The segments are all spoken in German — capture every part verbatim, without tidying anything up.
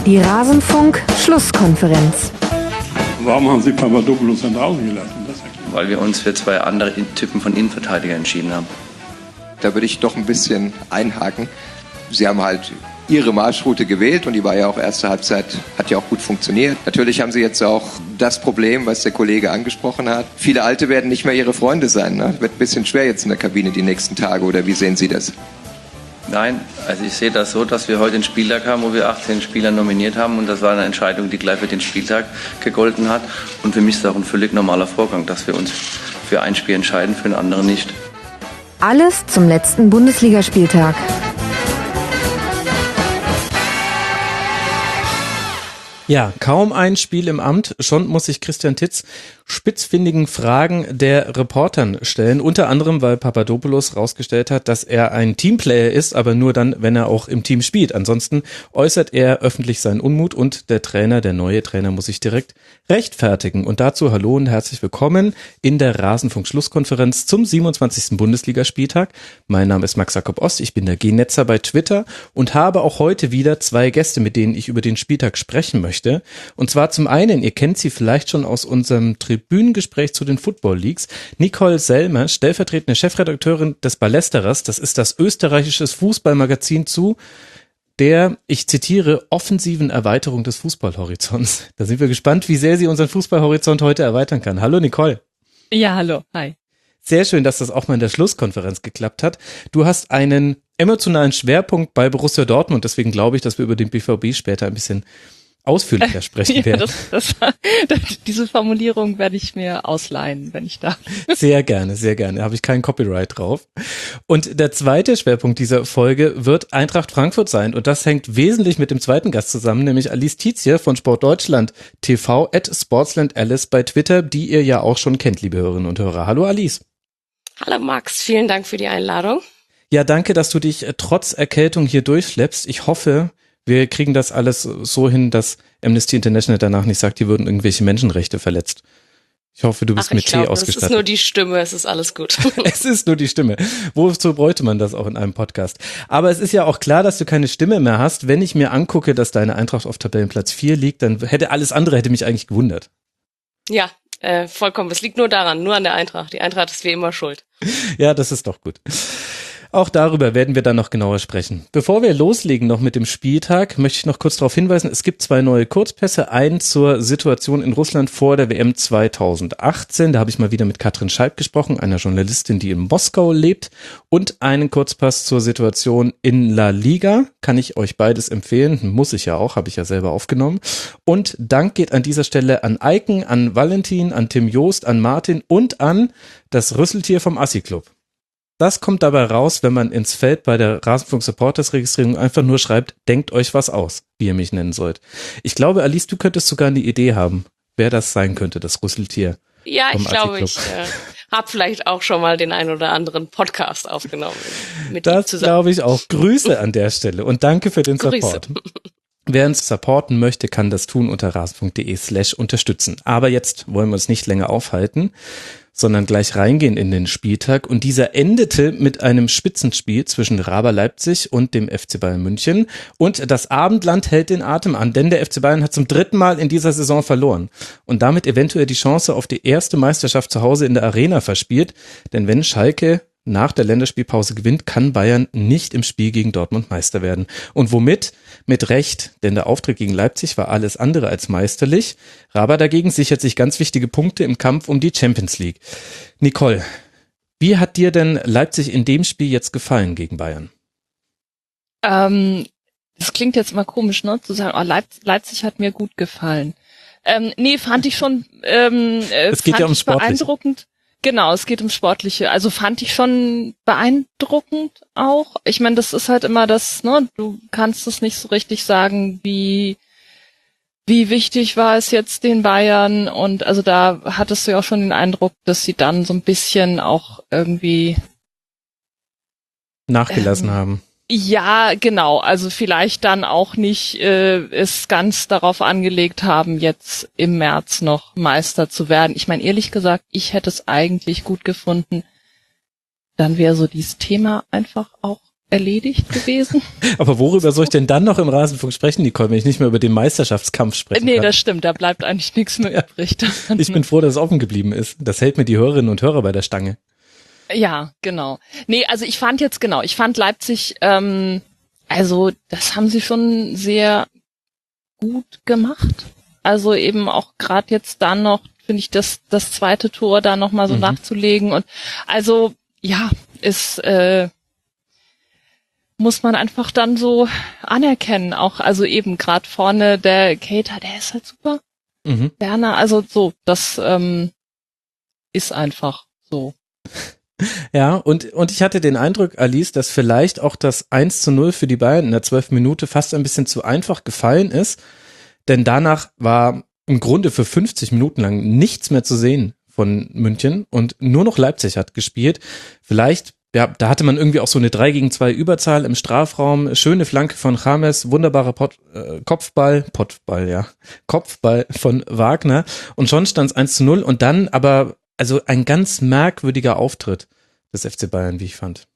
Die Rasenfunk-Schlusskonferenz. Warum haben Sie Papadopoulos dann draußen gelassen? Das Weil wir uns für zwei andere Typen von Innenverteidiger entschieden haben. Da würde ich doch ein bisschen einhaken. Sie haben halt Ihre Marschroute gewählt und die war ja auch erste Halbzeit, hat ja auch gut funktioniert. Natürlich haben Sie jetzt auch das Problem, was der Kollege angesprochen hat. Viele Alte werden nicht mehr Ihre Freunde sein. Ne? Wird ein bisschen schwer jetzt in der Kabine die nächsten Tage, oder wie sehen Sie das? Nein, also ich sehe das so, dass wir heute einen Spieltag haben, wo wir achtzehn Spieler nominiert haben und das war eine Entscheidung, die gleich für den Spieltag gegolten hat. Und für mich ist das auch ein völlig normaler Vorgang, dass wir uns für ein Spiel entscheiden, für ein anderes nicht. Alles zum letzten Bundesligaspieltag. Ja, kaum ein Spiel im Amt, schon muss sich Christian Titz spitzfindigen Fragen der Reportern stellen. Unter anderem, weil Papadopoulos rausgestellt hat, dass er ein Teamplayer ist, aber nur dann, wenn er auch im Team spielt. Ansonsten äußert er öffentlich seinen Unmut und der Trainer, der neue Trainer, muss sich direkt rechtfertigen. Und dazu hallo und herzlich willkommen in der Rasenfunk-Schlusskonferenz zum siebenundzwanzigsten Bundesligaspieltag. Mein Name ist Max Jakob Ost, ich bin der G-Netzer bei Twitter und habe auch heute wieder zwei Gäste, mit denen ich über den Spieltag sprechen möchte. Und zwar zum einen, ihr kennt sie vielleicht schon aus unserem Tribünengespräch zu den Football Leagues, Nicole Selmer, stellvertretende Chefredakteurin des Ballesteros, das ist das österreichische Fußballmagazin zu der, ich zitiere, offensiven Erweiterung des Fußballhorizonts. Da sind wir gespannt, wie sehr sie unseren Fußballhorizont heute erweitern kann. Hallo Nicole. Ja, hallo, hi. Sehr schön, dass das auch mal in der Schlusskonferenz geklappt hat. Du hast einen emotionalen Schwerpunkt bei Borussia Dortmund, deswegen glaube ich, dass wir über den B V B später ein bisschen ausführlicher sprechen ja, werden. Das, das, diese Formulierung werde ich mir ausleihen, wenn ich darf. Sehr gerne, sehr gerne. Da habe ich keinen Copyright drauf. Und der zweite Schwerpunkt dieser Folge wird Eintracht Frankfurt sein. Und das hängt wesentlich mit dem zweiten Gast zusammen, nämlich Alice Tizier von Sportdeutschland T V at Sportsland Alice bei Twitter, die ihr ja auch schon kennt, liebe Hörerinnen und Hörer. Hallo Alice. Hallo Max, vielen Dank für die Einladung. Ja, danke, dass du dich trotz Erkältung hier durchschleppst. Ich hoffe, wir kriegen das alles so hin, dass Amnesty International danach nicht sagt, hier würden irgendwelche Menschenrechte verletzt. Ich hoffe, du bist Ach, mit glaub, Tee ausgestattet. Es ist nur die Stimme, es ist alles gut. Es ist nur die Stimme. Wozu bräuchte man das auch in einem Podcast? Aber es ist ja auch klar, dass du keine Stimme mehr hast. Wenn ich mir angucke, dass deine Eintracht auf Tabellenplatz vier liegt, dann hätte alles andere hätte mich eigentlich gewundert. Ja, äh, vollkommen. Es liegt nur daran, nur an der Eintracht. Die Eintracht ist wie immer schuld. Ja, das ist doch gut. Auch darüber werden wir dann noch genauer sprechen. Bevor wir loslegen noch mit dem Spieltag, möchte ich noch kurz darauf hinweisen, es gibt zwei neue Kurzpässe. Einen zur Situation in Russland vor der W M zweitausendachtzehn. Da habe ich mal wieder mit Katrin Scheib gesprochen, einer Journalistin, die in Moskau lebt. Und einen Kurzpass zur Situation in La Liga. Kann ich euch beides empfehlen. Muss ich ja auch, habe ich ja selber aufgenommen. Und Dank geht an dieser Stelle an Eiken, an Valentin, an Tim Joost, an Martin und an das Rüsseltier vom Assi-Club. Das kommt dabei raus, wenn man ins Feld bei der Rasenfunk-Supporters-Registrierung einfach nur schreibt, denkt euch was aus, wie ihr mich nennen sollt. Ich glaube, Alice, du könntest sogar eine Idee haben, wer das sein könnte, das Rüsseltier. Ja, ich glaube, ich äh, habe vielleicht auch schon mal den ein oder anderen Podcast aufgenommen. Mit das glaube ich auch. Grüße an der Stelle und danke für den Grüße. Support. Wer uns supporten möchte, kann das tun unter rasen.de slash unterstützen. Aber jetzt wollen wir uns nicht länger aufhalten, sondern gleich reingehen in den Spieltag. Und dieser endete mit einem Spitzenspiel zwischen Raber Leipzig und dem F C Bayern München. Und das Abendland hält den Atem an, denn der F C Bayern hat zum dritten Mal in dieser Saison verloren. Und damit eventuell die Chance auf die erste Meisterschaft zu Hause in der Arena verspielt. Denn wenn Schalke nach der Länderspielpause gewinnt, kann Bayern nicht im Spiel gegen Dortmund Meister werden. Und womit? Mit Recht, denn der Auftritt gegen Leipzig war alles andere als meisterlich. Raber dagegen sichert sich ganz wichtige Punkte im Kampf um die Champions League. Nicole, wie hat dir denn Leipzig in dem Spiel jetzt gefallen gegen Bayern? Ähm, das klingt jetzt mal komisch, ne, zu sagen, oh, Leip- Leipzig hat mir gut gefallen. Ähm, nee, fand ich schon ähm, äh, es geht fand ja ums ich Sportliche. beeindruckend. Genau, es geht um Sportliche. Also fand ich schon beeindruckend auch. Ich meine, das ist halt immer das, ne, du kannst es nicht so richtig sagen, wie wie wichtig war es jetzt den Bayern. Und also da hattest du ja auch schon den Eindruck, dass sie dann so ein bisschen auch irgendwie nachgelassen ähm, haben. Ja, genau. Also vielleicht dann auch nicht äh, es ganz darauf angelegt haben, jetzt im März noch Meister zu werden. Ich meine, ehrlich gesagt, ich hätte es eigentlich gut gefunden. Dann wäre so dieses Thema einfach auch erledigt gewesen. Aber worüber soll ich denn dann noch im Rasenfunk sprechen, Nicole, wenn ich nicht mehr über den Meisterschaftskampf sprechen Nee, kann? das stimmt, da bleibt eigentlich nichts mehr übrig. Ich bin froh, dass es offen geblieben ist. Das hält mir die Hörerinnen und Hörer bei der Stange. Ja, genau. Nee, also ich fand jetzt, genau, ich fand Leipzig, ähm, also das haben sie schon sehr gut gemacht. Also eben auch gerade jetzt dann noch, finde ich, das das zweite Tor da nochmal so Mhm. nachzulegen. Und also, ja, ist, äh, muss man einfach dann so anerkennen. Auch, also eben gerade vorne der Keita, der ist halt super. Mhm. Werner, also so, das ähm, ist einfach so. Ja, und, und ich hatte den Eindruck, Alice, dass vielleicht auch das eins zu null für die Bayern in der zwölften Minute fast ein bisschen zu einfach gefallen ist, denn danach war im Grunde für fünfzig Minuten lang nichts mehr zu sehen von München und nur noch Leipzig hat gespielt. Vielleicht, ja, da hatte man irgendwie auch so eine drei gegen zwei Überzahl im Strafraum, schöne Flanke von James, wunderbarer Pot, äh, Kopfball, Potball, ja, Kopfball von Wagner und schon stand es eins zu null und dann aber also ein ganz merkwürdiger Auftritt des F C Bayern, wie ich fand.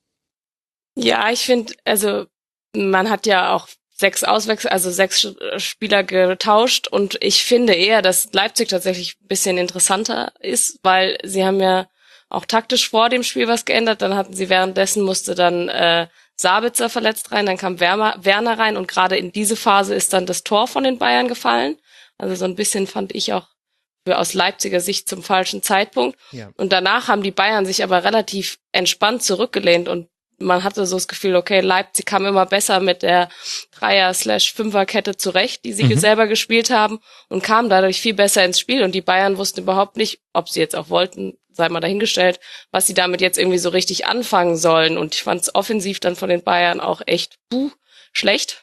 Ja, ich finde, also man hat ja auch sechs Auswechsel, also sechs Spieler getauscht und ich finde eher, dass Leipzig tatsächlich ein bisschen interessanter ist, weil sie haben ja auch taktisch vor dem Spiel was geändert, dann hatten sie währenddessen musste dann äh, Sabitzer verletzt rein, dann kam Werner, Werner rein und gerade in diese Phase ist dann das Tor von den Bayern gefallen. Also so ein bisschen fand ich auch für aus Leipziger Sicht zum falschen Zeitpunkt. Ja. Und danach haben die Bayern sich aber relativ entspannt zurückgelehnt und man hatte so das Gefühl, okay, Leipzig kam immer besser mit der Dreier-Fünfer-Kette zurecht, die sie Mhm. selber gespielt haben und kam dadurch viel besser ins Spiel und die Bayern wussten überhaupt nicht, ob sie jetzt auch wollten, sei mal dahingestellt, was sie damit jetzt irgendwie so richtig anfangen sollen und ich fand es offensiv dann von den Bayern auch echt buh, schlecht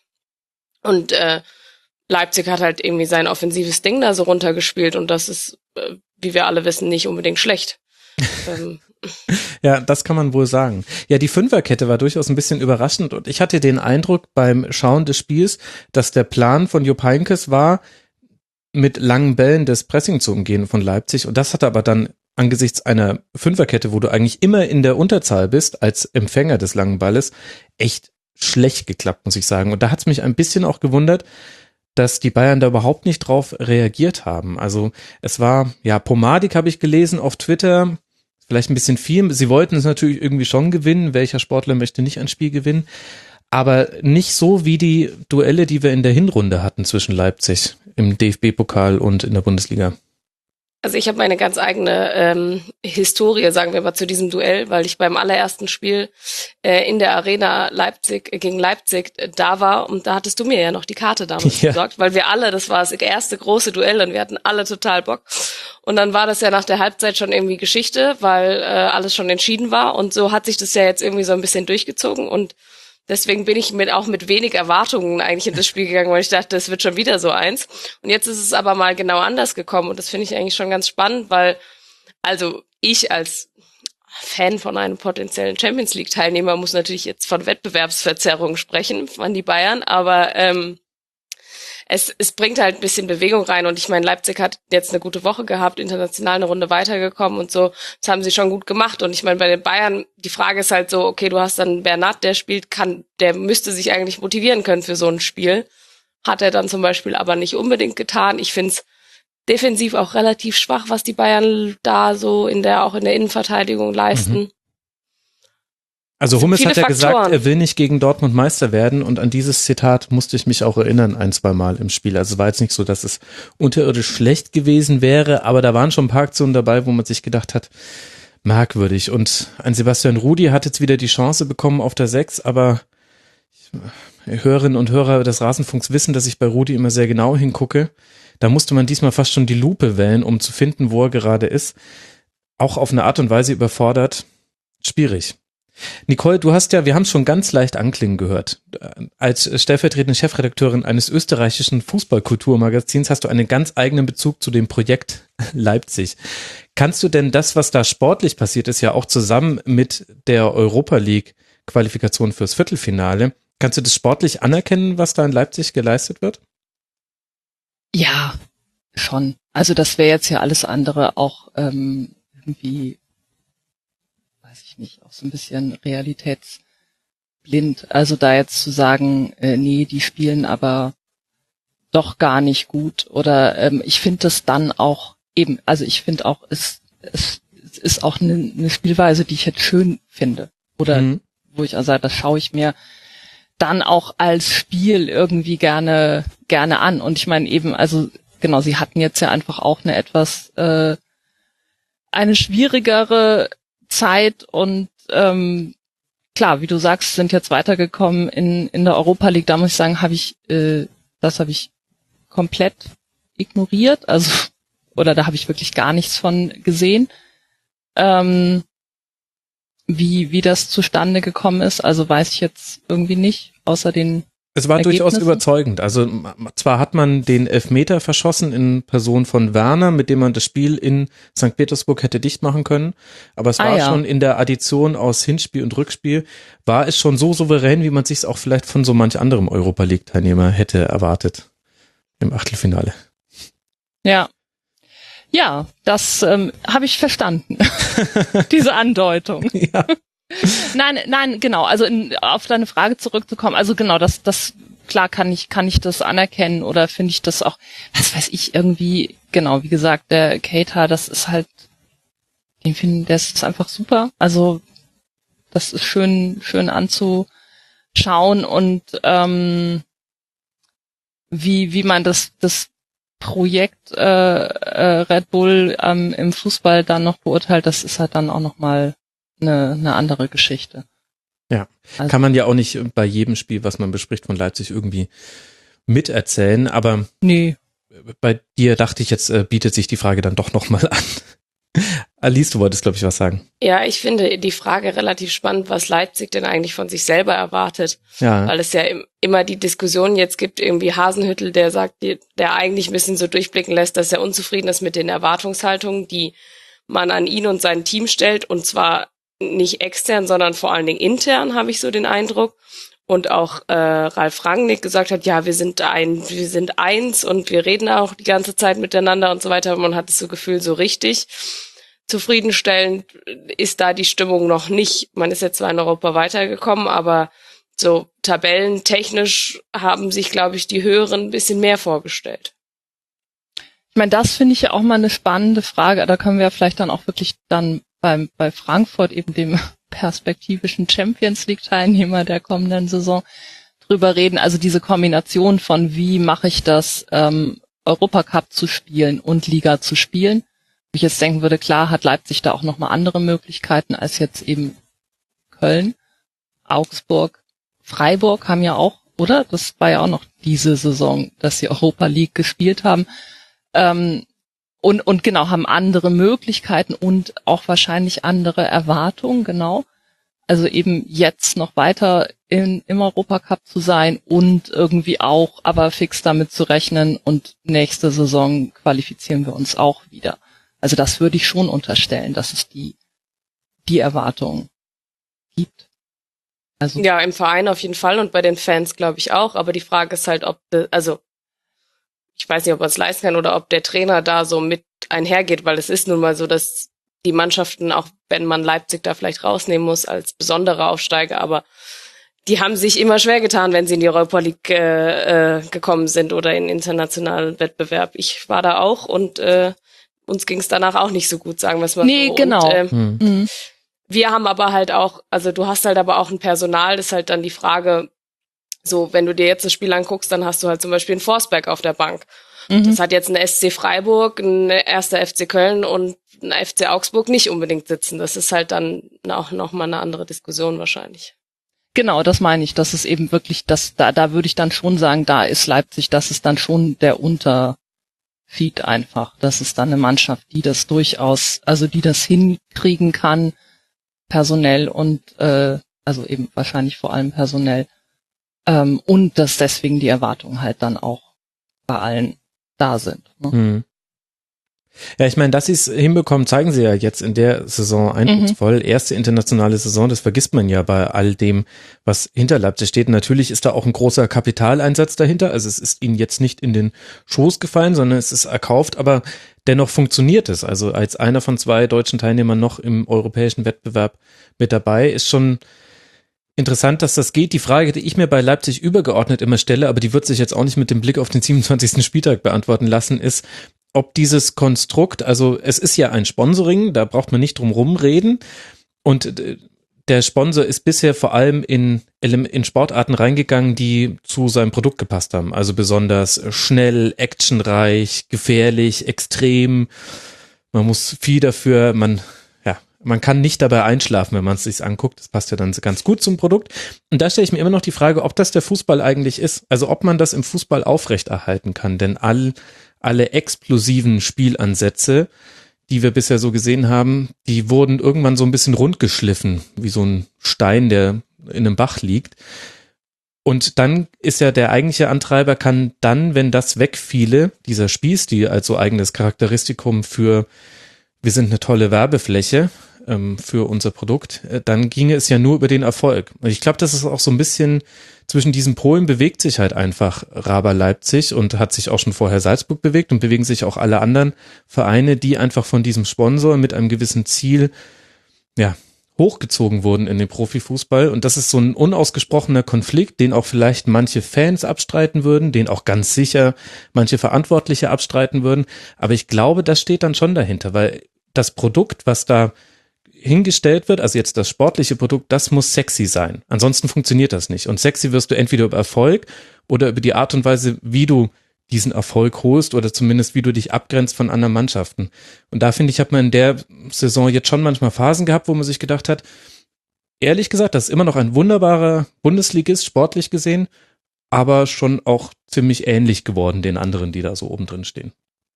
und äh, Leipzig hat halt irgendwie sein offensives Ding da so runtergespielt und das ist, äh, wie wir alle wissen, nicht unbedingt schlecht. ähm, Ja, das kann man wohl sagen. Ja, die Fünferkette war durchaus ein bisschen überraschend und ich hatte den Eindruck beim Schauen des Spiels, dass der Plan von Jupp Heynckes war, mit langen Bällen das Pressing zu umgehen von Leipzig und das hat aber dann angesichts einer Fünferkette, wo du eigentlich immer in der Unterzahl bist, als Empfänger des langen Balles, echt schlecht geklappt, muss ich sagen. Und da hat es mich ein bisschen auch gewundert, dass die Bayern da überhaupt nicht drauf reagiert haben. Also es war, ja, Pomadik habe ich gelesen auf Twitter, vielleicht ein bisschen viel. Sie wollten es natürlich irgendwie schon gewinnen. Welcher Sportler möchte nicht ein Spiel gewinnen? Aber nicht so wie die Duelle, die wir in der Hinrunde hatten zwischen Leipzig im D F B-Pokal und in der Bundesliga. Also ich habe meine ganz eigene ähm, Historie, sagen wir mal, zu diesem Duell, weil ich beim allerersten Spiel äh, in der Arena Leipzig äh, gegen Leipzig äh, da war und da hattest du mir ja noch die Karte damals Ja. besorgt, weil wir alle, das war das erste große Duell und wir hatten alle total Bock. Und dann war das ja nach der Halbzeit schon irgendwie Geschichte, weil äh, alles schon entschieden war und so hat sich das ja jetzt irgendwie so ein bisschen durchgezogen und deswegen bin ich mit auch mit wenig Erwartungen eigentlich in das Spiel gegangen, weil ich dachte, das wird schon wieder so eins. Und jetzt ist es aber mal genau anders gekommen und das finde ich eigentlich schon ganz spannend, weil also ich als Fan von einem potenziellen Champions League Teilnehmer muss natürlich jetzt von Wettbewerbsverzerrung sprechen, von die Bayern, aber ähm, es, es bringt halt ein bisschen Bewegung rein und ich meine, Leipzig hat jetzt eine gute Woche gehabt, international eine Runde weitergekommen und so, das haben sie schon gut gemacht und ich meine, bei den Bayern, die Frage ist halt so, okay, du hast dann Bernat, der spielt, kann, der müsste sich eigentlich motivieren können für so ein Spiel, hat er dann zum Beispiel aber nicht unbedingt getan. Ich finde es defensiv auch relativ schwach, was die Bayern da so in der, auch in der Innenverteidigung leisten. Mhm. Also Hummels viele hat ja Faktoren. gesagt, er will nicht gegen Dortmund Meister werden und an dieses Zitat musste ich mich auch erinnern ein, zwei Mal im Spiel. Also es war jetzt nicht so, dass es unterirdisch schlecht gewesen wäre, aber da waren schon ein paar Aktionen dabei, wo man sich gedacht hat, merkwürdig. Und ein Sebastian Rudy hat jetzt wieder die Chance bekommen auf der sechs, aber Hörerinnen und Hörer des Rasenfunks wissen, dass ich bei Rudy immer sehr genau hingucke. Da musste man diesmal fast schon die Lupe wählen, um zu finden, wo er gerade ist. Auch auf eine Art und Weise überfordert. Schwierig. Nicole, du hast ja, wir haben es schon ganz leicht anklingen gehört. Als stellvertretende Chefredakteurin eines österreichischen Fußballkulturmagazins hast du einen ganz eigenen Bezug zu dem Projekt Leipzig. Kannst du denn das, was da sportlich passiert ist, ja auch zusammen mit der Europa League Qualifikation fürs Viertelfinale, kannst du das sportlich anerkennen, was da in Leipzig geleistet wird? Ja, schon. Also das wäre jetzt ja alles andere auch ähm, irgendwie, weiß ich nicht, auch so ein bisschen realitätsfern blind. Also da jetzt zu sagen, äh, nee, die spielen aber doch gar nicht gut. Oder ähm, ich finde das dann auch eben, also ich finde auch, es, es, es ist auch eine, eine Spielweise, die ich jetzt schön finde. Oder mhm. wo ich also sage, das schaue ich mir dann auch als Spiel irgendwie gerne gerne an. Und ich meine eben, also genau, sie hatten jetzt ja einfach auch eine etwas äh, eine schwierigere Zeit und ähm, klar, wie du sagst, sind jetzt weitergekommen in in der Europa League. Da muss ich sagen, habe ich äh, das habe ich komplett ignoriert, also oder da habe ich wirklich gar nichts von gesehen. Ähm, wie wie das zustande gekommen ist, also weiß ich jetzt irgendwie nicht, außer den Es war durchaus überzeugend. Also zwar hat man den Elfmeter verschossen in Person von Werner, mit dem man das Spiel in Sankt Petersburg hätte dicht machen können, aber es war ah, ja. schon in der Addition aus Hinspiel und Rückspiel, war es schon so souverän, wie man sich es auch vielleicht von so manch anderem Europa-League-Teilnehmer hätte erwartet im Achtelfinale. Ja. Ja, das ähm, habe ich verstanden. Diese Andeutung. Ja. Nein, nein, genau. Also in, auf deine Frage zurückzukommen. Also genau, das, das klar kann ich, kann ich das anerkennen oder finde ich das auch. Was weiß ich irgendwie. Genau, wie gesagt, der Keita, das ist halt, den finden, der ist einfach super. Also das ist schön, schön anzuschauen und ähm, wie, wie man das, das Projekt äh, äh, Red Bull ähm, im Fußball dann noch beurteilt, das ist halt dann auch nochmal eine, eine andere Geschichte. Ja, also, kann man ja auch nicht bei jedem Spiel, was man bespricht von Leipzig, irgendwie miterzählen, aber nee. Bei dir dachte ich, jetzt äh, bietet sich die Frage dann doch nochmal an. Alice, du wolltest, glaube ich, was sagen. Ja, ich finde die Frage relativ spannend, was Leipzig denn eigentlich von sich selber erwartet. Ja. Weil es ja im, immer die Diskussion jetzt gibt, irgendwie Hasenhüttl, der sagt, die, der eigentlich ein bisschen so durchblicken lässt, dass er unzufrieden ist mit den Erwartungshaltungen, die man an ihn und sein Team stellt. Und zwar nicht extern, sondern vor allen Dingen intern, habe ich so den Eindruck. Und auch äh, Ralf Rangnick gesagt hat, ja, wir sind ein, wir sind eins und wir reden auch die ganze Zeit miteinander und so weiter. Man hat das so Gefühl, so richtig zufriedenstellend ist da die Stimmung noch nicht. Man ist jetzt zwar in Europa weitergekommen, aber so tabellentechnisch haben sich, glaube ich, die Höheren ein bisschen mehr vorgestellt. Ich meine, das finde ich ja auch mal eine spannende Frage. Da können wir vielleicht dann auch wirklich dann beim bei Frankfurt, eben dem perspektivischen Champions League Teilnehmer der kommenden Saison, drüber reden. Also diese Kombination von wie mache ich das, ähm, Europacup zu spielen und Liga zu spielen. Ich jetzt denken würde, klar hat Leipzig da auch nochmal andere Möglichkeiten als jetzt eben Köln, Augsburg, Freiburg haben ja auch, oder? Das war ja auch noch diese Saison, dass sie Europa League gespielt haben. Ähm, und, und genau, haben andere Möglichkeiten und auch wahrscheinlich andere Erwartungen, genau. Also eben jetzt noch weiter in, im Europacup zu sein und irgendwie auch, aber fix damit zu rechnen und nächste Saison qualifizieren wir uns auch wieder. Also das würde ich schon unterstellen, dass es die, die Erwartungen gibt. Also ja, im Verein auf jeden Fall und bei den Fans glaube ich auch. Aber die Frage ist halt, ob, also ich weiß nicht, ob man es leisten kann oder ob der Trainer da so mit einhergeht, weil es ist nun mal so, dass die Mannschaften, auch wenn man Leipzig da vielleicht rausnehmen muss als besondere Aufsteiger, aber die haben sich immer schwer getan, wenn sie in die Europa League äh, gekommen sind oder in internationalen Wettbewerb. Ich war da auch und äh, uns ging es danach auch nicht so gut, sagen wir es mal nee, so. Nee, genau. Und, äh, mhm. wir haben aber halt auch, also du hast halt aber auch ein Personal, das ist halt dann die Frage, so, wenn du dir jetzt das Spiel anguckst, dann hast du halt zum Beispiel einen Forsberg auf der Bank. Mhm. Das hat jetzt ein S C Freiburg, ein erster F C Köln und ein F C Augsburg nicht unbedingt sitzen. Das ist halt dann auch nochmal eine andere Diskussion wahrscheinlich. Genau, das meine ich. Das ist eben wirklich, das, da, da würde ich dann schon sagen, da ist Leipzig, das ist dann schon der Unterschied einfach. Das ist dann eine Mannschaft, die das durchaus, also die das hinkriegen kann, personell und, äh, also eben wahrscheinlich vor allem personell. Ähm, und dass deswegen die Erwartungen halt dann auch bei allen da sind. Ne? Hm. Ja, ich meine, dass sie es hinbekommen, zeigen sie ja jetzt in der Saison eindrucksvoll. Mhm. Erste internationale Saison, das vergisst man ja bei all dem, was hinter Leipzig steht. Natürlich ist da auch ein großer Kapitaleinsatz dahinter. Also es ist ihnen jetzt nicht in den Schoß gefallen, sondern es ist erkauft, aber dennoch funktioniert es. Also als einer von zwei deutschen Teilnehmern noch im europäischen Wettbewerb mit dabei ist schon interessant, dass das geht. Die Frage, die ich mir bei Leipzig übergeordnet immer stelle, aber die wird sich jetzt auch nicht mit dem Blick auf den siebenundzwanzigsten Spieltag beantworten lassen, ist, ob dieses Konstrukt, also es ist ja ein Sponsoring, da braucht man nicht drum rumreden, und der Sponsor ist bisher vor allem in, in Sportarten reingegangen, die zu seinem Produkt gepasst haben. Also besonders schnell, actionreich, gefährlich, extrem. Man muss viel dafür, man, ja, man kann nicht dabei einschlafen, wenn man es sich anguckt. Das passt ja dann ganz gut zum Produkt. Und da stelle ich mir immer noch die Frage, ob das der Fußball eigentlich ist. Also ob man das im Fußball aufrechterhalten kann. Denn all, alle explosiven Spielansätze, die wir bisher so gesehen haben, die wurden irgendwann so ein bisschen rundgeschliffen, wie so ein Stein, der in einem Bach liegt. Und dann ist ja der eigentliche Antreiber, kann dann, wenn das wegfiele, dieser Spielstil als so eigenes Charakteristikum für, wir sind eine tolle Werbefläche ähm, für unser Produkt, äh, dann ginge es ja nur über den Erfolg. Und ich glaube, das ist auch so ein bisschen, zwischen diesen Polen bewegt sich halt einfach Raber Leipzig und hat sich auch schon vorher Salzburg bewegt und bewegen sich auch alle anderen Vereine, die einfach von diesem Sponsor mit einem gewissen Ziel, ja, hochgezogen wurden in den Profifußball. Und das ist so ein unausgesprochener Konflikt, den auch vielleicht manche Fans abstreiten würden, den auch ganz sicher manche Verantwortliche abstreiten würden. Aber ich glaube, das steht dann schon dahinter, weil das Produkt, was da hingestellt wird, also jetzt das sportliche Produkt, das muss sexy sein. Ansonsten funktioniert das nicht. Und sexy wirst du entweder über Erfolg oder über die Art und Weise, wie du diesen Erfolg holst oder zumindest wie du dich abgrenzt von anderen Mannschaften. Und da finde ich, hat man in der Saison jetzt schon manchmal Phasen gehabt, wo man sich gedacht hat, ehrlich gesagt, das ist immer noch ein wunderbarer Bundesligist, sportlich gesehen, aber schon auch ziemlich ähnlich geworden den anderen, die da so oben drin stehen.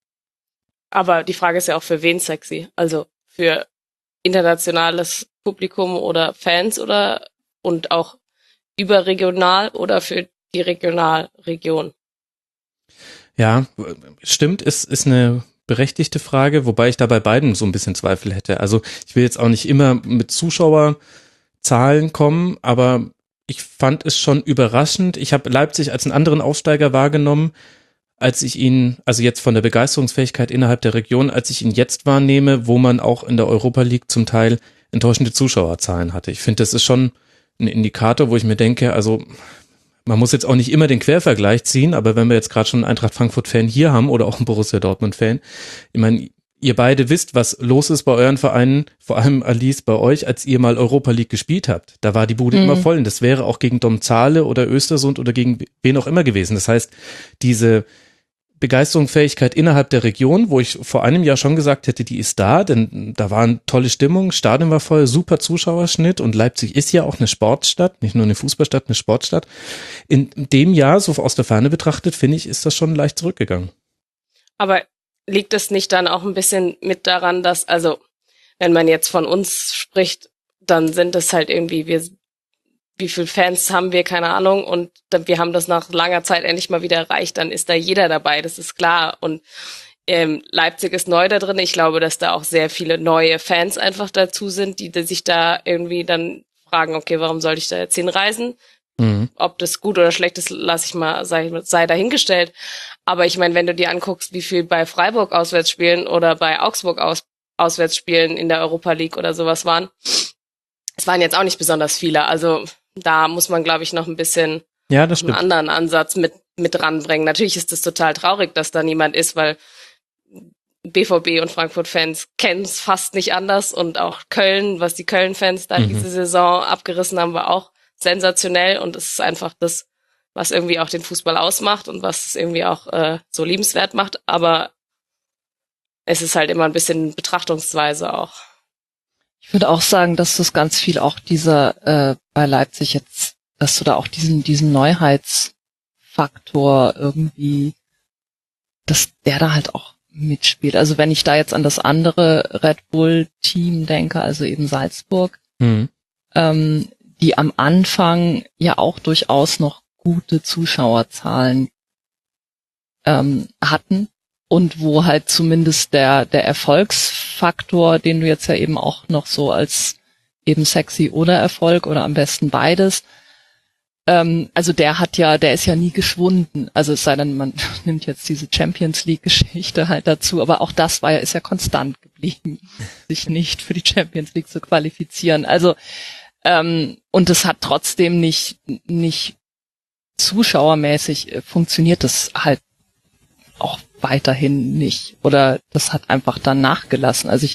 Aber die Frage ist ja auch, für wen sexy? Also für internationales Publikum oder Fans oder und auch überregional oder für die Regionalregion? Ja, stimmt, ist, ist eine berechtigte Frage, wobei ich da bei beiden so ein bisschen Zweifel hätte. Also ich will jetzt auch nicht immer mit Zuschauerzahlen kommen, aber ich fand es schon überraschend. Ich habe Leipzig als einen anderen Aufsteiger wahrgenommen, als ich ihn, also jetzt von der Begeisterungsfähigkeit innerhalb der Region, als ich ihn jetzt wahrnehme, wo man auch in der Europa League zum Teil enttäuschende Zuschauerzahlen hatte. Ich finde, das ist schon ein Indikator, wo ich mir denke, also man muss jetzt auch nicht immer den Quervergleich ziehen, aber wenn wir jetzt gerade schon einen Eintracht Frankfurt-Fan hier haben oder auch einen Borussia Dortmund-Fan, ich meine, ihr beide wisst, was los ist bei euren Vereinen, vor allem Alice bei euch, als ihr mal Europa League gespielt habt. Da war die Bude mhm. immer voll und das wäre auch gegen Domzale oder Östersund oder gegen wen auch immer gewesen. Das heißt, diese Begeisterungsfähigkeit innerhalb der Region, wo ich vor einem Jahr schon gesagt hätte, die ist da, denn da war eine tolle Stimmung, Stadion war voll, super Zuschauerschnitt und Leipzig ist ja auch eine Sportstadt, nicht nur eine Fußballstadt, eine Sportstadt. In dem Jahr, so aus der Ferne betrachtet, finde ich, ist das schon leicht zurückgegangen. Aber liegt es nicht dann auch ein bisschen mit daran, dass, also wenn man jetzt von uns spricht, dann sind es halt irgendwie, wir wie viele Fans haben wir, keine Ahnung, und wir haben das nach langer Zeit endlich mal wieder erreicht, dann ist da jeder dabei, das ist klar. Und ähm, Leipzig ist neu da drin. Ich glaube, dass da auch sehr viele neue Fans einfach dazu sind, die, die sich da irgendwie dann fragen, okay, warum soll ich da jetzt hinreisen? Mhm. Ob das gut oder schlecht ist, lasse ich mal, sei, sei dahingestellt. Aber ich meine, wenn du dir anguckst, wie viel bei Freiburg Auswärtsspielen oder bei Augsburg Aus, Auswärtsspielen in der Europa League oder sowas waren, es waren jetzt auch nicht besonders viele, also da muss man, glaube ich, noch ein bisschen ja, das einen anderen Ansatz mit mit ranbringen. Natürlich ist es total traurig, dass da niemand ist, weil B V B und Frankfurt-Fans kennen es fast nicht anders und auch Köln, was die Köln-Fans da mhm. diese Saison abgerissen haben, war auch sensationell und es ist einfach das, was irgendwie auch den Fußball ausmacht und was es irgendwie auch äh, so liebenswert macht, aber es ist halt immer ein bisschen Betrachtungsweise auch. Ich würde auch sagen, dass das ganz viel auch dieser äh, bei Leipzig jetzt, dass du da auch diesen diesen Neuheitsfaktor irgendwie, dass der da halt auch mitspielt. Also wenn ich da jetzt an das andere Red Bull Team denke, also eben Salzburg, mhm. ähm, die am Anfang ja auch durchaus noch gute Zuschauerzahlen ähm, hatten. Und wo halt zumindest der der Erfolgsfaktor, den du jetzt ja eben auch noch so als eben sexy oder Erfolg oder am besten beides, ähm, also der hat ja, der ist ja nie geschwunden. Also es sei denn, man nimmt jetzt diese Champions League Geschichte halt dazu, aber auch das war ja, ist ja konstant geblieben, sich nicht für die Champions League zu qualifizieren. Also Ähm, und es hat trotzdem nicht, nicht zuschauermäßig äh, funktioniert das halt auch weiterhin nicht. Oder das hat einfach dann nachgelassen. Also ich,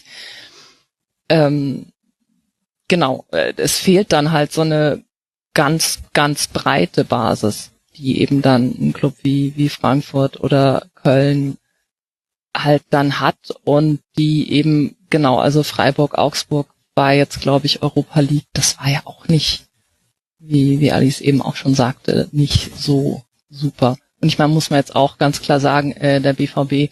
ähm, genau, äh, es fehlt dann halt so eine ganz, ganz breite Basis, die eben dann ein Club wie, wie Frankfurt oder Köln halt dann hat und die eben, genau, also Freiburg, Augsburg war jetzt, glaube ich, Europa League, das war ja auch nicht, wie, wie Alice eben auch schon sagte, nicht so super. Und ich meine, muss man jetzt auch ganz klar sagen, äh, der B V B,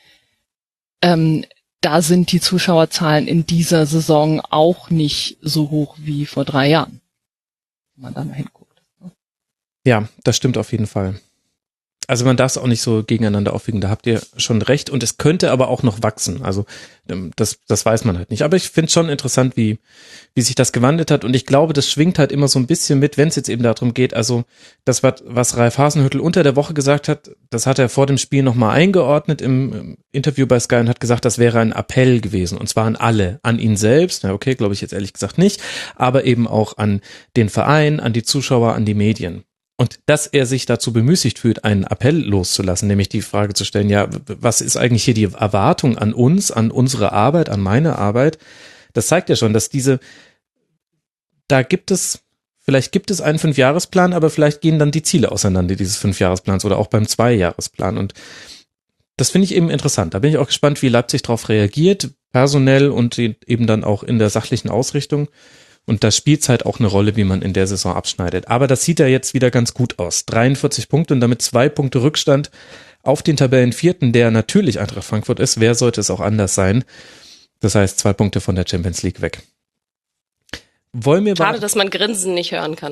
ähm, da sind die Zuschauerzahlen in dieser Saison auch nicht so hoch wie vor drei Jahren. Wenn man da mal hinguckt. Ja, das stimmt auf jeden Fall. Also man darf es auch nicht so gegeneinander aufwiegen, da habt ihr schon recht. Und es könnte aber auch noch wachsen. Also das, das weiß man halt nicht. Aber ich finde es schon interessant, wie, wie sich das gewandelt hat. Und ich glaube, das schwingt halt immer so ein bisschen mit, wenn es jetzt eben darum geht. Also das, was Ralf Hasenhüttl unter der Woche gesagt hat, das hat er vor dem Spiel nochmal eingeordnet im Interview bei Sky und hat gesagt, das wäre ein Appell gewesen. Und zwar an alle, an ihn selbst. Na okay, glaube ich jetzt ehrlich gesagt nicht. Aber eben auch an den Verein, an die Zuschauer, an die Medien. Und dass er sich dazu bemüßigt fühlt, einen Appell loszulassen, nämlich die Frage zu stellen, ja, was ist eigentlich hier die Erwartung an uns, an unsere Arbeit, an meine Arbeit? Das zeigt ja schon, dass diese, da gibt es, vielleicht gibt es einen Fünfjahresplan, aber vielleicht gehen dann die Ziele auseinander dieses Fünfjahresplans oder auch beim Zweijahresplan. Und das finde ich eben interessant. Da bin ich auch gespannt, wie Leipzig darauf reagiert, personell und eben dann auch in der sachlichen Ausrichtung. Und da spielt es halt auch eine Rolle, wie man in der Saison abschneidet. Aber das sieht ja jetzt wieder ganz gut aus. dreiundvierzig Punkte und damit zwei Punkte Rückstand auf den Tabellenvierten, der natürlich Eintracht Frankfurt ist. Wer sollte es auch anders sein? Das heißt, zwei Punkte von der Champions League weg. Wollen wir Schade, dass man Grinsen nicht hören kann.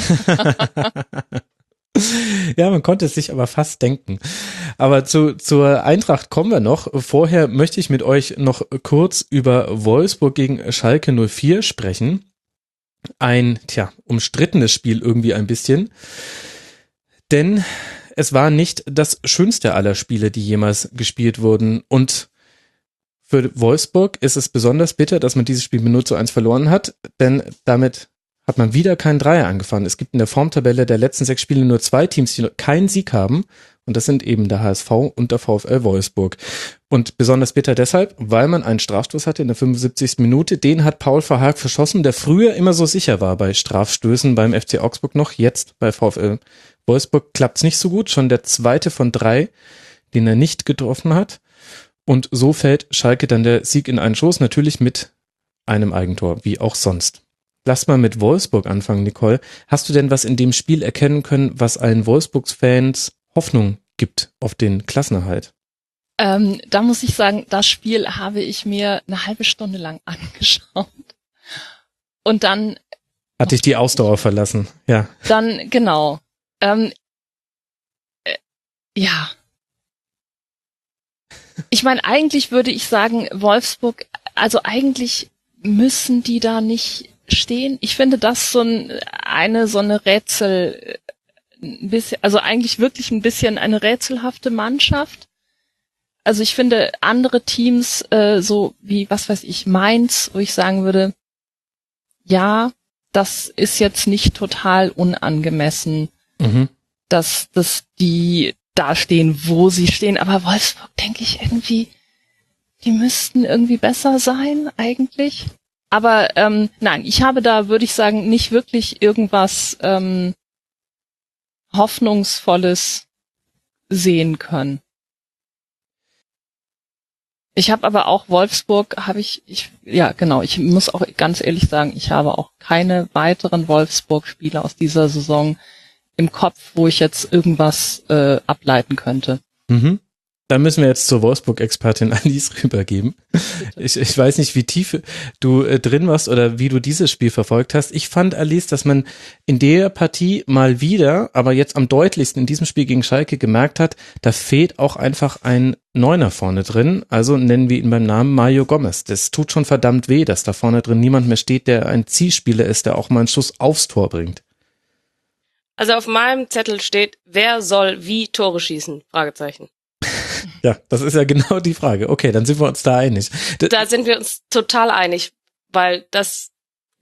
Ja, man konnte es sich aber fast denken. Aber zu, zur Eintracht kommen wir noch. Vorher möchte ich mit euch noch kurz über Wolfsburg gegen Schalke null vier sprechen. Ein, tja, umstrittenes Spiel irgendwie ein bisschen. Denn es war nicht das schönste aller Spiele, die jemals gespielt wurden. Und für Wolfsburg ist es besonders bitter, dass man dieses Spiel mit null zu eins verloren hat, denn damit hat man wieder keinen Dreier angefahren. Es gibt in der Formtabelle der letzten sechs Spiele nur zwei Teams, die keinen Sieg haben. Und das sind eben der H S V und der VfL Wolfsburg. Und besonders bitter deshalb, weil man einen Strafstoß hatte in der fünfundsiebzigsten Minute. Den hat Paul Verhaag verschossen, der früher immer so sicher war bei Strafstößen beim F C Augsburg noch. Jetzt bei VfL Wolfsburg klappt's nicht so gut. Schon der zweite von drei, den er nicht getroffen hat. Und so fällt Schalke dann der Sieg in einen Schoß, natürlich mit einem Eigentor, wie auch sonst. Lass mal mit Wolfsburg anfangen, Nicole. Hast du denn was in dem Spiel erkennen können, was allen Wolfsburgs-Fans Hoffnung gibt auf den Klassenerhalt? Ähm, da muss ich sagen, das Spiel habe ich mir eine halbe Stunde lang angeschaut. Und dann... Hat dich die Ausdauer verlassen, ja. Dann, genau. Ähm, äh, ja. Ich meine, eigentlich würde ich sagen, Wolfsburg, also eigentlich müssen die da nicht stehen. Ich finde das so ein, eine, so eine Rätsel, ein bisschen, also eigentlich wirklich ein bisschen eine rätselhafte Mannschaft. Also ich finde andere Teams, äh, so wie, was weiß ich, Mainz, wo ich sagen würde, ja, das ist jetzt nicht total unangemessen, mhm. dass, dass die da stehen, wo sie stehen. Aber Wolfsburg, denke ich irgendwie, die müssten irgendwie besser sein eigentlich. Aber ähm, nein, ich habe da, würde ich sagen, nicht wirklich irgendwas ähm, Hoffnungsvolles sehen können. Ich habe aber auch Wolfsburg, habe ich, ich, ja genau, ich muss auch ganz ehrlich sagen, ich habe auch keine weiteren Wolfsburg-Spiele aus dieser Saison im Kopf, wo ich jetzt irgendwas äh, ableiten könnte. Mhm. Dann müssen wir jetzt zur Wolfsburg-Expertin Alice rübergeben. Ich, ich weiß nicht, wie tief du äh, drin warst oder wie du dieses Spiel verfolgt hast. Ich fand, Alice, dass man in der Partie mal wieder, aber jetzt am deutlichsten in diesem Spiel gegen Schalke gemerkt hat, da fehlt auch einfach ein Neuner vorne drin. Also nennen wir ihn beim Namen Mario Gomez. Das tut schon verdammt weh, dass da vorne drin niemand mehr steht, der ein Zielspieler ist, der auch mal einen Schuss aufs Tor bringt. Also auf meinem Zettel steht, wer soll wie Tore schießen? Fragezeichen. Ja, das ist ja genau die Frage. Okay, dann sind wir uns da einig. Da sind wir uns total einig, weil das,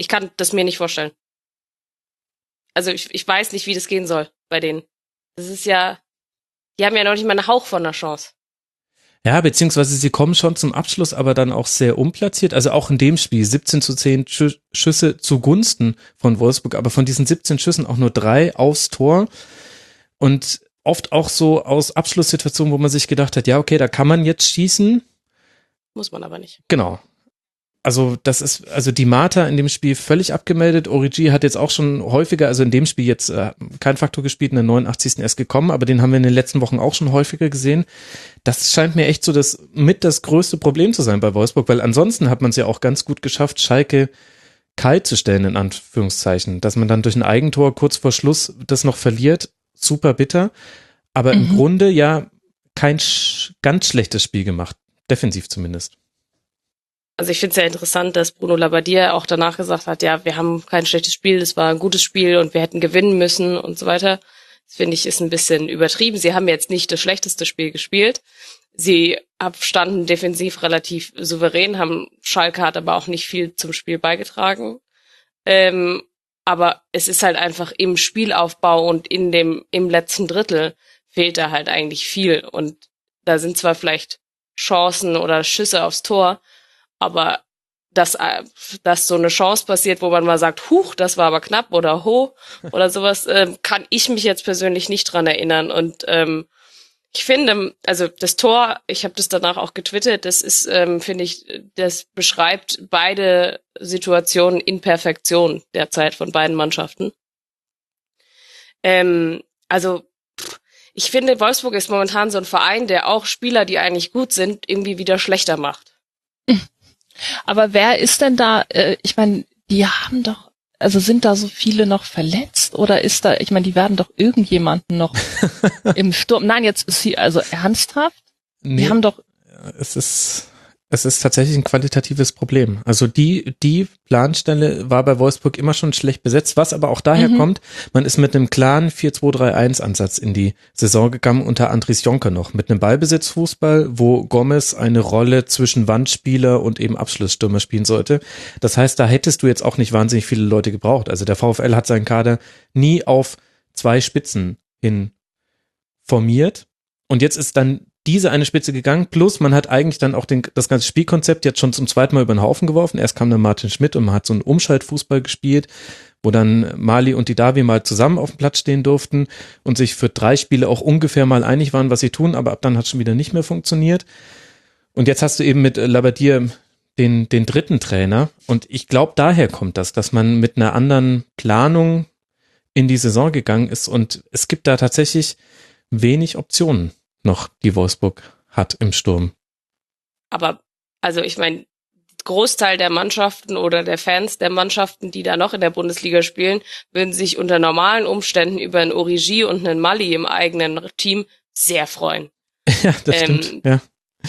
Ich kann das mir nicht vorstellen. Also ich, ich weiß nicht, wie das gehen soll bei denen. Das ist ja, die haben ja noch nicht mal einen Hauch von einer Chance. Ja, beziehungsweise sie kommen schon zum Abschluss, aber dann auch sehr unplatziert. Also auch in dem Spiel siebzehn zu zehn Schü- Schüsse zugunsten von Wolfsburg, aber von diesen siebzehn Schüssen auch nur drei aufs Tor. Und oft auch so aus Abschlusssituationen, wo man sich gedacht hat, ja, okay, da kann man jetzt schießen. Muss man aber nicht. Genau. Also das ist, also die Marta in dem Spiel völlig abgemeldet. Origi hat jetzt auch schon häufiger, also in dem Spiel jetzt äh, kein Faktor gespielt, in der neunundachtzigsten erst gekommen, aber den haben wir in den letzten Wochen auch schon häufiger gesehen. Das scheint mir echt so das mit das größte Problem zu sein bei Wolfsburg, weil ansonsten hat man es ja auch ganz gut geschafft, Schalke kalt zu stellen, in Anführungszeichen. Dass man dann durch ein Eigentor kurz vor Schluss das noch verliert, super bitter. Aber mhm. im Grunde ja kein sch- ganz schlechtes Spiel gemacht, defensiv zumindest. Also ich finde es sehr interessant, dass Bruno Labbadia auch danach gesagt hat, ja, wir haben kein schlechtes Spiel, es war ein gutes Spiel und wir hätten gewinnen müssen und so weiter. Das finde ich ist ein bisschen übertrieben. Sie haben jetzt nicht das schlechteste Spiel gespielt. Sie standen defensiv relativ souverän, haben Schalke hat aber auch nicht viel zum Spiel beigetragen. Ähm, aber es ist halt einfach im Spielaufbau und in dem im letzten Drittel fehlt da halt eigentlich viel. Und da sind zwar vielleicht Chancen oder Schüsse aufs Tor, aber dass, dass so eine Chance passiert, wo man mal sagt, huch, das war aber knapp oder ho oder sowas, ähm, kann ich mich jetzt persönlich nicht dran erinnern. Und ähm, ich finde, also das Tor, ich habe das danach auch getwittert, das ist, ähm, finde ich, das beschreibt beide Situationen in Perfektion derzeit von beiden Mannschaften. Ähm, also ich finde, Wolfsburg ist momentan so ein Verein, der auch Spieler, die eigentlich gut sind, irgendwie wieder schlechter macht. Aber wer ist denn da, äh, ich meine, die haben doch, also sind da so viele noch verletzt oder ist da, ich meine, die werden doch irgendjemanden noch im Sturm, nein, jetzt ist sie, also ernsthaft? Nee, die haben doch. Es ist, es ist tatsächlich ein qualitatives Problem. Also die, die Planstelle war bei Wolfsburg immer schon schlecht besetzt, was aber auch daher mhm. kommt, man ist mit einem klaren vier zwei drei eins Ansatz in die Saison gegangen, unter Andries Jonker noch, mit einem Ballbesitzfußball, wo Gomez eine Rolle zwischen Wandspieler und eben Abschlussstürmer spielen sollte. Das heißt, da hättest du jetzt auch nicht wahnsinnig viele Leute gebraucht. Also der VfL hat seinen Kader nie auf zwei Spitzen hin formiert. Und jetzt ist dann diese eine Spitze gegangen, plus man hat eigentlich dann auch den, das ganze Spielkonzept jetzt schon zum zweiten Mal über den Haufen geworfen. Erst kam dann Martin Schmidt und man hat so einen Umschaltfußball gespielt, wo dann Mali und Didavi mal zusammen auf dem Platz stehen durften und sich für drei Spiele auch ungefähr mal einig waren, was sie tun, aber ab dann hat es schon wieder nicht mehr funktioniert. Und jetzt hast du eben mit Labbadia den, den dritten Trainer und ich glaube, daher kommt das, dass man mit einer anderen Planung in die Saison gegangen ist und es gibt da tatsächlich wenig Optionen noch, die Wolfsburg hat im Sturm. Aber, also ich meine, Großteil der Mannschaften oder der Fans der Mannschaften, die da noch in der Bundesliga spielen, würden sich unter normalen Umständen über einen Origi und einen Mali im eigenen Team sehr freuen. Ja, das ähm, stimmt, ja.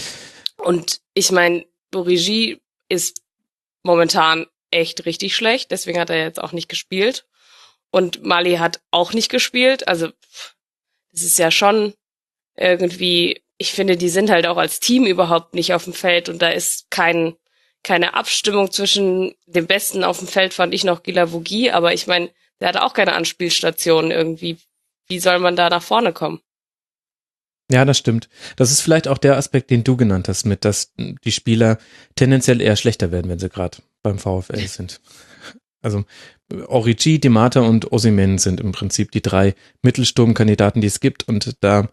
Und ich meine, Origi ist momentan echt richtig schlecht, deswegen hat er jetzt auch nicht gespielt. Und Mali hat auch nicht gespielt, also das ist ja schon irgendwie, ich finde, die sind halt auch als Team überhaupt nicht auf dem Feld und da ist kein, keine Abstimmung zwischen dem Besten auf dem Feld, fand ich noch Guilavogui, aber ich meine, der hat auch keine Anspielstation irgendwie. Wie soll man da nach vorne kommen? Ja, das stimmt. Das ist vielleicht auch der Aspekt, den du genannt hast, mit, dass die Spieler tendenziell eher schlechter werden, wenn sie gerade beim VfL sind. Also Origi, Di Marta und Osimhen sind im Prinzip die drei Mittelsturmkandidaten, die es gibt und da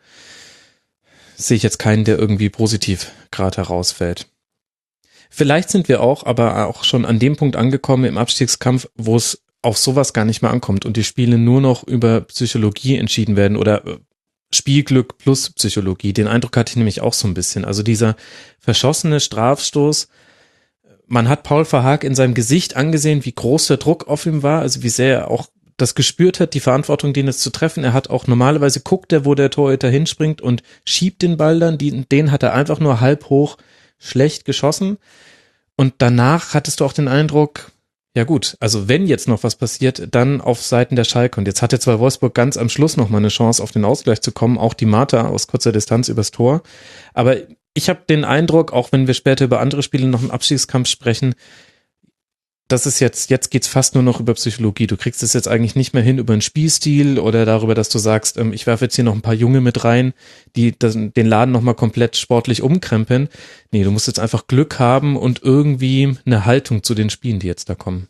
sehe ich jetzt keinen, der irgendwie positiv gerade herausfällt. Vielleicht sind wir auch, aber auch schon an dem Punkt angekommen im Abstiegskampf, wo es auf sowas gar nicht mehr ankommt und die Spiele nur noch über Psychologie entschieden werden oder Spielglück plus Psychologie. Den Eindruck hatte ich nämlich auch so ein bisschen. Also dieser verschossene Strafstoß, man hat Paul Verhaag in seinem Gesicht angesehen, wie groß der Druck auf ihm war, also wie sehr er auch das gespürt hat, die Verantwortung, den jetzt zu treffen. Er hat auch normalerweise guckt er, wo der Torhüter hinspringt und schiebt den Ball dann. Die, den hat er einfach nur halb hoch schlecht geschossen. Und danach hattest du auch den Eindruck, ja gut, also wenn jetzt noch was passiert, dann auf Seiten der Schalke. Und jetzt hatte zwar Wolfsburg ganz am Schluss noch mal eine Chance, auf den Ausgleich zu kommen, auch die Marta aus kurzer Distanz übers Tor. Aber ich habe den Eindruck, auch wenn wir später über andere Spiele noch im Abstiegskampf sprechen, das ist jetzt, jetzt geht's fast nur noch über Psychologie. Du kriegst es jetzt eigentlich nicht mehr hin über einen Spielstil oder darüber, dass du sagst, ähm, ich werfe jetzt hier noch ein paar Junge mit rein, die das, den Laden nochmal komplett sportlich umkrempeln. Nee, du musst jetzt einfach Glück haben und irgendwie eine Haltung zu den Spielen, die jetzt da kommen.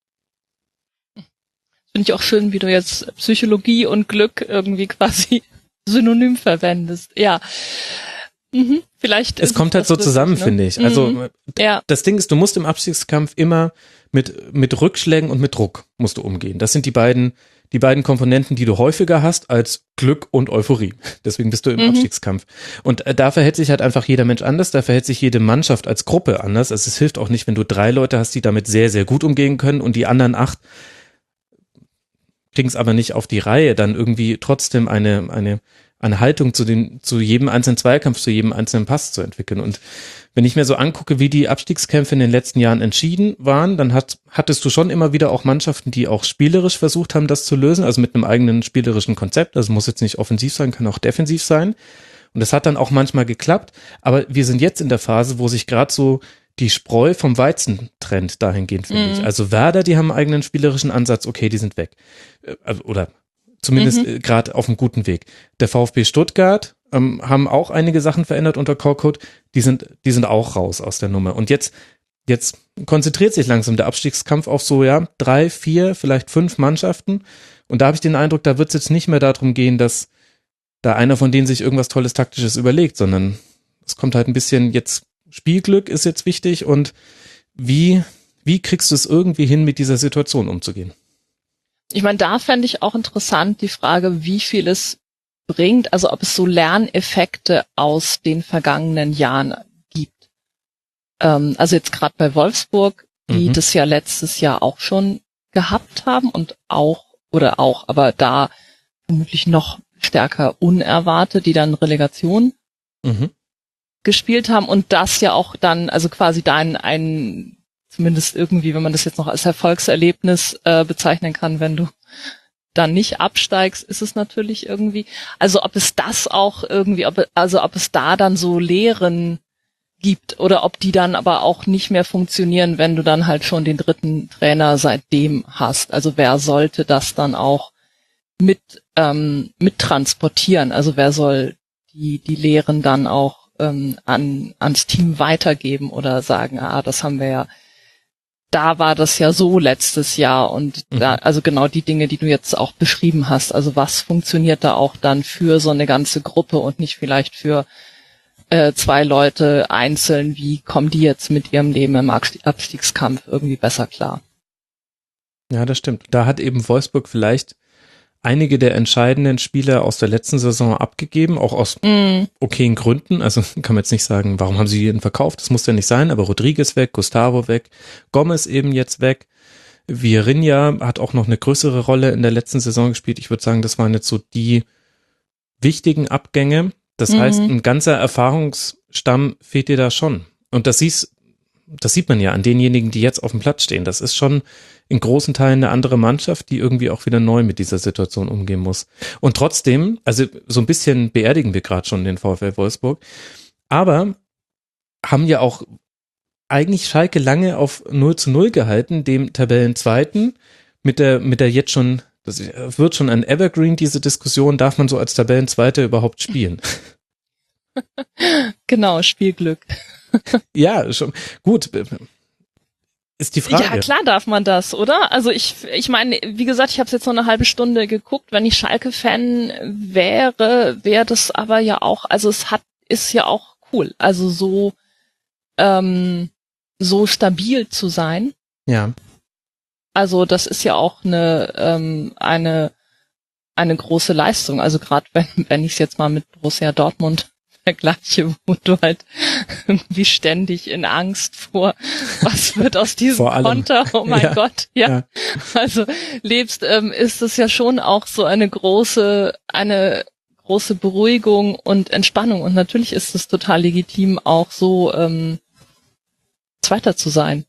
Finde ich auch schön, wie du jetzt Psychologie und Glück irgendwie quasi synonym verwendest. Ja. Mhm. Vielleicht es kommt halt so wirklich zusammen, ne? Finde ich. Also mhm. ja. Das Ding ist, du musst im Abstiegskampf immer mit mit Rückschlägen und mit Druck musst du umgehen. Das sind die beiden die beiden Komponenten, die du häufiger hast als Glück und Euphorie. Deswegen bist du im mhm. Abstiegskampf. Und äh, da verhält sich halt einfach jeder Mensch anders, da verhält sich jede Mannschaft als Gruppe anders. Also es hilft auch nicht, wenn du drei Leute hast, die damit sehr, sehr gut umgehen können und die anderen acht kriegen es aber nicht auf die Reihe, dann irgendwie trotzdem eine eine eine Haltung zu den, zu jedem einzelnen Zweikampf, zu jedem einzelnen Pass zu entwickeln. Und wenn ich mir so angucke, wie die Abstiegskämpfe in den letzten Jahren entschieden waren, dann hat, hattest du schon immer wieder auch Mannschaften, die auch spielerisch versucht haben, das zu lösen, also mit einem eigenen spielerischen Konzept. Also muss jetzt nicht offensiv sein, kann auch defensiv sein. Und das hat dann auch manchmal geklappt. Aber wir sind jetzt in der Phase, wo sich gerade so die Spreu vom Weizen trennt dahingehend, finde Mhm. ich. Also Werder, die haben einen eigenen spielerischen Ansatz, okay, die sind weg. Also, oder Zumindest mhm. gerade auf einem guten Weg. Der VfB Stuttgart ähm, haben auch einige Sachen verändert unter Korkut. Die sind, die sind auch raus aus der Nummer. Und jetzt, jetzt konzentriert sich langsam der Abstiegskampf auf so, ja, drei, vier, vielleicht fünf Mannschaften. Und da habe ich den Eindruck, da wird es jetzt nicht mehr darum gehen, dass da einer von denen sich irgendwas Tolles Taktisches überlegt, sondern es kommt halt ein bisschen jetzt, Spielglück ist jetzt wichtig und wie, wie kriegst du es irgendwie hin, mit dieser Situation umzugehen? Ich meine, da fände ich auch interessant die Frage, wie viel es bringt, also ob es so Lerneffekte aus den vergangenen Jahren gibt. Ähm, also jetzt gerade bei Wolfsburg, die Mhm. das ja letztes Jahr auch schon gehabt haben und auch, oder auch, aber da vermutlich noch stärker unerwartet, die dann Relegation Mhm. gespielt haben und das ja auch dann, also quasi da ein, ein zumindest irgendwie, wenn man das jetzt noch als Erfolgserlebnis äh, bezeichnen kann, wenn du dann nicht absteigst, ist es natürlich irgendwie, also ob es das auch irgendwie, ob, also ob es da dann so Lehren gibt oder ob die dann aber auch nicht mehr funktionieren, wenn du dann halt schon den dritten Trainer seitdem hast. Also wer sollte das dann auch mit ähm, mit transportieren? Also wer soll die die Lehren dann auch ähm, an ans Team weitergeben oder sagen, ah, das haben wir ja, da war das ja so letztes Jahr und Mhm. da, also genau die Dinge, die du jetzt auch beschrieben hast. Also was funktioniert da auch dann für so eine ganze Gruppe und nicht vielleicht für äh, zwei Leute einzeln? Wie kommen die jetzt mit ihrem Leben im Abstiegskampf irgendwie besser klar? Ja, das stimmt. Da hat eben Wolfsburg vielleicht einige der entscheidenden Spieler aus der letzten Saison abgegeben, auch aus Mm. okayen Gründen. Also kann man jetzt nicht sagen, warum haben sie jeden verkauft? Das muss ja nicht sein, aber Rodriguez weg, Gustavo weg, Gomez eben jetzt weg. Vieirinha hat auch noch eine größere Rolle in der letzten Saison gespielt. Ich würde sagen, das waren jetzt so die wichtigen Abgänge. Das Mhm. heißt, ein ganzer Erfahrungsstamm fehlt dir da schon. Und das siehst, das sieht man ja an denjenigen, die jetzt auf dem Platz stehen. Das ist schon in großen Teilen eine andere Mannschaft, die irgendwie auch wieder neu mit dieser Situation umgehen muss. Und trotzdem, also so ein bisschen beerdigen wir gerade schon den VfL Wolfsburg, aber haben ja auch eigentlich Schalke lange auf null zu null gehalten, dem Tabellenzweiten, mit der, mit der jetzt schon, das wird schon ein Evergreen, diese Diskussion, darf man so als Tabellenzweiter überhaupt spielen? Genau, Spielglück. Ja, schon, gut, ist die Frage. Ja, klar darf man das, oder? Also ich, ich meine, wie gesagt, ich habe jetzt nur eine halbe Stunde geguckt. Wenn ich Schalke-Fan wäre, wäre das aber ja auch, also es hat, ist ja auch cool, also so, ähm, so stabil zu sein. Ja. Also das ist ja auch eine, ähm, eine, eine große Leistung. Also gerade wenn, wenn ich es jetzt mal mit Borussia Dortmund vergleiche, wo du halt irgendwie ständig in Angst vor, was wird aus diesem Konter, oh mein ja. Gott, ja. ja. Also lebst, ähm, ist es ja schon auch so eine große, eine große Beruhigung und Entspannung. Und natürlich ist es total legitim, auch so ähm, Zweiter zu sein.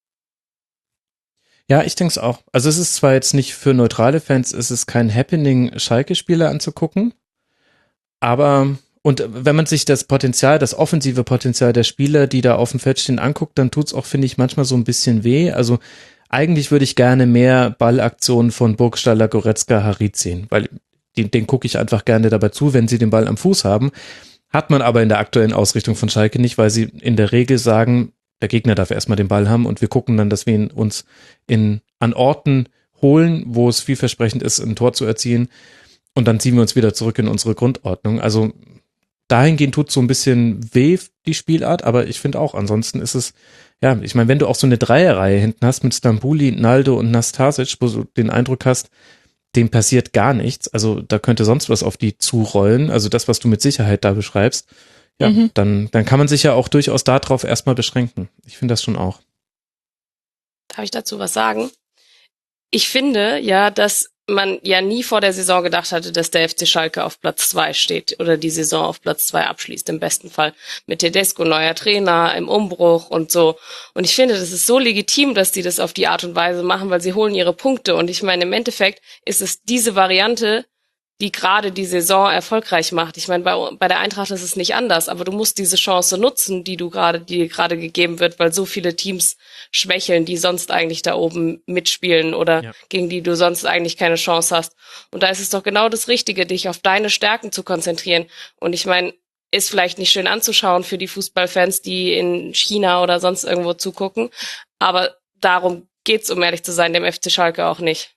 Ja, ich denke es auch. Also es ist zwar jetzt nicht für neutrale Fans, es ist kein Happening, Schalke-Spiele anzugucken, aber und wenn man sich das Potenzial, das offensive Potenzial der Spieler, die da auf dem Feld stehen, anguckt, dann tut's auch, finde ich, manchmal so ein bisschen weh. Also eigentlich würde ich gerne mehr Ballaktionen von Burgstaller, Goretzka, Harit sehen, weil den, den gucke ich einfach gerne dabei zu, wenn sie den Ball am Fuß haben. Hat man aber in der aktuellen Ausrichtung von Schalke nicht, weil sie in der Regel sagen, der Gegner darf erstmal den Ball haben und wir gucken dann, dass wir ihn uns in, an Orten holen, wo es vielversprechend ist, ein Tor zu erzielen und dann ziehen wir uns wieder zurück in unsere Grundordnung. Also dahingehend tut so ein bisschen weh die Spielart, aber ich finde auch, ansonsten ist es, ja, ich meine, wenn du auch so eine Dreierreihe hinten hast mit Stambouli, Naldo und Nastasic, wo du den Eindruck hast, dem passiert gar nichts, also da könnte sonst was auf die zurollen, also das, was du mit Sicherheit da beschreibst, ja, mhm. dann, dann kann man sich ja auch durchaus darauf erstmal beschränken. Ich finde das schon auch. Darf ich dazu was sagen? Ich finde ja, dass man ja nie vor der Saison gedacht hatte, dass der F C Schalke auf Platz zwei steht oder die Saison auf Platz zwei abschließt, im besten Fall mit Tedesco, neuer Trainer, im Umbruch und so. Und ich finde, das ist so legitim, dass die das auf die Art und Weise machen, weil sie holen ihre Punkte. Und ich meine, im Endeffekt ist es diese Variante, die gerade die Saison erfolgreich macht. Ich meine, bei, bei der Eintracht ist es nicht anders, aber du musst diese Chance nutzen, die du gerade, die dir gerade gegeben wird, weil so viele Teams schwächeln, die sonst eigentlich da oben mitspielen oder ja. gegen die du sonst eigentlich keine Chance hast. Und da ist es doch genau das Richtige, dich auf deine Stärken zu konzentrieren. Und ich meine, ist vielleicht nicht schön anzuschauen für die Fußballfans, die in China oder sonst irgendwo zugucken, aber darum geht's, um ehrlich zu sein, dem F C Schalke auch nicht.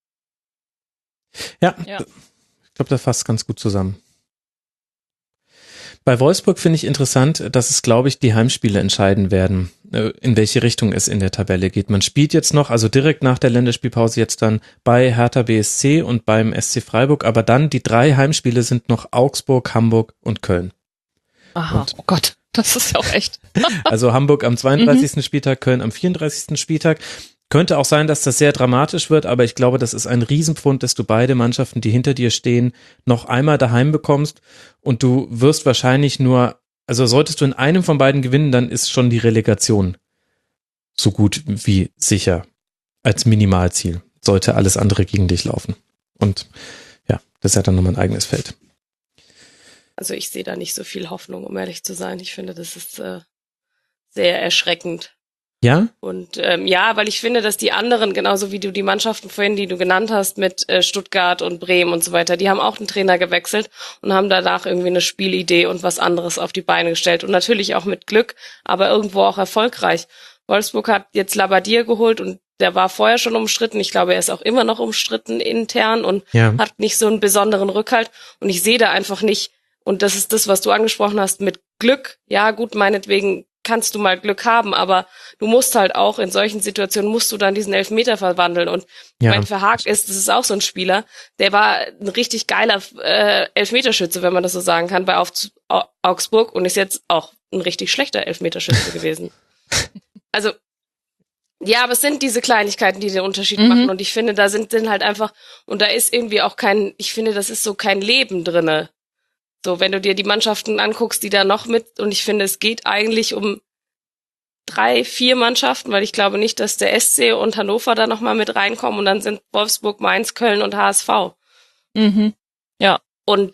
Ja, ja. Ich glaube, das fasst ganz gut zusammen. Bei Wolfsburg finde ich interessant, dass es, glaube ich, die Heimspiele entscheiden werden, in welche Richtung es in der Tabelle geht. Man spielt jetzt noch, also direkt nach der Länderspielpause jetzt dann bei Hertha B S C und beim S C Freiburg, aber dann die drei Heimspiele sind noch Augsburg, Hamburg und Köln. Aha, und, oh Gott, das ist ja auch echt. Also Hamburg am zweiunddreißigsten Spieltag, Köln am vierunddreißigsten Spieltag. Könnte auch sein, dass das sehr dramatisch wird, aber ich glaube, das ist ein Riesenpfund, dass du beide Mannschaften, die hinter dir stehen, noch einmal daheim bekommst und du wirst wahrscheinlich nur, also solltest du in einem von beiden gewinnen, dann ist schon die Relegation so gut wie sicher als Minimalziel. Sollte alles andere gegen dich laufen. Und ja, das ist ja dann nochmal ein eigenes Feld. Also ich sehe da nicht so viel Hoffnung, um ehrlich zu sein. Ich finde, das ist äh, sehr erschreckend. Ja? Und ähm, ja, weil ich finde, dass die anderen, genauso wie du die Mannschaften vorhin, die du genannt hast, mit äh, Stuttgart und Bremen und so weiter, die haben auch einen Trainer gewechselt und haben danach irgendwie eine Spielidee und was anderes auf die Beine gestellt. Und natürlich auch mit Glück, aber irgendwo auch erfolgreich. Wolfsburg hat jetzt Labbadia geholt und der war vorher schon umstritten. Ich glaube, er ist auch immer noch umstritten intern und ja. hat nicht so einen besonderen Rückhalt. Und ich sehe da einfach nicht, und das ist das, was du angesprochen hast, mit Glück. Ja, gut, meinetwegen kannst du mal Glück haben, aber du musst halt auch in solchen Situationen musst du dann diesen Elfmeter verwandeln und ja. mein Verhaag ist, das ist auch so ein Spieler, der war ein richtig geiler äh, Elfmeterschütze, wenn man das so sagen kann, bei Auf- Augsburg und ist jetzt auch ein richtig schlechter Elfmeterschütze gewesen. Also ja, aber es sind diese Kleinigkeiten, die den Unterschied mhm. machen und ich finde, da sind, sind halt einfach und da ist irgendwie auch kein, ich finde, das ist so kein Leben drinne. So, wenn du dir die Mannschaften anguckst, die da noch mit, und ich finde, es geht eigentlich um drei, vier Mannschaften, weil ich glaube nicht, dass der S C und Hannover da nochmal mit reinkommen und dann sind Wolfsburg, Mainz, Köln und H S V. Mhm. Ja. Und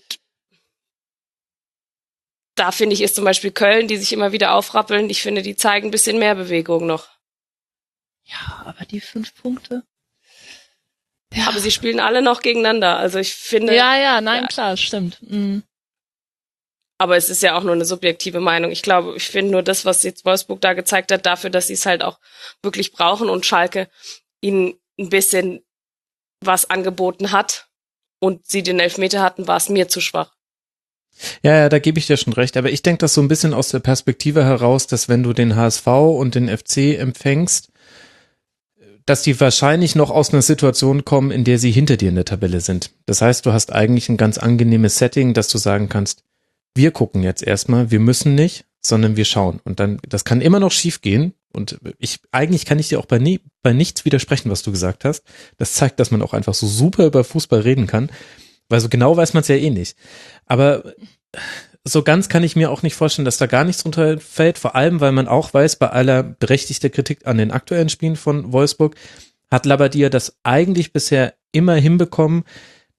da finde ich, ist zum Beispiel Köln, die sich immer wieder aufrappeln, ich finde, die zeigen ein bisschen mehr Bewegung noch. Ja, aber die fünf Punkte. Ja. Aber sie spielen alle noch gegeneinander, also ich finde. Ja, ja, nein, ja, klar, stimmt. Mhm. Aber es ist ja auch nur eine subjektive Meinung. Ich glaube, ich finde nur das, was jetzt Wolfsburg da gezeigt hat, dafür, dass sie es halt auch wirklich brauchen und Schalke ihnen ein bisschen was angeboten hat und sie den Elfmeter hatten, war es mir zu schwach. Ja, ja, da gebe ich dir schon recht. Aber ich denke das so ein bisschen aus der Perspektive heraus, dass wenn du den H S V und den F C empfängst, dass die wahrscheinlich noch aus einer Situation kommen, in der sie hinter dir in der Tabelle sind. Das heißt, du hast eigentlich ein ganz angenehmes Setting, dass du sagen kannst, wir gucken jetzt erstmal, wir müssen nicht, sondern wir schauen. Und dann, das kann immer noch schief gehen. Und ich, eigentlich kann ich dir auch bei, nie, bei nichts widersprechen, was du gesagt hast. Das zeigt, dass man auch einfach so super über Fußball reden kann. Weil so genau weiß man es ja eh nicht. Aber so ganz kann ich mir auch nicht vorstellen, dass da gar nichts runterfällt. Vor allem, weil man auch weiß, bei aller berechtigter Kritik an den aktuellen Spielen von Wolfsburg, hat Labbadia das eigentlich bisher immer hinbekommen,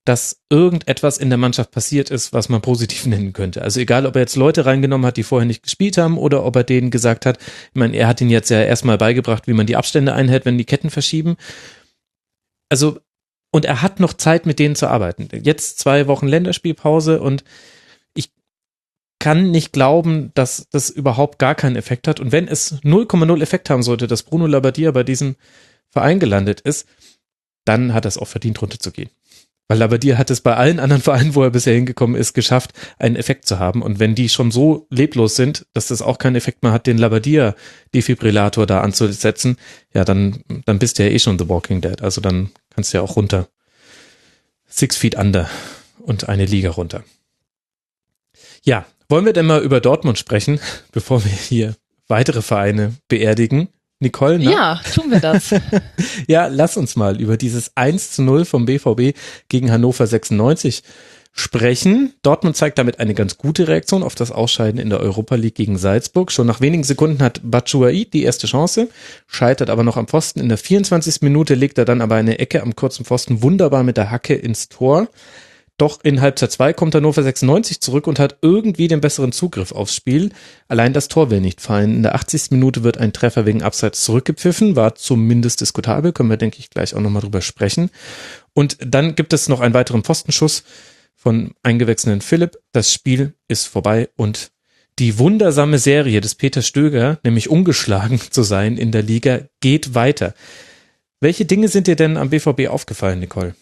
dass irgendetwas in der Mannschaft passiert ist, was man positiv nennen könnte. Also egal, ob er jetzt Leute reingenommen hat, die vorher nicht gespielt haben, oder ob er denen gesagt hat, ich meine, er hat ihnen jetzt ja erstmal beigebracht, wie man die Abstände einhält, wenn die Ketten verschieben. Also, und er hat noch Zeit, mit denen zu arbeiten. Jetzt zwei Wochen Länderspielpause und ich kann nicht glauben, dass das überhaupt gar keinen Effekt hat. Und wenn es null Komma null Effekt haben sollte, dass Bruno Labbadia bei diesem Verein gelandet ist, dann hat er es auch verdient, runterzugehen. Weil Labbadia hat es bei allen anderen Vereinen, wo er bisher hingekommen ist, geschafft, einen Effekt zu haben. Und wenn die schon so leblos sind, dass das auch keinen Effekt mehr hat, den Labbadia-Defibrillator da anzusetzen, ja, dann, dann bist du ja eh schon The Walking Dead. Also dann kannst du ja auch runter. Six feet under und eine Liga runter. Ja, wollen wir denn mal über Dortmund sprechen, bevor wir hier weitere Vereine beerdigen? Nicole, ne? Ja, tun wir das. Ja, lass uns mal über dieses eins zu null vom B V B gegen Hannover sechsundneunzig sprechen. Dortmund zeigt damit eine ganz gute Reaktion auf das Ausscheiden in der Europa League gegen Salzburg. Schon nach wenigen Sekunden hat Batshuayi die erste Chance, scheitert aber noch am Pfosten. In der vierundzwanzigsten Minute legt er dann aber eine Ecke am kurzen Pfosten wunderbar mit der Hacke ins Tor. Doch in Halbzeit zwei kommt Hannover sechsundneunzig zurück und hat irgendwie den besseren Zugriff aufs Spiel. Allein das Tor will nicht fallen. In der achtzigsten Minute wird ein Treffer wegen Abseits zurückgepfiffen, war zumindest diskutabel, können wir, denke ich, gleich auch nochmal drüber sprechen. Und dann gibt es noch einen weiteren Pfostenschuss von eingewechselten Philipp. Das Spiel ist vorbei und die wundersame Serie des Peter Stöger, nämlich ungeschlagen zu sein in der Liga, geht weiter. Welche Dinge sind dir denn am B V B aufgefallen, Nicole?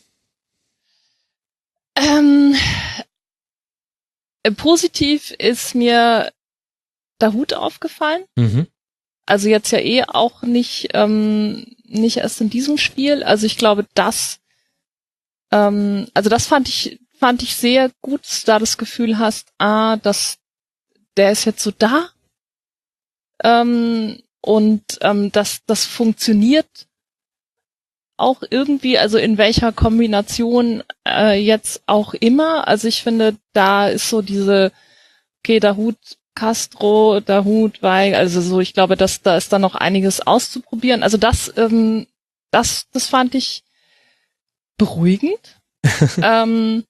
Ähm, positiv ist mir Dahoud aufgefallen. Mhm. Also jetzt ja eh auch nicht, ähm, nicht erst in diesem Spiel. Also ich glaube, das, ähm, also das fand ich, fand ich sehr gut, dass du da das Gefühl hast, ah, das, der ist jetzt so da, ähm, und ähm, das, das funktioniert auch irgendwie, also in welcher Kombination äh, jetzt auch immer. Also ich finde, da ist so diese, okay, Dahoud, Castro, Dahoud, Weigl, also so, ich glaube, dass da ist da noch einiges auszuprobieren. Also das, ähm, das, das fand ich beruhigend. ähm,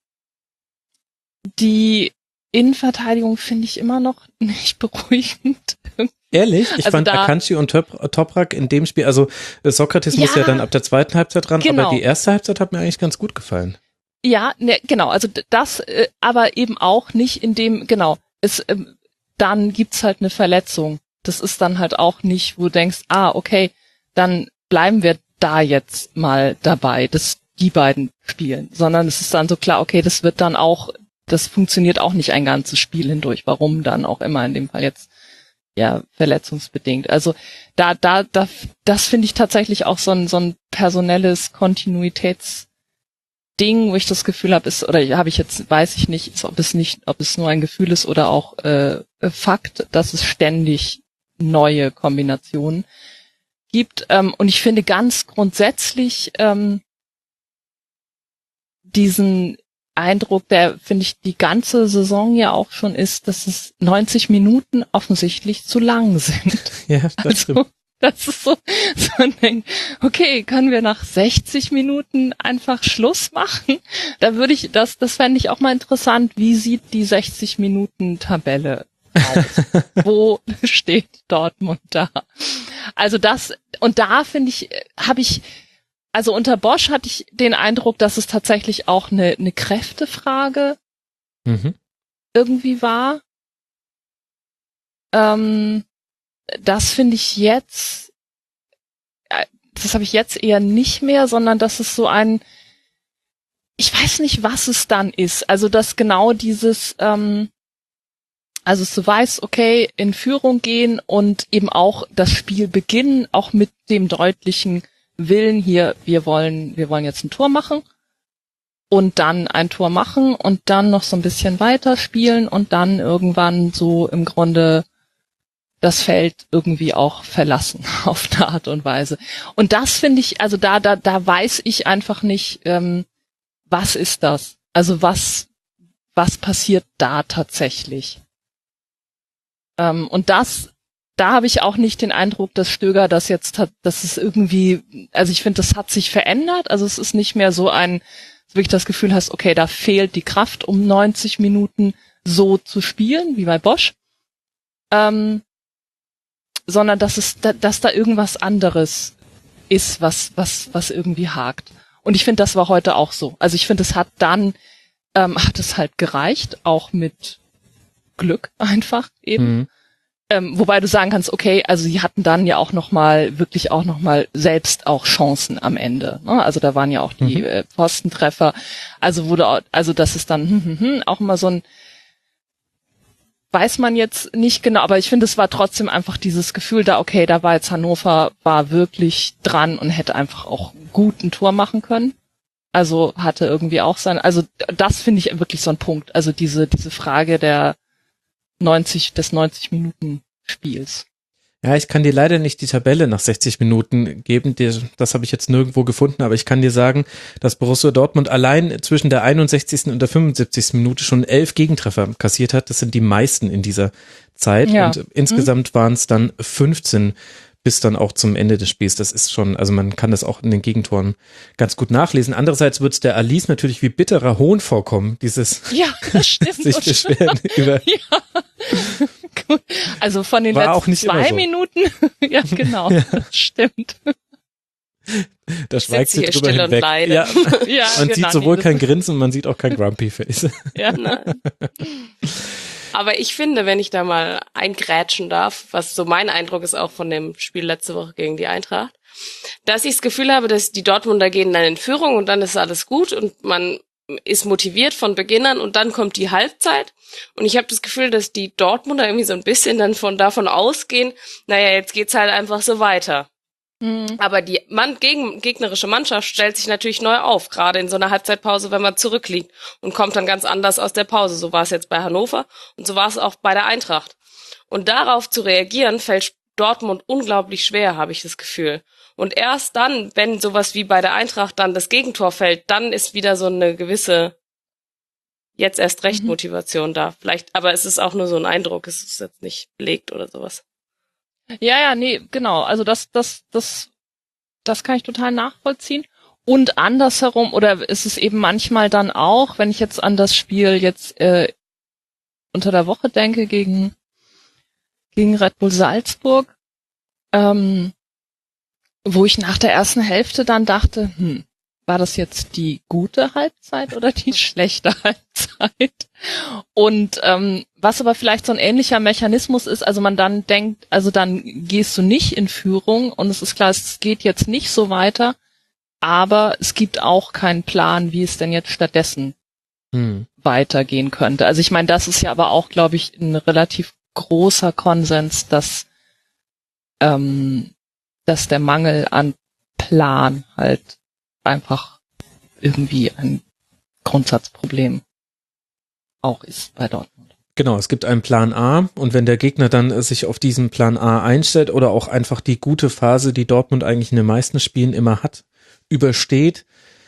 die Innenverteidigung finde ich immer noch nicht beruhigend. Ehrlich? Ich also fand Akanji und Top, Toprak in dem Spiel, also Sokrates muss ja, ja dann ab der zweiten Halbzeit ran, genau. Aber die erste Halbzeit hat mir eigentlich ganz gut gefallen. Ja, ne, genau, also das, äh, aber eben auch nicht in dem, genau, es, ähm, dann gibt's halt eine Verletzung. Das ist dann halt auch nicht, wo du denkst, ah, okay, dann bleiben wir da jetzt mal dabei, dass die beiden spielen, sondern es ist dann so klar, okay, das wird dann auch, das funktioniert auch nicht ein ganzes Spiel hindurch, warum dann auch immer in dem Fall jetzt ja, verletzungsbedingt. Also da, da, da, das finde ich tatsächlich auch so ein, so ein personelles Kontinuitätsding, wo ich das Gefühl habe, ist, oder habe ich jetzt, weiß ich nicht, ist, ob es nicht, ob es nur ein Gefühl ist oder auch äh, Fakt, dass es ständig neue Kombinationen gibt. Ähm, und ich finde ganz grundsätzlich ähm, diesen Eindruck, der, finde ich, die ganze Saison ja auch schon ist, dass es neunzig Minuten offensichtlich zu lang sind. Ja, das also, stimmt. Das ist so, so man denkt, okay, können wir nach sechzig Minuten einfach Schluss machen? Da würde ich, das, das fände ich auch mal interessant. Wie sieht die sechzig Minuten Tabelle aus? Wo steht Dortmund da? Also das, und da finde ich, habe ich, also unter Bosch hatte ich den Eindruck, dass es tatsächlich auch eine, eine Kräftefrage mhm. irgendwie war. Ähm, das finde ich jetzt, das habe ich jetzt eher nicht mehr, sondern das ist so ein, ich weiß nicht, was es dann ist. Also dass genau dieses, ähm, also du weißt, okay, in Führung gehen und eben auch das Spiel beginnen, auch mit dem deutlichen Willen hier, wir wollen, wir wollen jetzt ein Tor machen und dann ein Tor machen und dann noch so ein bisschen weiter spielen und dann irgendwann so im Grunde das Feld irgendwie auch verlassen auf eine Art und Weise. Und das finde ich, also da, da, da weiß ich einfach nicht, ähm, was ist das? Also was, was passiert da tatsächlich? Ähm, und das, da habe ich auch nicht den Eindruck, dass Stöger das jetzt hat, dass es irgendwie, also ich finde, das hat sich verändert. Also es ist nicht mehr so ein, du wirklich das Gefühl hast, okay, da fehlt die Kraft, um neunzig Minuten so zu spielen, wie bei Bosch. Ähm, sondern dass es, dass da irgendwas anderes ist, was, was, was irgendwie hakt. Und ich finde, das war heute auch so. Also ich finde, es hat dann, ähm, hat es halt gereicht, auch mit Glück einfach eben. Mhm. Ähm, wobei du sagen kannst, okay, also sie hatten dann ja auch nochmal, wirklich auch nochmal selbst auch Chancen am Ende. Ne? Also da waren ja auch die mhm. äh, Postentreffer. Also wurde, auch, also das ist dann hm, hm, hm, auch immer so ein, weiß man jetzt nicht genau, aber ich finde, es war trotzdem einfach dieses Gefühl da, okay, da war jetzt Hannover, war wirklich dran und hätte einfach auch gut ein Tor machen können. Also hatte irgendwie auch sein, also das finde ich wirklich so ein Punkt. Also diese, diese Frage der neunzig, des neunzig Minuten Spiels. Ja, ich kann dir leider nicht die Tabelle nach sechzig Minuten geben, das habe ich jetzt nirgendwo gefunden, aber ich kann dir sagen, dass Borussia Dortmund allein zwischen der einundsechzigsten und der fünfundsiebzigsten Minute schon elf Gegentreffer kassiert hat. Das sind die meisten in dieser Zeit ja. und insgesamt hm. waren es dann fünfzehn bis dann auch zum Ende des Spiels. Das ist schon, also man kann das auch in den Gegentoren ganz gut nachlesen. Andererseits wird es der Alice natürlich wie bitterer Hohn vorkommen, dieses ja, das stimmt. sich beschweren über. Ja. Gut. Also von den War letzten auch nicht zwei so. Minuten, ja genau, ja. Das stimmt. Da schweigt sie drüber still hinweg. Und ja. Ja, man genau, sieht sowohl nee, kein Grinsen, man sieht auch kein Grumpy Face. Ja, nein. Aber ich finde, wenn ich da mal eingrätschen darf, was so mein Eindruck ist auch von dem Spiel letzte Woche gegen die Eintracht, dass ich das Gefühl habe, dass die Dortmunder gehen dann in Führung und dann ist alles gut und man ist motiviert von Beginn an und dann kommt die Halbzeit und ich habe das Gefühl, dass die Dortmunder irgendwie so ein bisschen dann von davon ausgehen, naja, jetzt geht's halt einfach so weiter. Mhm. Aber die Mann, gegen, gegnerische Mannschaft stellt sich natürlich neu auf, gerade in so einer Halbzeitpause, wenn man zurückliegt und kommt dann ganz anders aus der Pause. So war es jetzt bei Hannover und so war es auch bei der Eintracht. Und darauf zu reagieren, fällt Dortmund unglaublich schwer, habe ich das Gefühl. Und erst dann, wenn sowas wie bei der Eintracht dann das Gegentor fällt, dann ist wieder so eine gewisse jetzt erst recht Motivation mhm. da. Vielleicht, aber es ist auch nur so ein Eindruck, es ist jetzt nicht belegt oder sowas. Ja, ja, nee, genau. Also das, das, das, das kann ich total nachvollziehen. Und andersherum, oder ist es eben manchmal dann auch, wenn ich jetzt an das Spiel jetzt äh, unter der Woche denke gegen gegen Red Bull Salzburg, ähm, wo ich nach der ersten Hälfte dann dachte, hm, war das jetzt die gute Halbzeit oder die schlechte Halbzeit? Und ähm, was aber vielleicht so ein ähnlicher Mechanismus ist, also man dann denkt, also dann gehst du nicht in Führung und es ist klar, es geht jetzt nicht so weiter, aber es gibt auch keinen Plan, wie es denn jetzt stattdessen hm. weitergehen könnte. Also ich meine, das ist ja aber auch, glaube ich, ein relativ großer Konsens, dass ähm, dass der Mangel an Plan halt einfach irgendwie ein Grundsatzproblem auch ist bei Dortmund. Genau, es gibt einen Plan A und wenn der Gegner dann sich auf diesen Plan A einstellt oder auch einfach die gute Phase, die Dortmund eigentlich in den meisten Spielen immer hat, übersteht,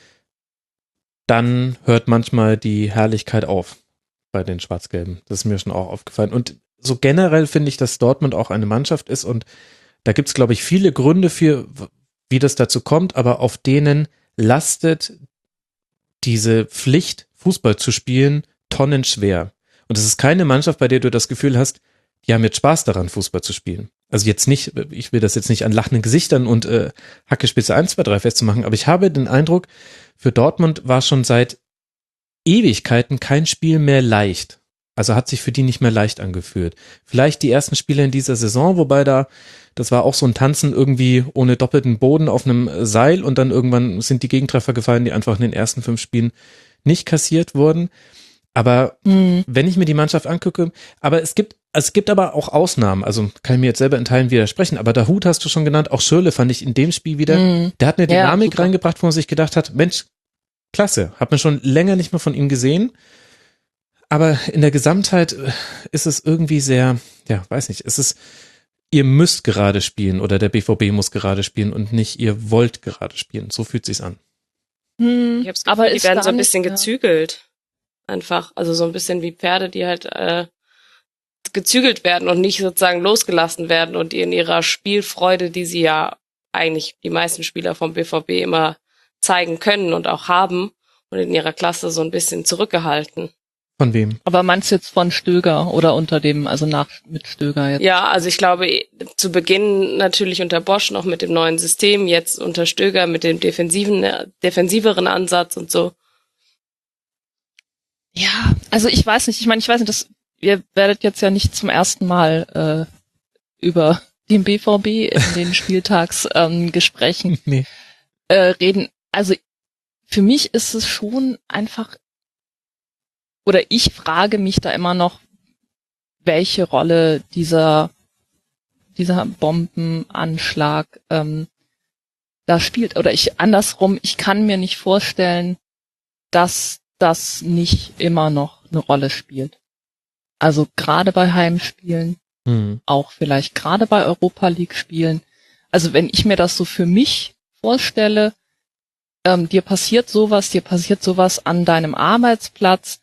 dann hört manchmal die Herrlichkeit auf bei den Schwarz-Gelben. Das ist mir schon auch aufgefallen. Und so generell finde ich, dass Dortmund auch eine Mannschaft ist und da gibt es, glaube ich, viele Gründe für, wie das dazu kommt, aber auf denen lastet diese Pflicht, Fußball zu spielen, tonnenschwer. Und es ist keine Mannschaft, bei der du das Gefühl hast, die haben jetzt Spaß daran, Fußball zu spielen. Also jetzt nicht, ich will das jetzt nicht an lachenden Gesichtern und äh, Hackespitze eins, zwei, drei festzumachen, aber ich habe den Eindruck, für Dortmund war schon seit Ewigkeiten kein Spiel mehr leicht. Also hat sich für die nicht mehr leicht angefühlt. Vielleicht die ersten Spiele in dieser Saison, wobei da, das war auch so ein Tanzen irgendwie ohne doppelten Boden auf einem Seil und dann irgendwann sind die Gegentreffer gefallen, die einfach in den ersten fünf Spielen nicht kassiert wurden. Aber mhm. wenn ich mir die Mannschaft angucke, aber es gibt, es gibt aber auch Ausnahmen, also kann ich mir jetzt selber in Teilen widersprechen, aber Dahut hast du schon genannt, auch Schürrle fand ich in dem Spiel wieder, mhm. der hat eine Dynamik ja, reingebracht, wo man sich gedacht hat, Mensch, klasse, hat man schon länger nicht mehr von ihm gesehen. Aber in der Gesamtheit ist es irgendwie sehr, ja, weiß nicht, es ist, ihr müsst gerade spielen oder der B V B muss gerade spielen und nicht ihr wollt gerade spielen. So fühlt sich's an. Hm, ich hab's Gefühl, aber die werden so ein bisschen nicht, gezügelt. Einfach, also so ein bisschen wie Pferde, die halt äh, gezügelt werden und nicht sozusagen losgelassen werden und in ihrer Spielfreude, die sie ja eigentlich die meisten Spieler vom B V B immer zeigen können und auch haben. und in ihrer Klasse so ein bisschen zurückgehalten. Von wem? Aber meinst du jetzt von Stöger oder unter dem, also nach mit Stöger jetzt? Ja, also ich glaube, zu Beginn natürlich unter Bosch noch mit dem neuen System, jetzt unter Stöger mit dem defensiven, defensiveren Ansatz und so. Ja, also ich weiß nicht, ich meine, ich weiß nicht, dass ihr werdet jetzt ja nicht zum ersten Mal äh, über den B V B in den Spieltagsgesprächen ähm, nee. äh, reden. Also für mich ist es schon einfach, oder ich frage mich da immer noch, welche Rolle dieser dieser Bombenanschlag ähm, da spielt. Oder ich andersrum, ich kann mir nicht vorstellen, dass das nicht immer noch eine Rolle spielt. Also gerade bei Heimspielen, mhm. auch vielleicht gerade bei Europa League Spielen. Also wenn ich mir das so für mich vorstelle, ähm, dir passiert sowas, dir passiert sowas an deinem Arbeitsplatz,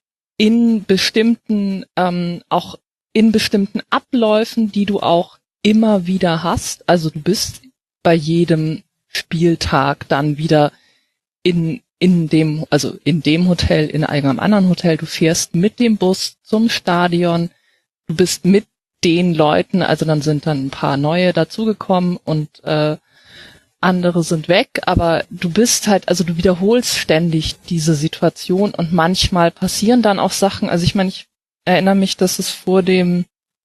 in bestimmten, ähm, auch in bestimmten Abläufen, die du auch immer wieder hast. Also du bist bei jedem Spieltag dann wieder in in dem, also in dem Hotel, in einem anderen Hotel. Du fährst mit dem Bus zum Stadion. Du bist mit den Leuten, also dann sind dann ein paar neue dazugekommen und äh, andere sind weg, aber du bist halt, also du wiederholst ständig diese Situation und manchmal passieren dann auch Sachen, also ich meine, ich erinnere mich, dass es vor dem,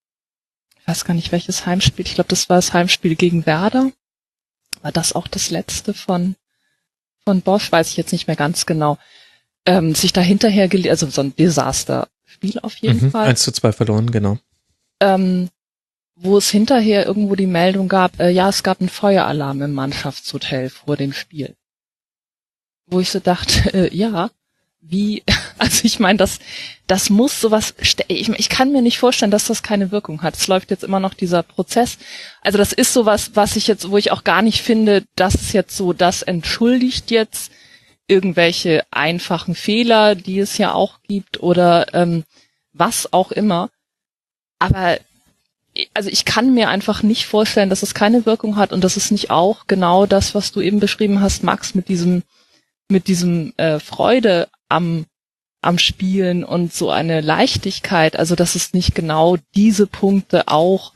ich weiß gar nicht welches Heimspiel, ich glaube, das war das Heimspiel gegen Werder, war das auch das letzte von von Bosch, weiß ich jetzt nicht mehr ganz genau, ähm, sich da hinterher, gele- also so ein Desasterspiel auf jeden mhm, Fall. eins zu zwei verloren, genau. Ähm, wo es hinterher irgendwo die Meldung gab, äh, ja, es gab einen Feueralarm im Mannschaftshotel vor dem Spiel. Wo ich so dachte, äh, ja, wie, also ich meine, das das muss sowas, ich, ich kann mir nicht vorstellen, dass das keine Wirkung hat. Es läuft jetzt immer noch dieser Prozess. Also das ist sowas, was ich jetzt, wo ich auch gar nicht finde, dass es jetzt so, das entschuldigt jetzt irgendwelche einfachen Fehler, die es ja auch gibt oder ähm, was auch immer. Aber also ich kann mir einfach nicht vorstellen, dass es keine Wirkung hat und das ist nicht auch genau das, was du eben beschrieben hast, Max, mit diesem mit diesem äh, Freude am am Spielen und so eine Leichtigkeit, also dass es nicht genau diese Punkte auch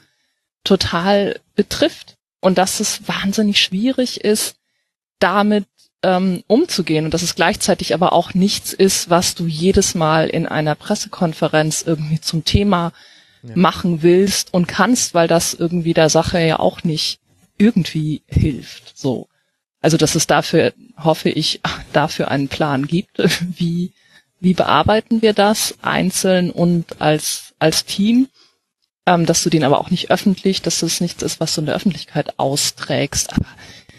total betrifft und dass es wahnsinnig schwierig ist, damit ähm, umzugehen und dass es gleichzeitig aber auch nichts ist, was du jedes Mal in einer Pressekonferenz irgendwie zum Thema ja. machen willst und kannst, weil das irgendwie der Sache ja auch nicht irgendwie hilft. So, also dass es dafür, hoffe ich, dafür einen Plan gibt, wie wie bearbeiten wir das einzeln und als als Team, ähm, dass du den aber auch nicht öffentlich, dass das nichts ist, was du in der Öffentlichkeit austrägst. Aber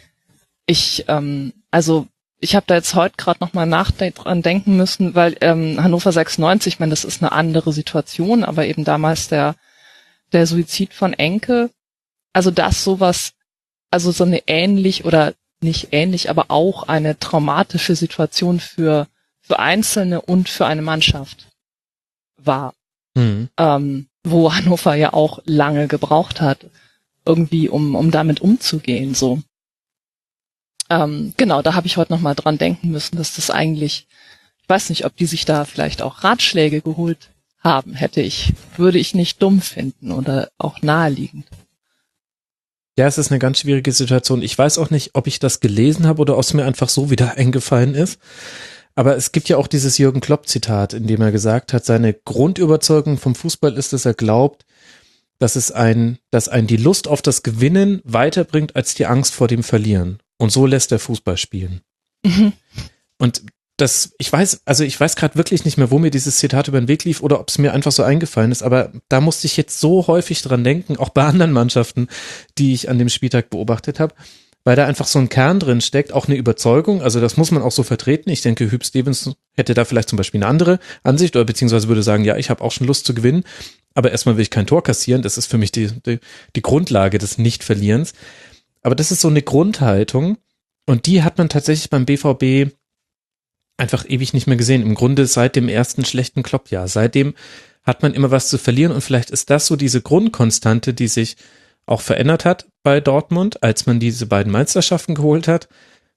ich, ähm, also ich habe da jetzt heute gerade nochmal nachdenken denken müssen, weil ähm, Hannover sechsundneunzig, ich meine, das ist eine andere Situation, aber eben damals der der Suizid von Enke, also das sowas, also so eine ähnlich oder nicht ähnlich, aber auch eine traumatische Situation für für Einzelne und für eine Mannschaft war, mhm. ähm, wo Hannover ja auch lange gebraucht hat, irgendwie um um damit umzugehen, so. Ähm, genau, da habe ich heute nochmal dran denken müssen, dass das eigentlich, ich weiß nicht, ob die sich da vielleicht auch Ratschläge geholt haben, hätte ich, würde ich nicht dumm finden oder auch naheliegend. Ja, es ist eine ganz schwierige Situation. Ich weiß auch nicht, ob ich das gelesen habe oder ob es mir einfach so wieder eingefallen ist. Aber es gibt ja auch dieses Jürgen Klopp-Zitat, in dem er gesagt hat, seine Grundüberzeugung vom Fußball ist, dass er glaubt, dass es ein, dass ein die Lust auf das Gewinnen weiterbringt als die Angst vor dem Verlieren. Und so lässt er Fußball spielen. Mhm. Und das, ich weiß, also ich weiß gerade wirklich nicht mehr, wo mir dieses Zitat über den Weg lief oder ob es mir einfach so eingefallen ist, aber da musste ich jetzt so häufig dran denken, auch bei anderen Mannschaften, die ich an dem Spieltag beobachtet habe, weil da einfach so ein Kern drin steckt, auch eine Überzeugung, also das muss man auch so vertreten. Ich denke, Hüb Stevens hätte da vielleicht zum Beispiel eine andere Ansicht oder beziehungsweise würde sagen, ja, ich habe auch schon Lust zu gewinnen, aber erstmal will ich kein Tor kassieren, das ist für mich die, die, die Grundlage des Nicht-Verlierens. Aber das ist so eine Grundhaltung und die hat man tatsächlich beim B V B einfach ewig nicht mehr gesehen. Im Grunde seit dem ersten schlechten Klopp-Jahr. Seitdem hat man immer was zu verlieren und vielleicht ist das so diese Grundkonstante, die sich auch verändert hat bei Dortmund, als man diese beiden Meisterschaften geholt hat.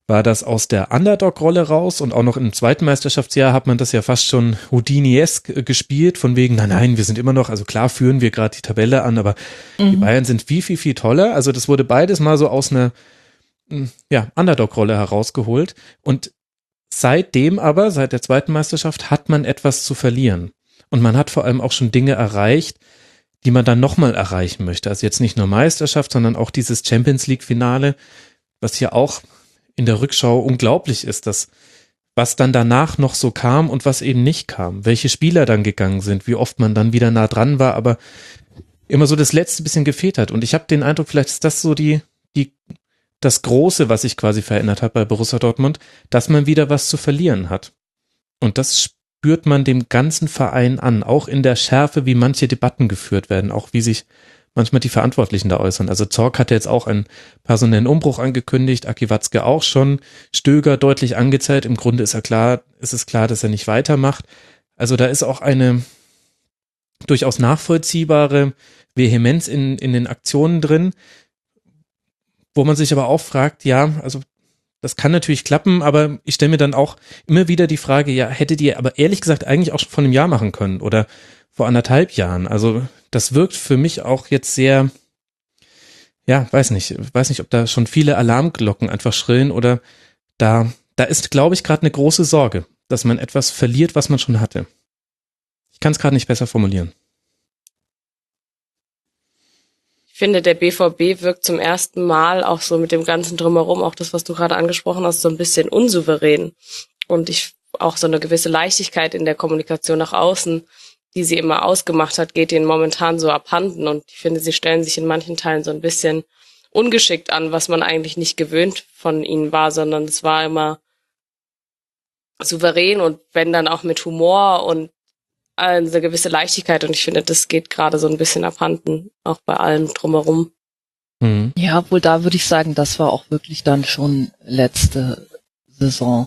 war das aus der Underdog-Rolle raus und auch noch im zweiten Meisterschaftsjahr hat man das ja fast schon Houdini-esk gespielt, von wegen, nein, nein, wir sind immer noch, also klar führen wir gerade die Tabelle an, aber mhm. die Bayern sind viel, viel, viel toller. Also das wurde beides mal so aus einer ja, Underdog-Rolle herausgeholt und seitdem aber, seit der zweiten Meisterschaft, hat man etwas zu verlieren. Und man hat vor allem auch schon Dinge erreicht, die man dann nochmal erreichen möchte. Also jetzt nicht nur Meisterschaft, sondern auch dieses Champions-League-Finale, was ja auch in der Rückschau unglaublich ist, dass was dann danach noch so kam und was eben nicht kam, welche Spieler dann gegangen sind, wie oft man dann wieder nah dran war, aber immer so das letzte bisschen gefehlt hat. Und ich habe den Eindruck, vielleicht ist das so die, die, das Große, was sich quasi verändert hat bei Borussia Dortmund, dass man wieder was zu verlieren hat. Und das spürt man dem ganzen Verein an, auch in der Schärfe, wie manche Debatten geführt werden, auch wie sich manchmal die Verantwortlichen da äußern. Also Zorc hatte jetzt auch einen personellen Umbruch angekündigt, Aki Watzke auch schon, Stöger deutlich angezählt. Im Grunde ist er klar, ist es klar, dass er nicht weitermacht. Also da ist auch eine durchaus nachvollziehbare Vehemenz in, in den Aktionen drin, wo man sich aber auch fragt, ja, also das kann natürlich klappen, aber ich stelle mir dann auch immer wieder die Frage, ja, hättet ihr aber ehrlich gesagt eigentlich auch schon vor einem Jahr machen können oder vor anderthalb Jahren. Also das wirkt für mich auch jetzt sehr, ja, weiß nicht, weiß nicht, ob da schon viele Alarmglocken einfach schrillen oder da, da ist, glaube ich, gerade eine große Sorge, dass man etwas verliert, was man schon hatte. Ich kann es gerade nicht besser formulieren. Ich finde, der B V B wirkt zum ersten Mal auch so mit dem ganzen Drumherum, auch das, was du gerade angesprochen hast, so ein bisschen unsouverän. Und ich auch so eine gewisse Leichtigkeit in der Kommunikation nach außen, die sie immer ausgemacht hat, geht ihnen momentan so abhanden. Und ich finde, sie stellen sich in manchen Teilen so ein bisschen ungeschickt an, was man eigentlich nicht gewöhnt von ihnen war, sondern es war immer souverän und wenn dann auch mit Humor und eine gewisse Leichtigkeit. Und ich finde, das geht gerade so ein bisschen abhanden, auch bei allem drumherum. Mhm. Ja, wohl da würde ich sagen, das war auch wirklich dann schon letzte Saison.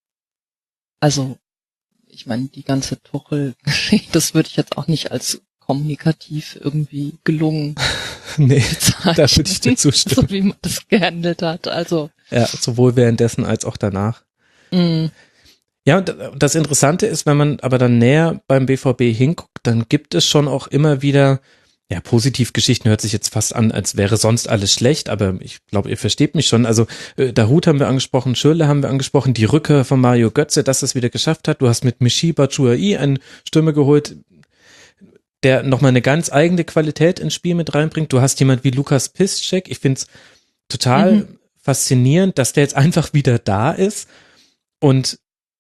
Also ich meine, die ganze Tuchel-Geschichte, das würde ich jetzt auch nicht als kommunikativ irgendwie gelungen nee, bezeichnen, da würde ich dir zustimmen. So wie man das gehandelt hat, also. Ja, sowohl währenddessen als auch danach. Mm. Ja, und das Interessante ist, wenn man aber dann näher beim B V B hinguckt, dann gibt es schon auch immer wieder, ja, Positivgeschichten hört sich jetzt fast an, als wäre sonst alles schlecht, aber ich glaube, ihr versteht mich schon. Also äh, Dahoud haben wir angesprochen, Schürrle haben wir angesprochen, die Rückkehr von Mario Götze, dass es wieder geschafft hat. Du hast mit Michy Batshuayi einen Stürmer geholt, der nochmal eine ganz eigene Qualität ins Spiel mit reinbringt. Du hast jemand wie Lukas Piszczek. Ich finde es total mhm. faszinierend, dass der jetzt einfach wieder da ist und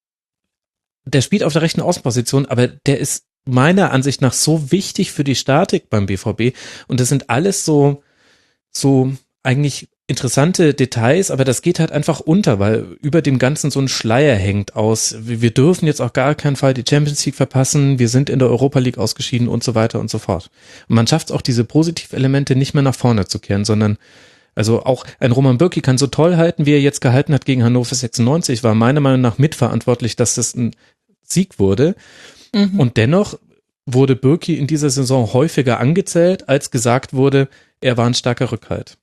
der spielt auf der rechten Außenposition, aber der ist meiner Ansicht nach so wichtig für die Statik beim B V B und das sind alles so so eigentlich interessante Details, aber das geht halt einfach unter, weil über dem Ganzen so ein Schleier hängt aus, wir dürfen jetzt auch gar keinen Fall die Champions League verpassen, wir sind in der Europa League ausgeschieden und so weiter und so fort. Und man schafft es auch, diese Positivelemente nicht mehr nach vorne zu kehren, sondern also auch ein Roman Bürki kann so toll halten, wie er jetzt gehalten hat gegen Hannover sechsundneunzig, war meiner Meinung nach mitverantwortlich, dass das ein Sieg wurde. Mhm. Und dennoch wurde Bürki in dieser Saison häufiger angezählt, als gesagt wurde, er war ein starker Rückhalt.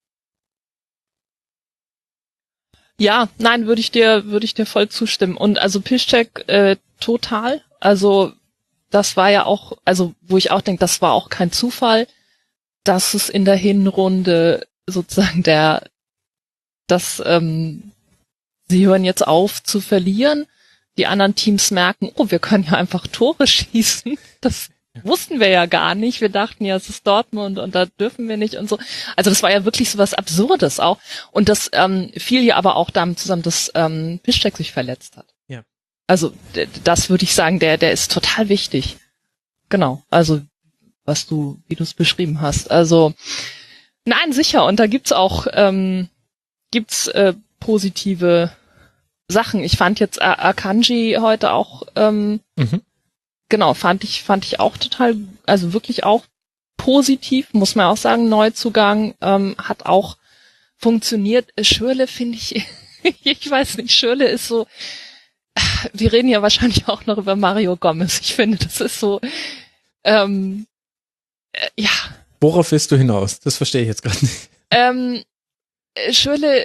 Ja, nein, würde ich dir, würde ich dir voll zustimmen. Und also Piszczek äh, total. Also das war ja auch, also wo ich auch denke, das war auch kein Zufall, dass es in der Hinrunde sozusagen der, dass ähm, sie hören jetzt auf zu verlieren. Die anderen Teams merken, oh, wir können ja einfach Tore schießen. Das wussten wir ja gar nicht. Wir dachten ja, es ist Dortmund und da dürfen wir nicht und so. Also das war ja wirklich so was Absurdes auch. Und das ähm, fiel ja aber auch damit zusammen, dass ähm, Piszczek sich verletzt hat. Ja. Also d- das würde ich sagen, der der ist total wichtig. Genau. Also was du, wie du es beschrieben hast. Also nein, sicher. Und da gibt's auch ähm, gibt's äh, positive Sachen. Ich fand jetzt Akanji heute auch ähm, mhm. genau, fand ich fand ich auch total, also wirklich auch positiv, muss man auch sagen, Neuzugang, ähm, hat auch funktioniert. Schürle finde ich, ich weiß nicht, Schürle ist so, wir reden ja wahrscheinlich auch noch über Mario Gomez. Ich finde, das ist so, ähm, äh, ja. Worauf willst du hinaus? Das verstehe ich jetzt gerade nicht. Ähm, Schürle,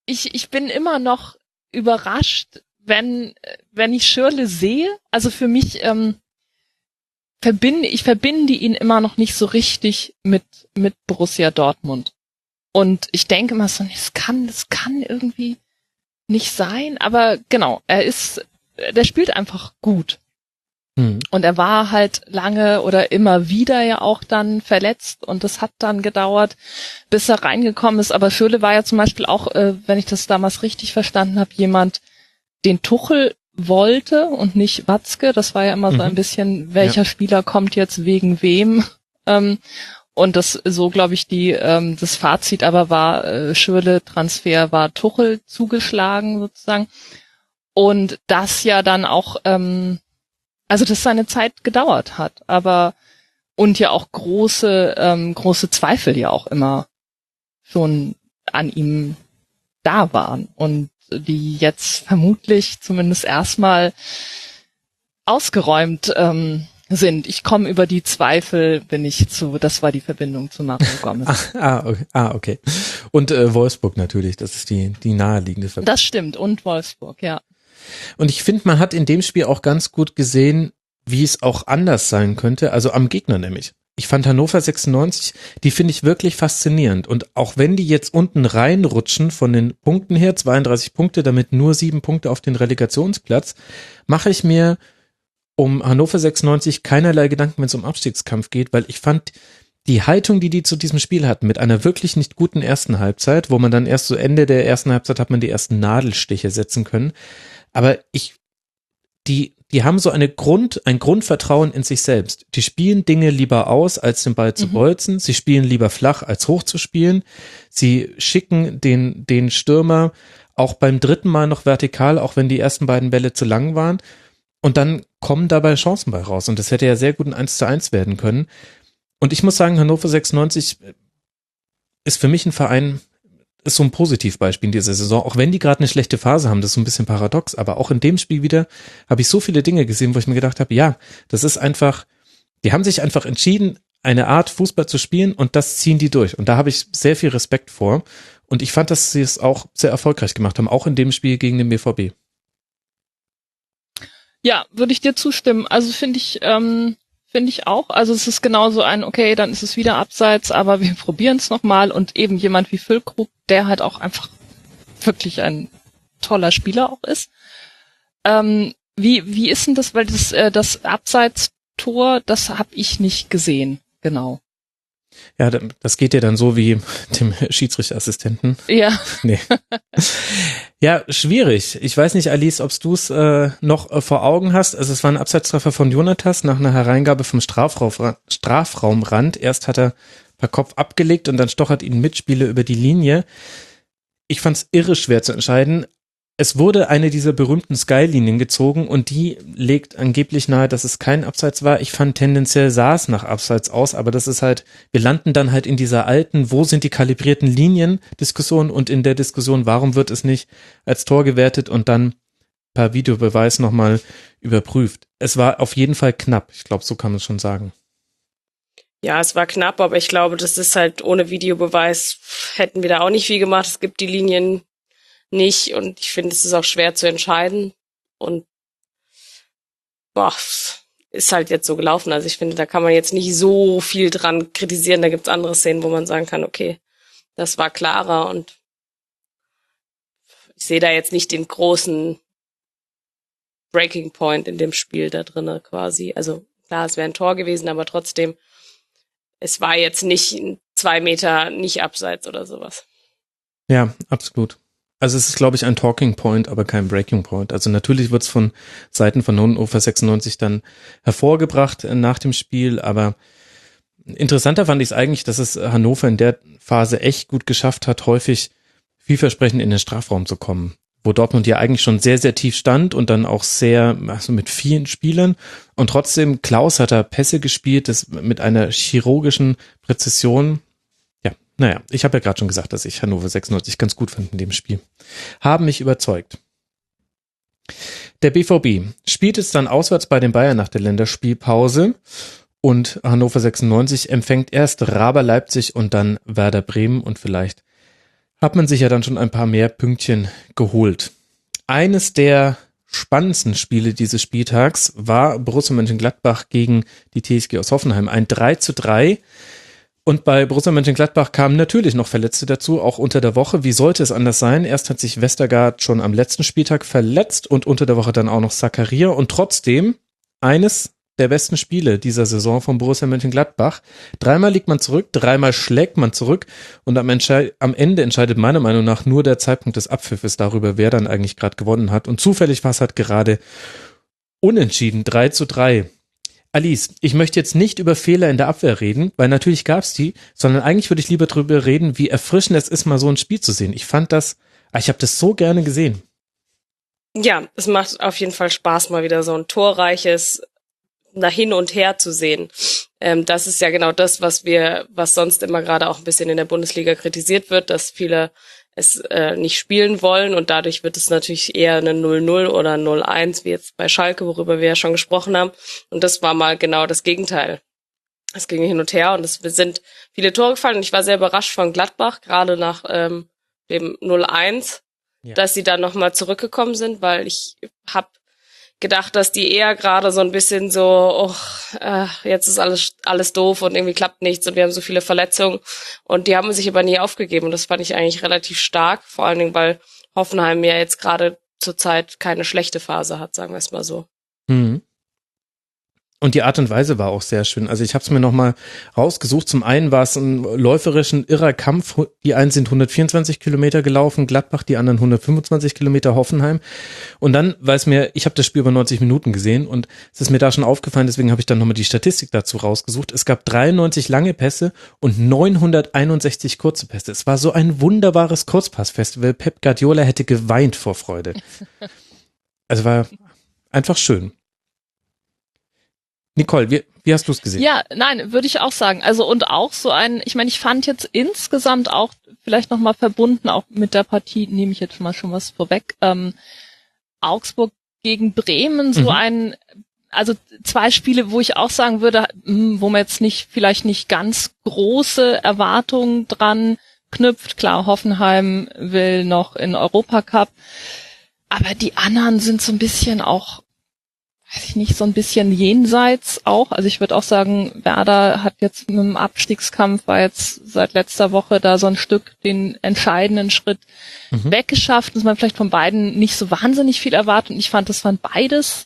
ich, ich bin immer noch überrascht, wenn, wenn ich Schürrle sehe. Also für mich, ähm, verbinde, ich verbinde ihn immer noch nicht so richtig mit, mit Borussia Dortmund. Und ich denke immer so, das kann, das kann irgendwie nicht sein. Aber genau, er ist, der spielt einfach gut. Hm. Und er war halt lange oder immer wieder ja auch dann verletzt und das hat dann gedauert, bis er reingekommen ist. Aber Schürrle war ja zum Beispiel auch, äh, wenn ich das damals richtig verstanden habe, jemand, den Tuchel wollte und nicht Watzke. Das war ja immer mhm. so ein bisschen, welcher ja. Spieler kommt jetzt wegen wem. Ähm, und das so, glaube ich, die ähm, das Fazit aber war, äh, Schürrle-Transfer war Tuchel zugeschlagen sozusagen. Und das ja dann auch, ähm, also das seine Zeit gedauert hat, aber und ja auch große, ähm, große Zweifel ja auch immer schon an ihm da waren und die jetzt vermutlich zumindest erstmal ausgeräumt ähm, sind. Ich komme über die Zweifel, bin ich zu, das war die Verbindung zu Mario Gomez. ah, okay. ah, okay. Und äh, Wolfsburg natürlich, das ist die, die naheliegende Verbindung. Das stimmt, und Wolfsburg, ja. Und ich finde, man hat in dem Spiel auch ganz gut gesehen, wie es auch anders sein könnte, also am Gegner nämlich. Ich fand Hannover sechsundneunzig, die finde ich wirklich faszinierend. Und auch wenn die jetzt unten reinrutschen von den Punkten her, zweiunddreißig Punkte, damit nur sieben Punkte auf den Relegationsplatz, mache ich mir um Hannover sechsundneunzig keinerlei Gedanken, wenn es um Abstiegskampf geht, weil ich fand die Haltung, die die zu diesem Spiel hatten, mit einer wirklich nicht guten ersten Halbzeit, wo man dann erst so Ende der ersten Halbzeit hat man die ersten Nadelstiche setzen können. Aber ich, die Die haben so eine Grund, ein Grundvertrauen in sich selbst. Die spielen Dinge lieber aus, als den Ball zu mhm. bolzen. Sie spielen lieber flach, als hoch zu spielen. Sie schicken den, den Stürmer auch beim dritten Mal noch vertikal, auch wenn die ersten beiden Bälle zu lang waren. Und dann kommen dabei Chancen bei raus. Und das hätte ja sehr gut ein eins zu eins werden können. Und ich muss sagen, Hannover sechsundneunzig ist für mich ein Verein, ist so ein Positivbeispiel in dieser Saison, auch wenn die gerade eine schlechte Phase haben, das ist so ein bisschen paradox, aber auch in dem Spiel wieder habe ich so viele Dinge gesehen, wo ich mir gedacht habe, ja, das ist einfach, die haben sich einfach entschieden, eine Art Fußball zu spielen und das ziehen die durch und da habe ich sehr viel Respekt vor und ich fand, dass sie es auch sehr erfolgreich gemacht haben, auch in dem Spiel gegen den B V B. Ja, würde ich dir zustimmen, also finde ich, ähm Finde ich auch. Also es ist genauso ein, okay, dann ist es wieder abseits, aber wir probieren es nochmal und eben jemand wie Füllkrug, der halt auch einfach wirklich ein toller Spieler auch ist. Ähm, wie wie ist denn das, weil das äh, das Abseits-Tor, das habe ich nicht gesehen, genau. Ja, das geht ja dann so wie dem Schiedsrichterassistenten. Ja. Nee. Ja, schwierig. Ich weiß nicht, Alice, ob du es äh, noch äh, vor Augen hast. Also es war ein Abseitstreffer von Jonatas nach einer Hereingabe vom Strafraum, Strafraumrand. Erst hat er per Kopf abgelegt und dann stochert ihn ein Mitspieler über die Linie. Ich fand es irre schwer zu entscheiden. Es wurde eine dieser berühmten Sky-Linien gezogen und die legt angeblich nahe, dass es kein Abseits war. Ich fand tendenziell sah es nach Abseits aus, aber das ist halt, wir landen dann halt in dieser alten, wo sind die kalibrierten Linien Diskussion und in der Diskussion, warum wird es nicht als Tor gewertet und dann per Videobeweis nochmal überprüft. Es war auf jeden Fall knapp, ich glaube, so kann man es schon sagen. Ja, es war knapp, aber ich glaube, das ist halt ohne Videobeweis hätten wir da auch nicht viel gemacht. Es gibt die Linien nicht und ich finde, es ist auch schwer zu entscheiden und boah, ist halt jetzt so gelaufen. Also ich finde, da kann man jetzt nicht so viel dran kritisieren. Da gibt's andere Szenen, wo man sagen kann, okay, das war klarer und ich sehe da jetzt nicht den großen Breaking Point in dem Spiel da drinne quasi. Also klar, es wäre ein Tor gewesen, aber trotzdem, es war jetzt nicht zwei Meter nicht abseits oder sowas. Ja, absolut. Also es ist, glaube ich, ein Talking Point, aber kein Breaking Point. Also natürlich wird es von Seiten von Hannover sechsundneunzig dann hervorgebracht nach dem Spiel, aber interessanter fand ich es eigentlich, dass es Hannover in der Phase echt gut geschafft hat, häufig vielversprechend in den Strafraum zu kommen, wo Dortmund ja eigentlich schon sehr, sehr tief stand und dann auch sehr, also mit vielen Spielern und trotzdem, Klaus hat da Pässe gespielt, das mit einer chirurgischen Präzision. Naja, ich habe ja gerade schon gesagt, dass ich Hannover sechsundneunzig ganz gut fand in dem Spiel. Haben mich überzeugt. Der B V B spielt es dann auswärts bei den Bayern nach der Länderspielpause und Hannover sechsundneunzig empfängt erst Raber Leipzig und dann Werder Bremen und vielleicht hat man sich ja dann schon ein paar mehr Pünktchen geholt. Eines der spannendsten Spiele dieses Spieltags war Borussia Mönchengladbach gegen die T S G aus Hoffenheim. Ein drei zu drei. Und bei Borussia Mönchengladbach kamen natürlich noch Verletzte dazu, auch unter der Woche. Wie sollte es anders sein? Erst hat sich Westergaard schon am letzten Spieltag verletzt und unter der Woche dann auch noch Zakaria. Und trotzdem eines der besten Spiele dieser Saison von Borussia Mönchengladbach. Dreimal liegt man zurück, dreimal schlägt man zurück und am, Entschei- am Ende entscheidet meiner Meinung nach nur der Zeitpunkt des Abpfiffes darüber, wer dann eigentlich gerade gewonnen hat. Und zufällig war es halt gerade unentschieden, drei zu drei. Alice, ich möchte jetzt nicht über Fehler in der Abwehr reden, weil natürlich gab es die, sondern eigentlich würde ich lieber darüber reden, wie erfrischend es ist, mal so ein Spiel zu sehen. Ich fand das, ich habe das so gerne gesehen. Ja, es macht auf jeden Fall Spaß, mal wieder so ein torreiches nach hin und her zu sehen. Ähm, das ist ja genau das, was wir, was sonst immer gerade auch ein bisschen in der Bundesliga kritisiert wird, dass viele es äh, nicht spielen wollen und dadurch wird es natürlich eher eine null null oder null eins, wie jetzt bei Schalke, worüber wir ja schon gesprochen haben. Und das war mal genau das Gegenteil. Es ging hin und her und es sind viele Tore gefallen und ich war sehr überrascht von Gladbach, gerade nach ähm, dem null eins, ja. dass sie dann nochmal zurückgekommen sind, weil ich habe gedacht, dass die eher gerade so ein bisschen so, oh, äh, jetzt ist alles alles doof und irgendwie klappt nichts und wir haben so viele Verletzungen und die haben sich aber nie aufgegeben und das fand ich eigentlich relativ stark, vor allen Dingen, weil Hoffenheim ja jetzt gerade zurzeit keine schlechte Phase hat, sagen wir es mal so. Mhm. Und die Art und Weise war auch sehr schön. Also ich habe es mir nochmal rausgesucht. Zum einen war es ein läuferischen irrer Kampf. Die einen sind hundertvierundzwanzig Kilometer gelaufen, Gladbach, die anderen hundertfünfundzwanzig Kilometer Hoffenheim. Und dann war es mir, ich habe das Spiel über neunzig Minuten gesehen und es ist mir da schon aufgefallen, deswegen habe ich dann nochmal die Statistik dazu rausgesucht. Es gab dreiundneunzig lange Pässe und neunhunderteinundsechzig kurze Pässe. Es war so ein wunderbares Kurzpassfestival. Pep Guardiola hätte geweint vor Freude. Also war einfach schön. Nicole, wie, wie hast du es gesehen? Ja, nein, würde ich auch sagen. Also und auch so ein, ich meine, ich fand jetzt insgesamt auch vielleicht nochmal verbunden, auch mit der Partie, nehme ich jetzt schon mal schon was vorweg, ähm, Augsburg gegen Bremen, so mhm. ein, also zwei Spiele, wo ich auch sagen würde, wo man jetzt nicht, vielleicht nicht ganz große Erwartungen dran knüpft. Klar, Hoffenheim will noch in Europacup, aber die anderen sind so ein bisschen auch, weiß ich nicht, so ein bisschen jenseits auch. Also ich würde auch sagen, Werder hat jetzt mit dem Abstiegskampf, war jetzt seit letzter Woche da so ein Stück den entscheidenden Schritt mhm. weggeschafft, dass man vielleicht von beiden nicht so wahnsinnig viel erwartet. Und ich fand, das waren beides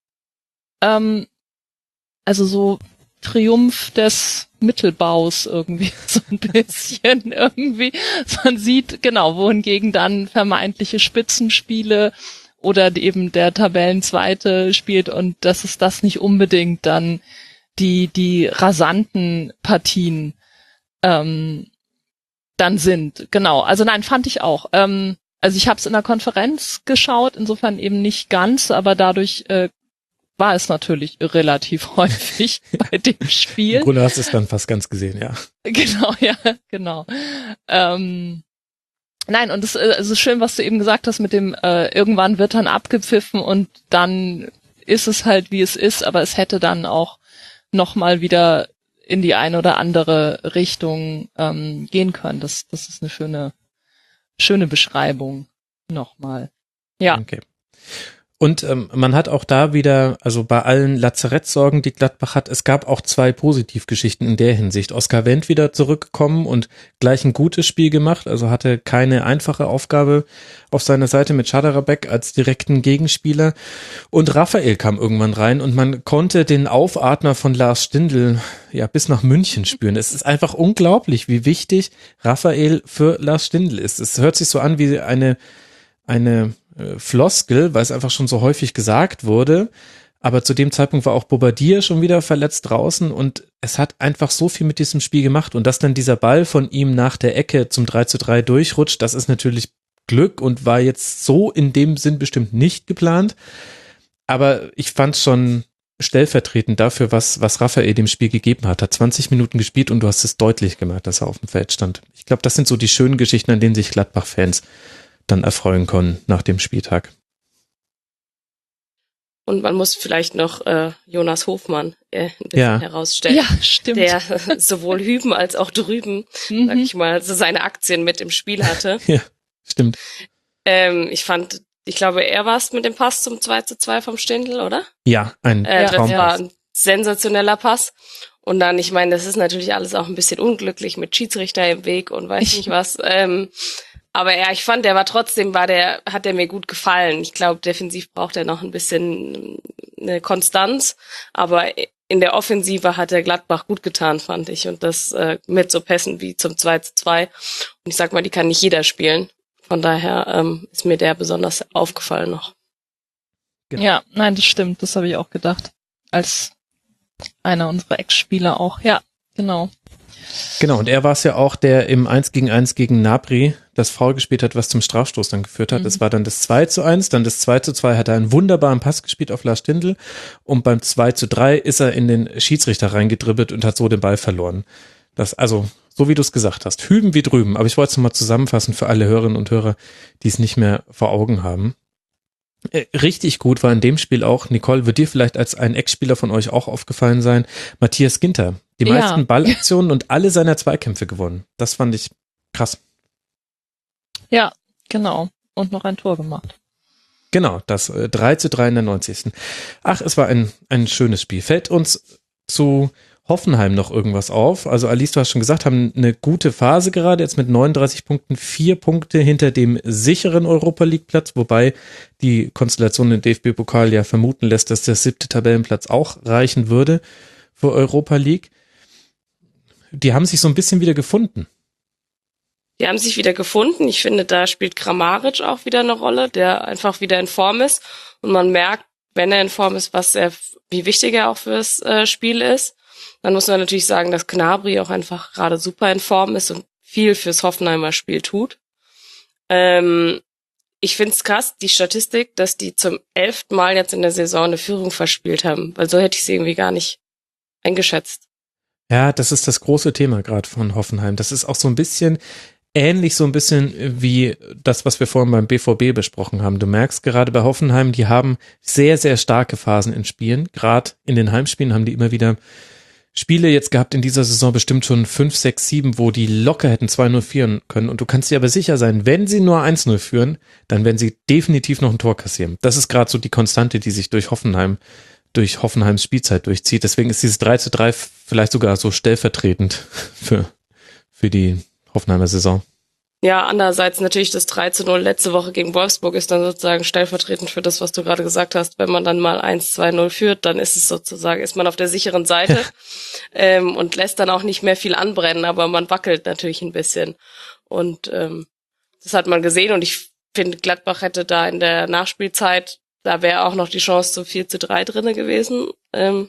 ähm, also so Triumph des Mittelbaus irgendwie, so ein bisschen irgendwie. Man sieht, genau, wohingegen dann vermeintliche Spitzenspiele oder eben der Tabellenzweite spielt und dass es das nicht unbedingt dann die die rasanten Partien ähm, dann sind. Genau, also nein, fand ich auch. Ähm, also ich habe es in der Konferenz geschaut, insofern eben nicht ganz, aber dadurch äh, war es natürlich relativ häufig bei dem Spiel. Im Grunde hast du es dann fast ganz gesehen, ja. Genau, ja, genau. Ähm, Nein, und es ist äh, schön, was du eben gesagt hast mit dem, äh, irgendwann wird dann abgepfiffen und dann ist es halt, wie es ist, aber es hätte dann auch nochmal wieder in die eine oder andere Richtung ähm, gehen können. Das, das ist eine schöne, schöne Beschreibung nochmal. Ja. Okay. Und ähm, man hat auch da wieder, also bei allen Lazarettsorgen, die Gladbach hat, es gab auch zwei Positivgeschichten in der Hinsicht. Oskar Wendt wieder zurückgekommen und gleich ein gutes Spiel gemacht, also hatte keine einfache Aufgabe auf seiner Seite mit Schaderabek als direkten Gegenspieler. Und Raphael kam irgendwann rein und man konnte den Aufatmer von Lars Stindl ja bis nach München spüren. Es ist einfach unglaublich, wie wichtig Raphael für Lars Stindl ist. Es hört sich so an wie eine eine Floskel, weil es einfach schon so häufig gesagt wurde, aber zu dem Zeitpunkt war auch Bobadilla schon wieder verletzt draußen und es hat einfach so viel mit diesem Spiel gemacht und dass dann dieser Ball von ihm nach der Ecke zum drei zu drei durchrutscht, das ist natürlich Glück und war jetzt so in dem Sinn bestimmt nicht geplant, aber ich fand es schon stellvertretend dafür, was, was Raphael dem Spiel gegeben hat, hat zwanzig Minuten gespielt und du hast es deutlich gemacht, dass er auf dem Feld stand. Ich glaube, das sind so die schönen Geschichten, an denen sich Gladbach-Fans dann erfreuen können nach dem Spieltag. Und man muss vielleicht noch äh, Jonas Hofmann äh, ein bisschen Ja. herausstellen. Ja, stimmt. Der sowohl hüben als auch drüben, Mhm. sag ich mal, so seine Aktien mit im Spiel hatte. Ja, stimmt. Ähm, ich fand, ich glaube, er war es mit dem Pass zum zwei zu zwei vom Stindl, oder? Ja, ein Äh, das war Traumpass. ein sensationeller Pass. Und dann, ich meine, das ist natürlich alles auch ein bisschen unglücklich mit Schiedsrichter im Weg und weiß nicht was. Ähm, aber ja, ich fand, der war trotzdem, war der, hat der mir gut gefallen. Ich glaube, defensiv braucht er noch ein bisschen eine Konstanz. Aber in der Offensive hat der Gladbach gut getan, fand ich. Und das äh, mit so Pässen wie zum zwei zu zwei. Und ich sag mal, die kann nicht jeder spielen. Von daher ähm, ist mir der besonders aufgefallen noch. Genau. Ja, nein, das stimmt. Das habe ich auch gedacht. Als einer unserer Ex-Spieler auch. Ja, genau. Genau, und er war es ja auch, der im eins gegen eins gegen Napri das Foul gespielt hat, was zum Strafstoß dann geführt hat. Mhm. Das war dann das zwei zu eins, dann das zwei zu zwei hat er einen wunderbaren Pass gespielt auf Lars Stindl und beim zwei zu drei ist er in den Schiedsrichter reingedribbelt und hat so den Ball verloren. Das, also, so wie du es gesagt hast, hüben wie drüben, aber ich wollte es nochmal zusammenfassen für alle Hörerinnen und Hörer, die es nicht mehr vor Augen haben. Äh, Richtig gut war in dem Spiel auch, Nicole, wird dir vielleicht als ein Ex-Spieler von euch auch aufgefallen sein, Matthias Ginter. Die Ja. meisten Ballaktionen und alle seiner Zweikämpfe gewonnen. Das fand ich krass. Ja, genau. Und noch ein Tor gemacht. Genau, das äh, drei zu drei in der neunzigsten Ach, es war ein, ein schönes Spiel. Fällt uns zu Hoffenheim noch irgendwas auf? Also Alice, du hast schon gesagt, haben eine gute Phase gerade, jetzt mit neununddreißig Punkten, vier Punkte hinter dem sicheren Europa-League-Platz, wobei die Konstellation im D F B-Pokal ja vermuten lässt, dass der siebte Tabellenplatz auch reichen würde für Europa League. Die haben sich so ein bisschen wieder gefunden. Die haben sich wieder gefunden. Ich finde, da spielt Kramaric auch wieder eine Rolle, der einfach wieder in Form ist. Und man merkt, wenn er in Form ist, was er, wie wichtig er auch fürs äh, Spiel ist. Dann muss man natürlich sagen, dass Gnabry auch einfach gerade super in Form ist und viel fürs Hoffenheimer Spiel tut. Ähm, ich find's krass, die Statistik, dass die zum elften Mal jetzt in der Saison eine Führung verspielt haben, weil so hätte ich sie irgendwie gar nicht eingeschätzt. Ja, das ist das große Thema gerade von Hoffenheim. Das ist auch so ein bisschen ähnlich, so ein bisschen wie das, was wir vorhin beim B V B besprochen haben. Du merkst gerade bei Hoffenheim, die haben sehr, sehr starke Phasen in Spielen. Gerade in den Heimspielen haben die immer wieder Spiele jetzt gehabt in dieser Saison, bestimmt schon fünf, sechs, sieben, wo die locker hätten zwei null führen können. Und du kannst dir aber sicher sein, wenn sie nur eins null führen, dann werden sie definitiv noch ein Tor kassieren. Das ist gerade so die Konstante, die sich durch Hoffenheim durch Hoffenheims Spielzeit durchzieht. Deswegen ist dieses drei zu drei vielleicht sogar so stellvertretend für, für die Hoffenheimer Saison. Ja, andererseits natürlich das drei zu null letzte Woche gegen Wolfsburg ist dann sozusagen stellvertretend für das, was du gerade gesagt hast. Wenn man dann mal eins zwei null führt, dann ist es sozusagen, ist man auf der sicheren Seite ähm, und lässt dann auch nicht mehr viel anbrennen, aber man wackelt natürlich ein bisschen. Und ähm, das hat man gesehen und ich finde, Gladbach hätte da in der Nachspielzeit, da wäre auch noch die Chance zum vier zu drei drinne gewesen. Ähm,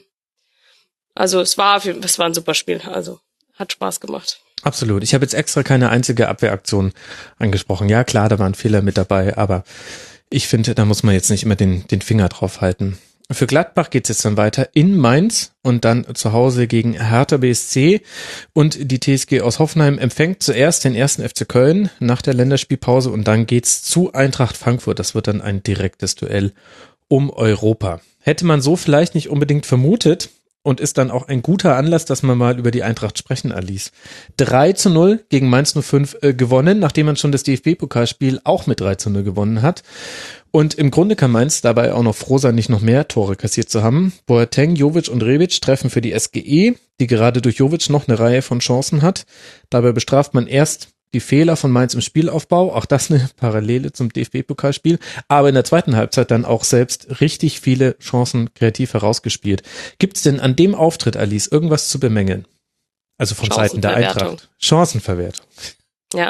also es war, es war ein super Spiel, also hat Spaß gemacht. Absolut. Ich habe jetzt extra keine einzige Abwehraktion angesprochen. Ja, klar, da waren Fehler mit dabei, aber ich finde, da muss man jetzt nicht immer den, den Finger drauf halten. Für Gladbach geht's jetzt dann weiter in Mainz und dann zu Hause gegen Hertha B S C und die T S G aus Hoffenheim empfängt zuerst den ersten F C Köln nach der Länderspielpause und dann geht's zu Eintracht Frankfurt. Das wird dann ein direktes Duell um Europa. Hätte man so vielleicht nicht unbedingt vermutet und ist dann auch ein guter Anlass, dass man mal über die Eintracht sprechen, Alice. drei zu null gegen Mainz null fünf äh, gewonnen, nachdem man schon das D F B-Pokalspiel auch mit drei zu null gewonnen hat. Und im Grunde kann Mainz dabei auch noch froh sein, nicht noch mehr Tore kassiert zu haben. Boateng, Jovic und Rebic treffen für die S G E, die gerade durch Jovic noch eine Reihe von Chancen hat. Dabei bestraft man erst die Fehler von Mainz im Spielaufbau, auch das eine Parallele zum D F B-Pokalspiel, aber in der zweiten Halbzeit dann auch selbst richtig viele Chancen kreativ herausgespielt. Gibt es denn an dem Auftritt, Alice, irgendwas zu bemängeln? Also von Seiten der Eintracht. Chancenverwertung. Ja.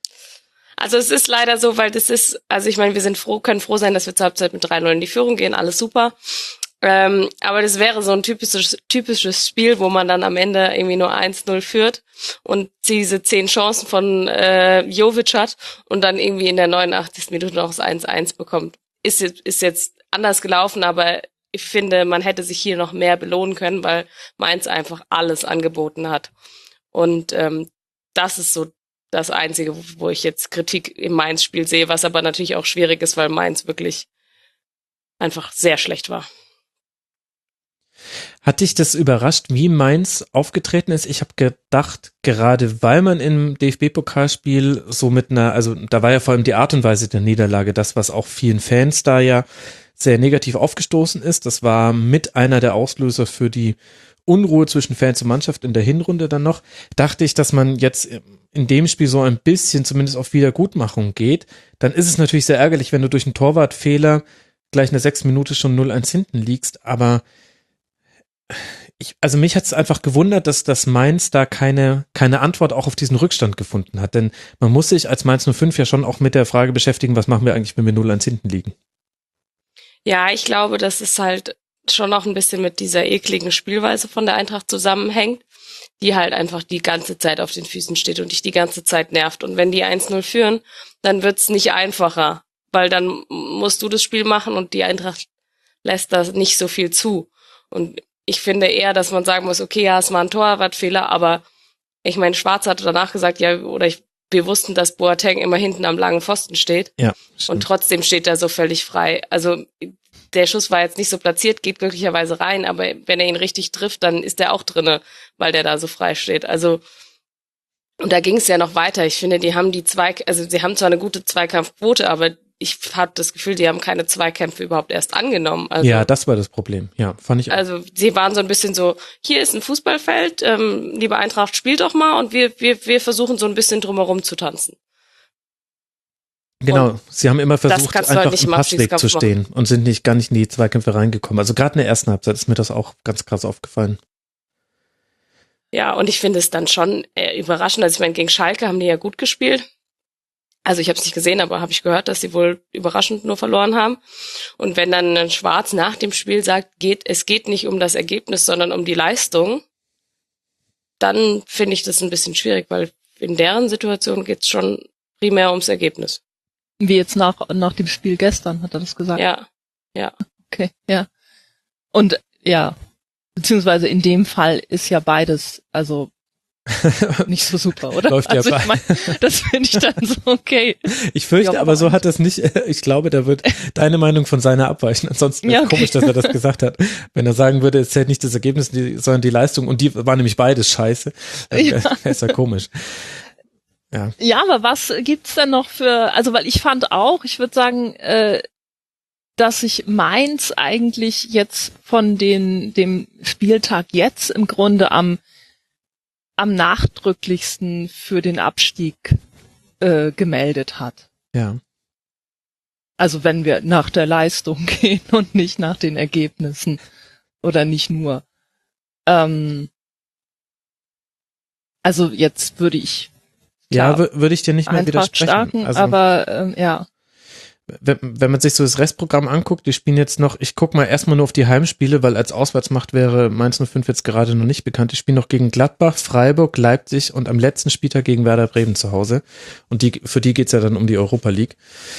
Also es ist leider so, weil das ist, also ich meine, wir sind froh, können froh sein, dass wir zur Halbzeit mit drei null in die Führung gehen, alles super. Ähm, aber das wäre so ein typisches, typisches Spiel, wo man dann am Ende irgendwie nur eins null führt und diese zehn Chancen von äh, Jovic hat und dann irgendwie in der neunundachtzigsten Minute noch das eins eins bekommt. Ist jetzt, ist jetzt anders gelaufen, aber ich finde, man hätte sich hier noch mehr belohnen können, weil Mainz einfach alles angeboten hat. Und ähm, das ist so das Einzige, wo ich jetzt Kritik im Mainz-Spiel sehe, was aber natürlich auch schwierig ist, weil Mainz wirklich einfach sehr schlecht war. Hat dich das überrascht, wie Mainz aufgetreten ist? Ich habe gedacht, gerade weil man im D F B-Pokalspiel so mit einer, also da war ja vor allem die Art und Weise der Niederlage das, was auch vielen Fans da ja sehr negativ aufgestoßen ist. Das war mit einer der Auslöser für die Unruhe zwischen Fans und Mannschaft in der Hinrunde dann noch. Dachte ich, dass man jetzt in dem Spiel so ein bisschen zumindest auf Wiedergutmachung geht. Dann ist es natürlich sehr ärgerlich, wenn du durch einen Torwartfehler gleich in der sechsten Minute schon null eins hinten liegst, aber Ich, also mich hat es einfach gewundert, dass das Mainz da keine, keine Antwort auch auf diesen Rückstand gefunden hat. Denn man muss sich als Mainz null fünf ja schon auch mit der Frage beschäftigen, was machen wir eigentlich, wenn wir null eins hinten liegen? Ja, ich glaube, dass es halt schon noch ein bisschen mit dieser ekligen Spielweise von der Eintracht zusammenhängt, die halt einfach die ganze Zeit auf den Füßen steht und dich die ganze Zeit nervt. Und wenn die eins null führen, dann wird's nicht einfacher, weil dann musst du das Spiel machen und die Eintracht lässt da nicht so viel zu. Und ich finde eher, dass man sagen muss, okay, ja, es war ein Torwartfehler, aber ich meine, Schwarz hatte danach gesagt, ja, oder ich, wir wussten, dass Boateng immer hinten am langen Pfosten steht. Ja, und trotzdem steht er so völlig frei. Also der Schuss war jetzt nicht so platziert, geht glücklicherweise rein, aber wenn er ihn richtig trifft, dann ist er auch drinne, weil der da so frei steht. Also und da ging es ja noch weiter. Ich finde, die haben die zwei, also sie haben zwar eine gute Zweikampfquote, aber ich habe das Gefühl, die haben keine Zweikämpfe überhaupt erst angenommen. Also, ja, das war das Problem. Ja, fand ich auch. Also sie waren so ein bisschen so, hier ist ein Fußballfeld, ähm, liebe Eintracht, spielt doch mal und wir wir wir versuchen so ein bisschen drumherum zu tanzen. Genau, und sie haben immer versucht, halt einfach nicht im im Passweg zu stehen und sind nicht gar nicht in die Zweikämpfe reingekommen. Also gerade in der ersten Halbzeit ist mir das auch ganz krass aufgefallen. Ja, und ich finde es dann schon äh, überraschend. Also ich meine, gegen Schalke haben die ja gut gespielt. Also ich habe es nicht gesehen, aber habe ich gehört, dass sie wohl überraschend nur verloren haben. Und wenn dann ein Schwarz nach dem Spiel sagt, geht es geht nicht um das Ergebnis, sondern um die Leistung, dann finde ich das ein bisschen schwierig, weil in deren Situation geht es schon primär ums Ergebnis. Wie jetzt nach, nach dem Spiel gestern, hat er das gesagt? Ja, ja. Okay, ja. Und ja, beziehungsweise in dem Fall ist ja beides, also nicht so super, oder? Läuft also ja ich mein, das finde ich dann so okay. Ich fürchte, Ja, aber so aber hat das nicht, ich glaube, da wird deine Meinung von seiner abweichen. Ansonsten Ja, ist okay. komisch, dass er das gesagt hat. Wenn er sagen würde, es zählt nicht das Ergebnis, die, sondern die Leistung, und die war nämlich beides scheiße, dann Ja. wäre es ja komisch. Ja. Ja, aber was gibt's denn noch für, also weil ich fand auch, ich würde sagen, äh, dass sich Mainz eigentlich jetzt von den dem Spieltag jetzt im Grunde am am nachdrücklichsten für den Abstieg äh, gemeldet hat. Ja. Also wenn wir nach der Leistung gehen und nicht nach den Ergebnissen oder nicht nur. Ähm, also jetzt würde ich Ja, klar, wür- würde ich dir nicht mehr Eintracht widersprechen. starken, Also, aber ähm, ja. wenn, wenn man sich so das Restprogramm anguckt, die spielen jetzt noch, ich guck mal erstmal nur auf die Heimspiele, weil als Auswärtsmacht wäre Mainz null fünf jetzt gerade noch nicht bekannt. Die spielen noch gegen Gladbach, Freiburg, Leipzig und am letzten Spieltag gegen Werder Bremen zu Hause. Und die, für die geht's ja dann um die Europa League.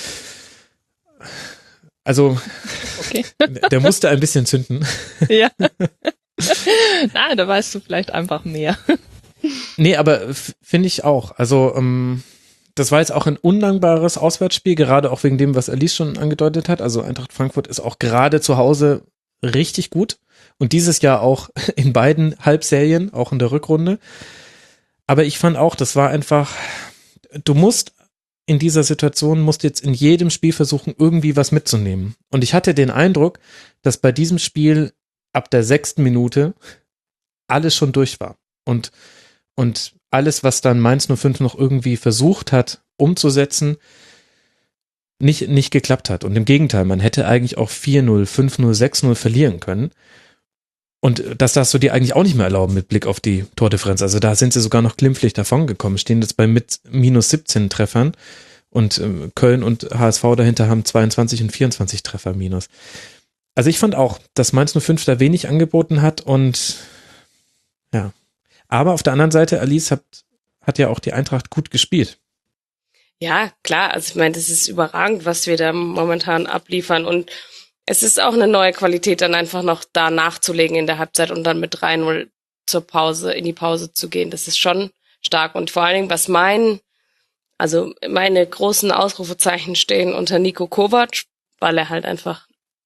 Also, Okay. der musste ein bisschen zünden. Ja. Nein, da weißt du vielleicht einfach mehr. Nee, aber f- finde ich auch. Also, ähm, das war jetzt auch ein undankbares Auswärtsspiel, gerade auch wegen dem, was Alice schon angedeutet hat. Also Eintracht Frankfurt ist auch gerade zu Hause richtig gut und dieses Jahr auch in beiden Halbserien, auch in der Rückrunde. Aber ich fand auch, das war einfach, du musst in dieser Situation, musst jetzt in jedem Spiel versuchen, irgendwie was mitzunehmen. Und ich hatte den Eindruck, dass bei diesem Spiel ab der sechsten Minute alles schon durch war. Und, und alles, was dann Mainz null fünf noch irgendwie versucht hat, umzusetzen, nicht, nicht geklappt hat. Und im Gegenteil, man hätte eigentlich auch vier null, fünf null, sechs null verlieren können. Und das darfst du dir eigentlich auch nicht mehr erlauben mit Blick auf die Tordifferenz. Also da sind sie sogar noch glimpflich davongekommen, stehen jetzt bei mit minus siebzehn Treffern und äh, Köln und H S V dahinter haben zweiundzwanzig und vierundzwanzig Treffer minus. Also ich fand auch, dass Mainz null fünf da wenig angeboten hat und ja. Aber auf der anderen Seite, Alice hat, hat ja auch die Eintracht gut gespielt. Ja, klar. Also ich meine, das ist überragend, was wir da momentan abliefern. Und es ist auch eine neue Qualität, dann einfach noch da nachzulegen in der Halbzeit und dann mit drei null zur Pause, in die Pause zu gehen. Das ist schon stark. Und vor allen Dingen, was mein, also meine großen Ausrufezeichen stehen unter Niko Kovac, weil er halt einfach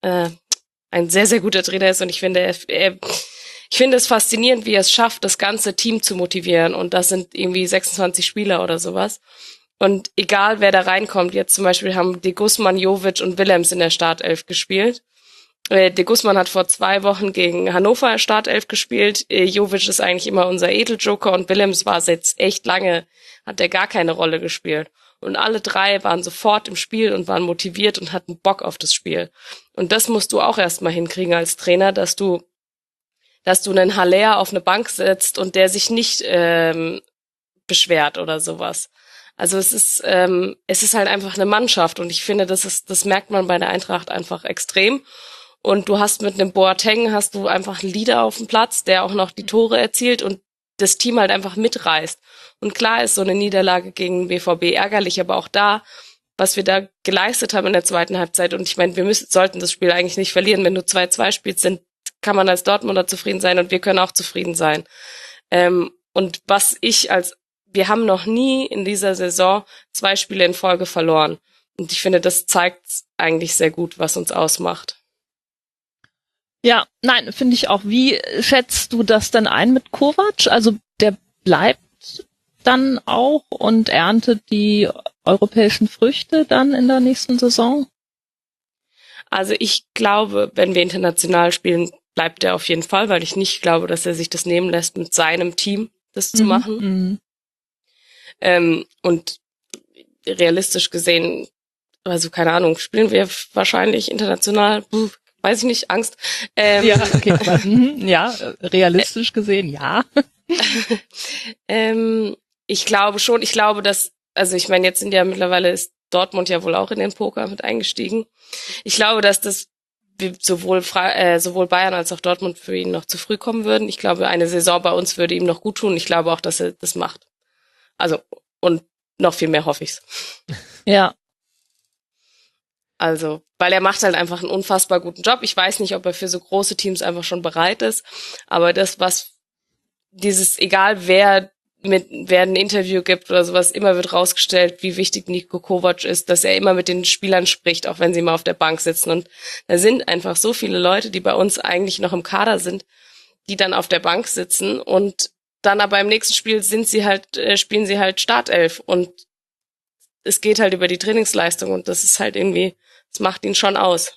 äh, ein sehr, sehr guter Trainer ist und ich finde, er, er, ich finde es faszinierend, wie er es schafft, das ganze Team zu motivieren und das sind irgendwie sechsundzwanzig Spieler oder sowas. Und egal, wer da reinkommt, jetzt zum Beispiel haben De Guzman, Jovic und Willems in der Startelf gespielt. Äh, De Guzman hat vor zwei Wochen gegen Hannover Startelf gespielt. Äh, Jovic ist eigentlich immer unser Edeljoker und Willems war jetzt echt lange, hat er gar keine Rolle gespielt. Und alle drei waren sofort im Spiel und waren motiviert und hatten Bock auf das Spiel. Und das musst du auch erstmal hinkriegen als Trainer, dass du, dass du einen Haller auf eine Bank setzt und der sich nicht ähm, beschwert oder sowas. Also es ist ähm, es ist halt einfach eine Mannschaft und ich finde, das ist das merkt man bei der Eintracht einfach extrem. Und du hast mit einem Boateng hast du einfach einen Leader auf dem Platz, der auch noch die Tore erzielt und das Team halt einfach mitreißt. Und klar ist so eine Niederlage gegen den B V B ärgerlich, aber auch da, was wir da geleistet haben in der zweiten Halbzeit und ich meine, wir müssen sollten das Spiel eigentlich nicht verlieren. Wenn du zwei zwei spielst, dann kann man als Dortmunder zufrieden sein und wir können auch zufrieden sein. Ähm, und was ich als Wir haben noch nie in dieser Saison zwei Spiele in Folge verloren. Und ich finde, das zeigt eigentlich sehr gut, was uns ausmacht. Ja, nein, finde ich auch. Wie schätzt du das denn ein mit Kovac? Also der bleibt dann auch und erntet die europäischen Früchte dann in der nächsten Saison? Also ich glaube, wenn wir international spielen, bleibt er auf jeden Fall, weil ich nicht glaube, dass er sich das nehmen lässt, mit seinem Team das zu Mhm. machen. Mhm. Ähm, und realistisch gesehen, also keine Ahnung, spielen wir wahrscheinlich international, puh, weiß ich nicht, Angst. Ähm, Ja, okay, aber, mhm, ja, realistisch gesehen, ja. ähm, ich glaube schon, ich glaube, dass, also ich meine, jetzt sind ja mittlerweile ist Dortmund ja wohl auch in den Poker mit eingestiegen. Ich glaube, dass das wie sowohl Fra- äh, sowohl Bayern als auch Dortmund für ihn noch zu früh kommen würden. Ich glaube, eine Saison bei uns würde ihm noch gut tun. Ich glaube auch, dass er das macht. Also, und noch viel mehr hoffe ich's. Ja. Also, weil er macht halt einfach einen unfassbar guten Job. Ich weiß nicht, ob er für so große Teams einfach schon bereit ist, aber das, was dieses, egal wer mit, wer ein Interview gibt oder sowas, immer wird rausgestellt, wie wichtig Niko Kovac ist, dass er immer mit den Spielern spricht, auch wenn sie mal auf der Bank sitzen. Und da sind einfach so viele Leute, die bei uns eigentlich noch im Kader sind, die dann auf der Bank sitzen und dann aber im nächsten Spiel sind sie halt, äh, spielen sie halt Startelf und es geht halt über die Trainingsleistung und das ist halt irgendwie, das macht ihn schon aus.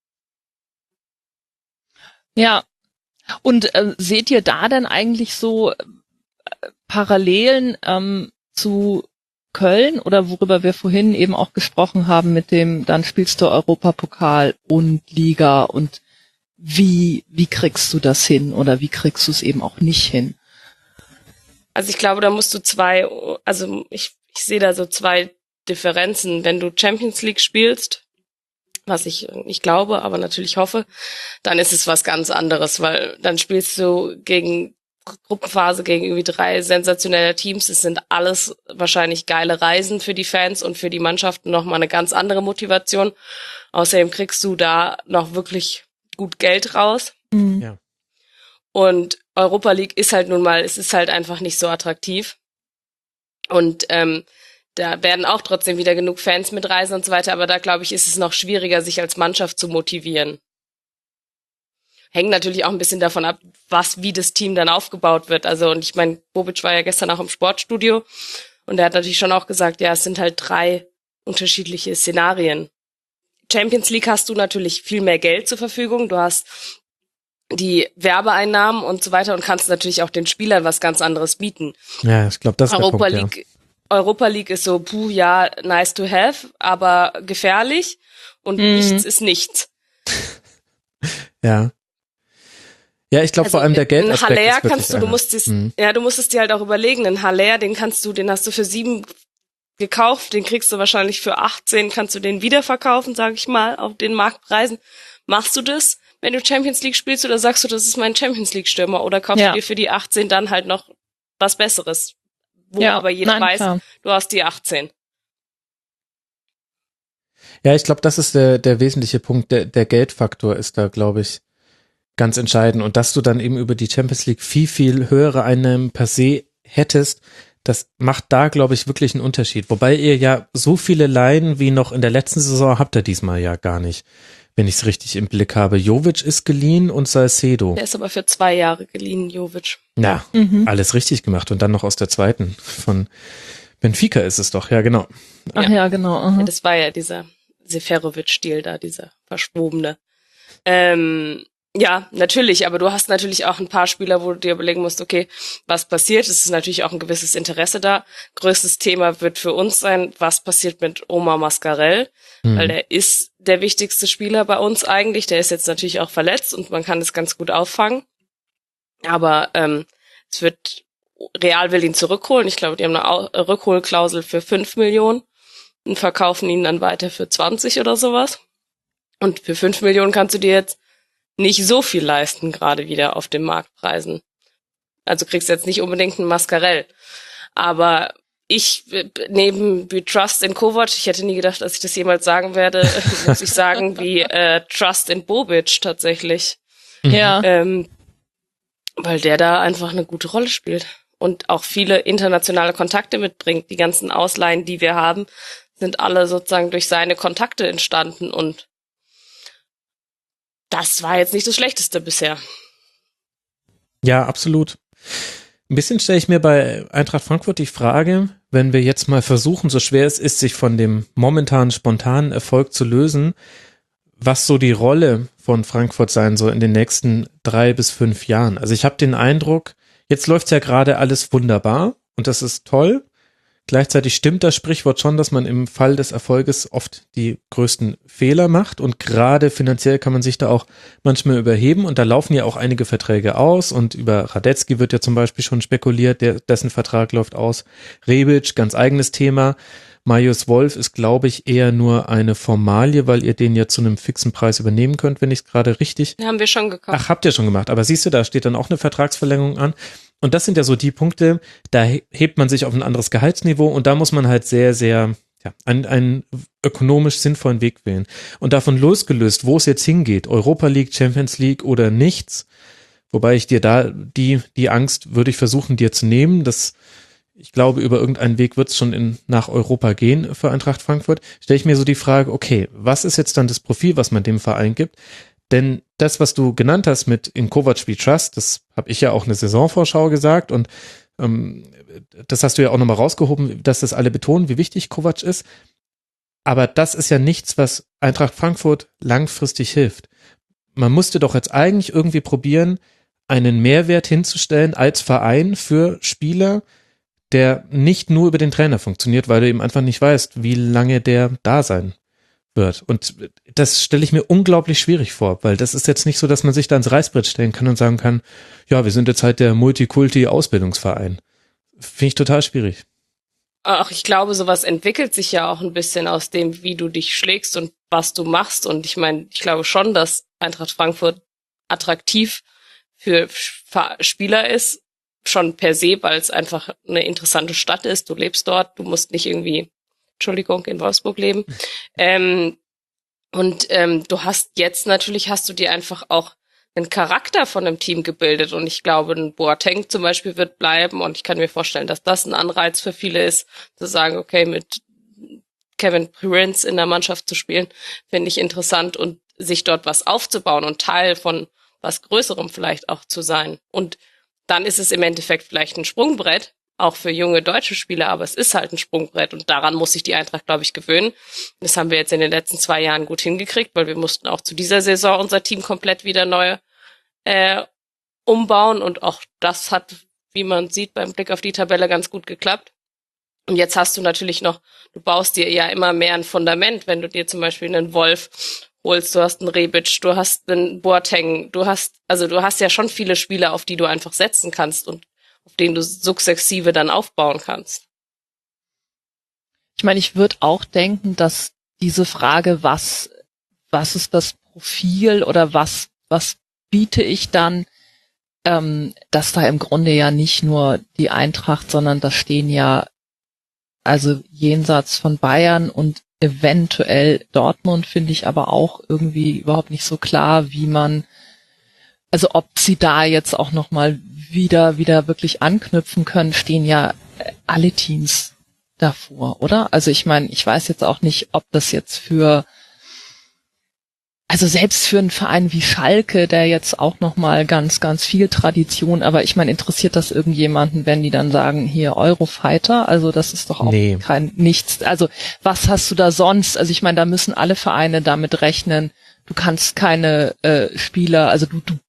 Ja. Und äh, seht ihr da denn eigentlich so äh, Parallelen ähm, zu Köln oder worüber wir vorhin eben auch gesprochen haben mit dem, dann spielst du Europapokal und Liga und wie, wie kriegst du das hin oder wie kriegst du es eben auch nicht hin? Also ich glaube, da musst du zwei, also ich, ich sehe da so zwei Differenzen. Wenn du Champions League spielst, was ich nicht glaube, aber natürlich hoffe, dann ist es was ganz anderes, weil dann spielst du gegen Gruppenphase gegen irgendwie drei sensationelle Teams. Es sind alles wahrscheinlich geile Reisen für die Fans und für die Mannschaften nochmal eine ganz andere Motivation. Außerdem kriegst du da noch wirklich gut Geld raus. Mhm. Ja. Und Europa League ist halt nun mal, es ist halt einfach nicht so attraktiv. Und ähm, da werden auch trotzdem wieder genug Fans mitreisen und so weiter, aber da, glaube ich, ist es noch schwieriger, sich als Mannschaft zu motivieren. Hängt natürlich auch ein bisschen davon ab, was, wie das Team dann aufgebaut wird. Also, und ich meine, Bobic war ja gestern auch im Sportstudio und er hat natürlich schon auch gesagt, ja, es sind halt drei unterschiedliche Szenarien. Champions League hast du natürlich viel mehr Geld zur Verfügung. Du hast die Werbeeinnahmen und so weiter und kannst natürlich auch den Spielern was ganz anderes bieten. Ja, ich glaube, das ist der Europa Punkt, League, ja. Europa League ist so, puh, ja, nice to have, aber gefährlich und Mhm. nichts ist nichts. Ja. Ja, ich glaube Also vor allem der ein Geldaspekt Haller ist wirklich kannst du, du einer. musst es, Mhm. ja, du musst es dir halt auch überlegen. Ein Haller, den kannst du, den hast du für sieben gekauft, den kriegst du wahrscheinlich für achtzehn, kannst du den wiederverkaufen, sag ich mal, auf den Marktpreisen. Machst du das, wenn du Champions League spielst, oder sagst du, das ist mein Champions League Stürmer, oder kaufst Ja. du dir für die achtzehn dann halt noch was Besseres, wo Ja, aber jeder nein, weiß, klar. du hast die achtzehn. Ja, ich glaube, das ist der, der wesentliche Punkt. Der, der Geldfaktor ist da, glaube ich, ganz entscheidend. Und dass du dann eben über die Champions League viel, viel höhere Einnahmen per se hättest, das macht da, glaube ich, wirklich einen Unterschied. Wobei ihr ja so viele Laien wie noch in der letzten Saison habt ihr diesmal ja gar nicht. wenn ich es richtig im Blick habe. Jovic ist geliehen und Salcedo. Der ist aber für zwei Jahre geliehen, Jovic. Na, mhm. alles richtig gemacht und dann noch aus der zweiten von Benfica ist es doch, ja genau. Ach ja, ja genau. Ja, das war ja dieser Seferovic-Stil da, dieser verschwobene. Ähm, ja, natürlich, aber du hast natürlich auch ein paar Spieler, wo du dir überlegen musst, okay, was passiert? Es ist natürlich auch ein gewisses Interesse da. Größtes Thema wird für uns sein, was passiert mit Omar Mascarell, mhm. weil der ist der wichtigste Spieler bei uns eigentlich. Der ist jetzt natürlich auch verletzt und man kann das ganz gut auffangen. Aber ähm, es wird, Real will ihn zurückholen. Ich glaube, die haben eine Rückholklausel für fünf Millionen und verkaufen ihn dann weiter für zwanzig oder sowas. Und für fünf Millionen kannst du dir jetzt nicht so viel leisten, gerade wieder auf den Marktpreisen. Also kriegst jetzt nicht unbedingt einen Mascarell. Aber ich, neben wie Trust in Kovac, ich hätte nie gedacht, dass ich das jemals sagen werde, muss ich sagen, wie äh, Trust in Bobic tatsächlich. Ja. Ähm, weil der da einfach eine gute Rolle spielt und auch viele internationale Kontakte mitbringt. Die ganzen Ausleihen, die wir haben, sind alle sozusagen durch seine Kontakte entstanden und das war jetzt nicht das Schlechteste bisher. Ja, absolut. Ein bisschen stelle ich mir bei Eintracht Frankfurt die Frage, wenn wir jetzt mal versuchen, so schwer es ist, sich von dem momentanen spontanen Erfolg zu lösen, was so die Rolle von Frankfurt sein soll in den nächsten drei bis fünf Jahren. Also ich habe den Eindruck, jetzt läuft ja gerade alles wunderbar und das ist toll. Gleichzeitig stimmt das Sprichwort schon, dass man im Fall des Erfolges oft die größten Fehler macht und gerade finanziell kann man sich da auch manchmal überheben und da laufen ja auch einige Verträge aus und über Radetzky wird ja zum Beispiel schon spekuliert, der, dessen Vertrag läuft aus. Rebic, ganz eigenes Thema. Marius Wolf ist, glaube ich, eher nur eine Formalie, weil ihr den ja zu einem fixen Preis übernehmen könnt, wenn ich es gerade richtig... Den haben wir schon gekauft. Ach, habt ihr schon gemacht. Aber siehst du, da steht dann auch eine Vertragsverlängerung an. Und das sind ja so die Punkte, da hebt man sich auf ein anderes Gehaltsniveau und da muss man halt sehr, sehr, ja, einen, einen ökonomisch sinnvollen Weg wählen. Und davon losgelöst, wo es jetzt hingeht, Europa League, Champions League oder nichts, wobei ich dir da, die, die Angst würde ich versuchen, dir zu nehmen, das, ich glaube, über irgendeinen Weg wird es schon in, nach Europa gehen für Eintracht Frankfurt, stelle ich mir so die Frage, okay, was ist jetzt dann das Profil, was man dem Verein gibt? Denn das, was du genannt hast mit in Kovac we trust, das habe ich ja auch eine Saisonvorschau gesagt und ähm, das hast du ja auch nochmal rausgehoben, dass das alle betonen, wie wichtig Kovac ist. Aber das ist ja nichts, was Eintracht Frankfurt langfristig hilft. Man musste doch jetzt eigentlich irgendwie probieren, einen Mehrwert hinzustellen als Verein für Spieler, der nicht nur über den Trainer funktioniert, weil du eben einfach nicht weißt, wie lange der da sein wird. Und das stelle ich mir unglaublich schwierig vor, weil das ist jetzt nicht so, dass man sich da ins Reißbrett stellen kann und sagen kann, ja, wir sind jetzt halt der Multikulti-Ausbildungsverein. Finde ich total schwierig. Ach, ich glaube, sowas entwickelt sich ja auch ein bisschen aus dem, wie du dich schlägst und was du machst. Und ich meine, ich glaube schon, dass Eintracht Frankfurt attraktiv für Spieler ist, schon per se, weil es einfach eine interessante Stadt ist. Du lebst dort, du musst nicht irgendwie Entschuldigung, in Wolfsburg leben. Ähm, und ähm, du hast jetzt natürlich, hast du dir einfach auch einen Charakter von einem Team gebildet und ich glaube, ein Boateng zum Beispiel wird bleiben und ich kann mir vorstellen, dass das ein Anreiz für viele ist, zu sagen, okay, mit Kevin Prince in der Mannschaft zu spielen, finde ich interessant und sich dort was aufzubauen und Teil von was Größerem vielleicht auch zu sein. Und dann ist es im Endeffekt vielleicht ein Sprungbrett, auch für junge deutsche Spieler, aber es ist halt ein Sprungbrett und daran muss sich die Eintracht, glaube ich, gewöhnen. Das haben wir jetzt in den letzten zwei Jahren gut hingekriegt, weil wir mussten auch zu dieser Saison unser Team komplett wieder neu äh, umbauen und auch das hat, wie man sieht, beim Blick auf die Tabelle ganz gut geklappt. Und jetzt hast du natürlich noch, du baust dir ja immer mehr ein Fundament, wenn du dir zum Beispiel einen Wolf holst, du hast einen Rebic, du hast einen Boateng, du hast, also du hast ja schon viele Spieler, auf die du einfach setzen kannst und auf denen du sukzessive dann aufbauen kannst. Ich meine, ich würde auch denken, dass diese Frage, was, was ist das Profil oder was, was biete ich dann, ähm, dass da im Grunde ja nicht nur die Eintracht, sondern da stehen ja, also jenseits von Bayern und eventuell Dortmund, finde ich aber auch irgendwie überhaupt nicht so klar, wie man, also ob sie da jetzt auch nochmal wieder, wieder wirklich anknüpfen können, stehen ja alle Teams davor, oder? Also ich meine, ich weiß jetzt auch nicht, ob das jetzt für also selbst für einen Verein wie Schalke, der jetzt auch nochmal ganz, ganz viel Tradition, aber ich meine, interessiert das irgendjemanden, wenn die dann sagen, hier Eurofighter? Also das ist doch auch Nee. kein nichts. Also was hast du da sonst? Also ich meine, da müssen alle Vereine damit rechnen. Du kannst keine äh, Spieler, also du, du,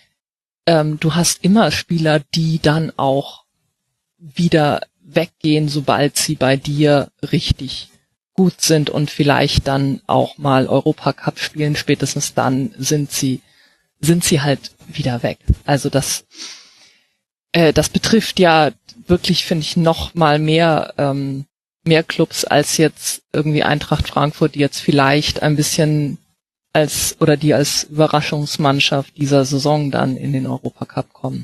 ähm, du hast immer Spieler, die dann auch wieder weggehen, sobald sie bei dir richtig gut sind und vielleicht dann auch mal Europacup spielen, spätestens dann sind sie, sind sie halt wieder weg. Also das, äh, das betrifft ja wirklich, finde ich, noch mal mehr, ähm, mehr Clubs als jetzt irgendwie Eintracht Frankfurt, die jetzt vielleicht ein bisschen als, oder die als Überraschungsmannschaft dieser Saison dann in den Europacup kommen.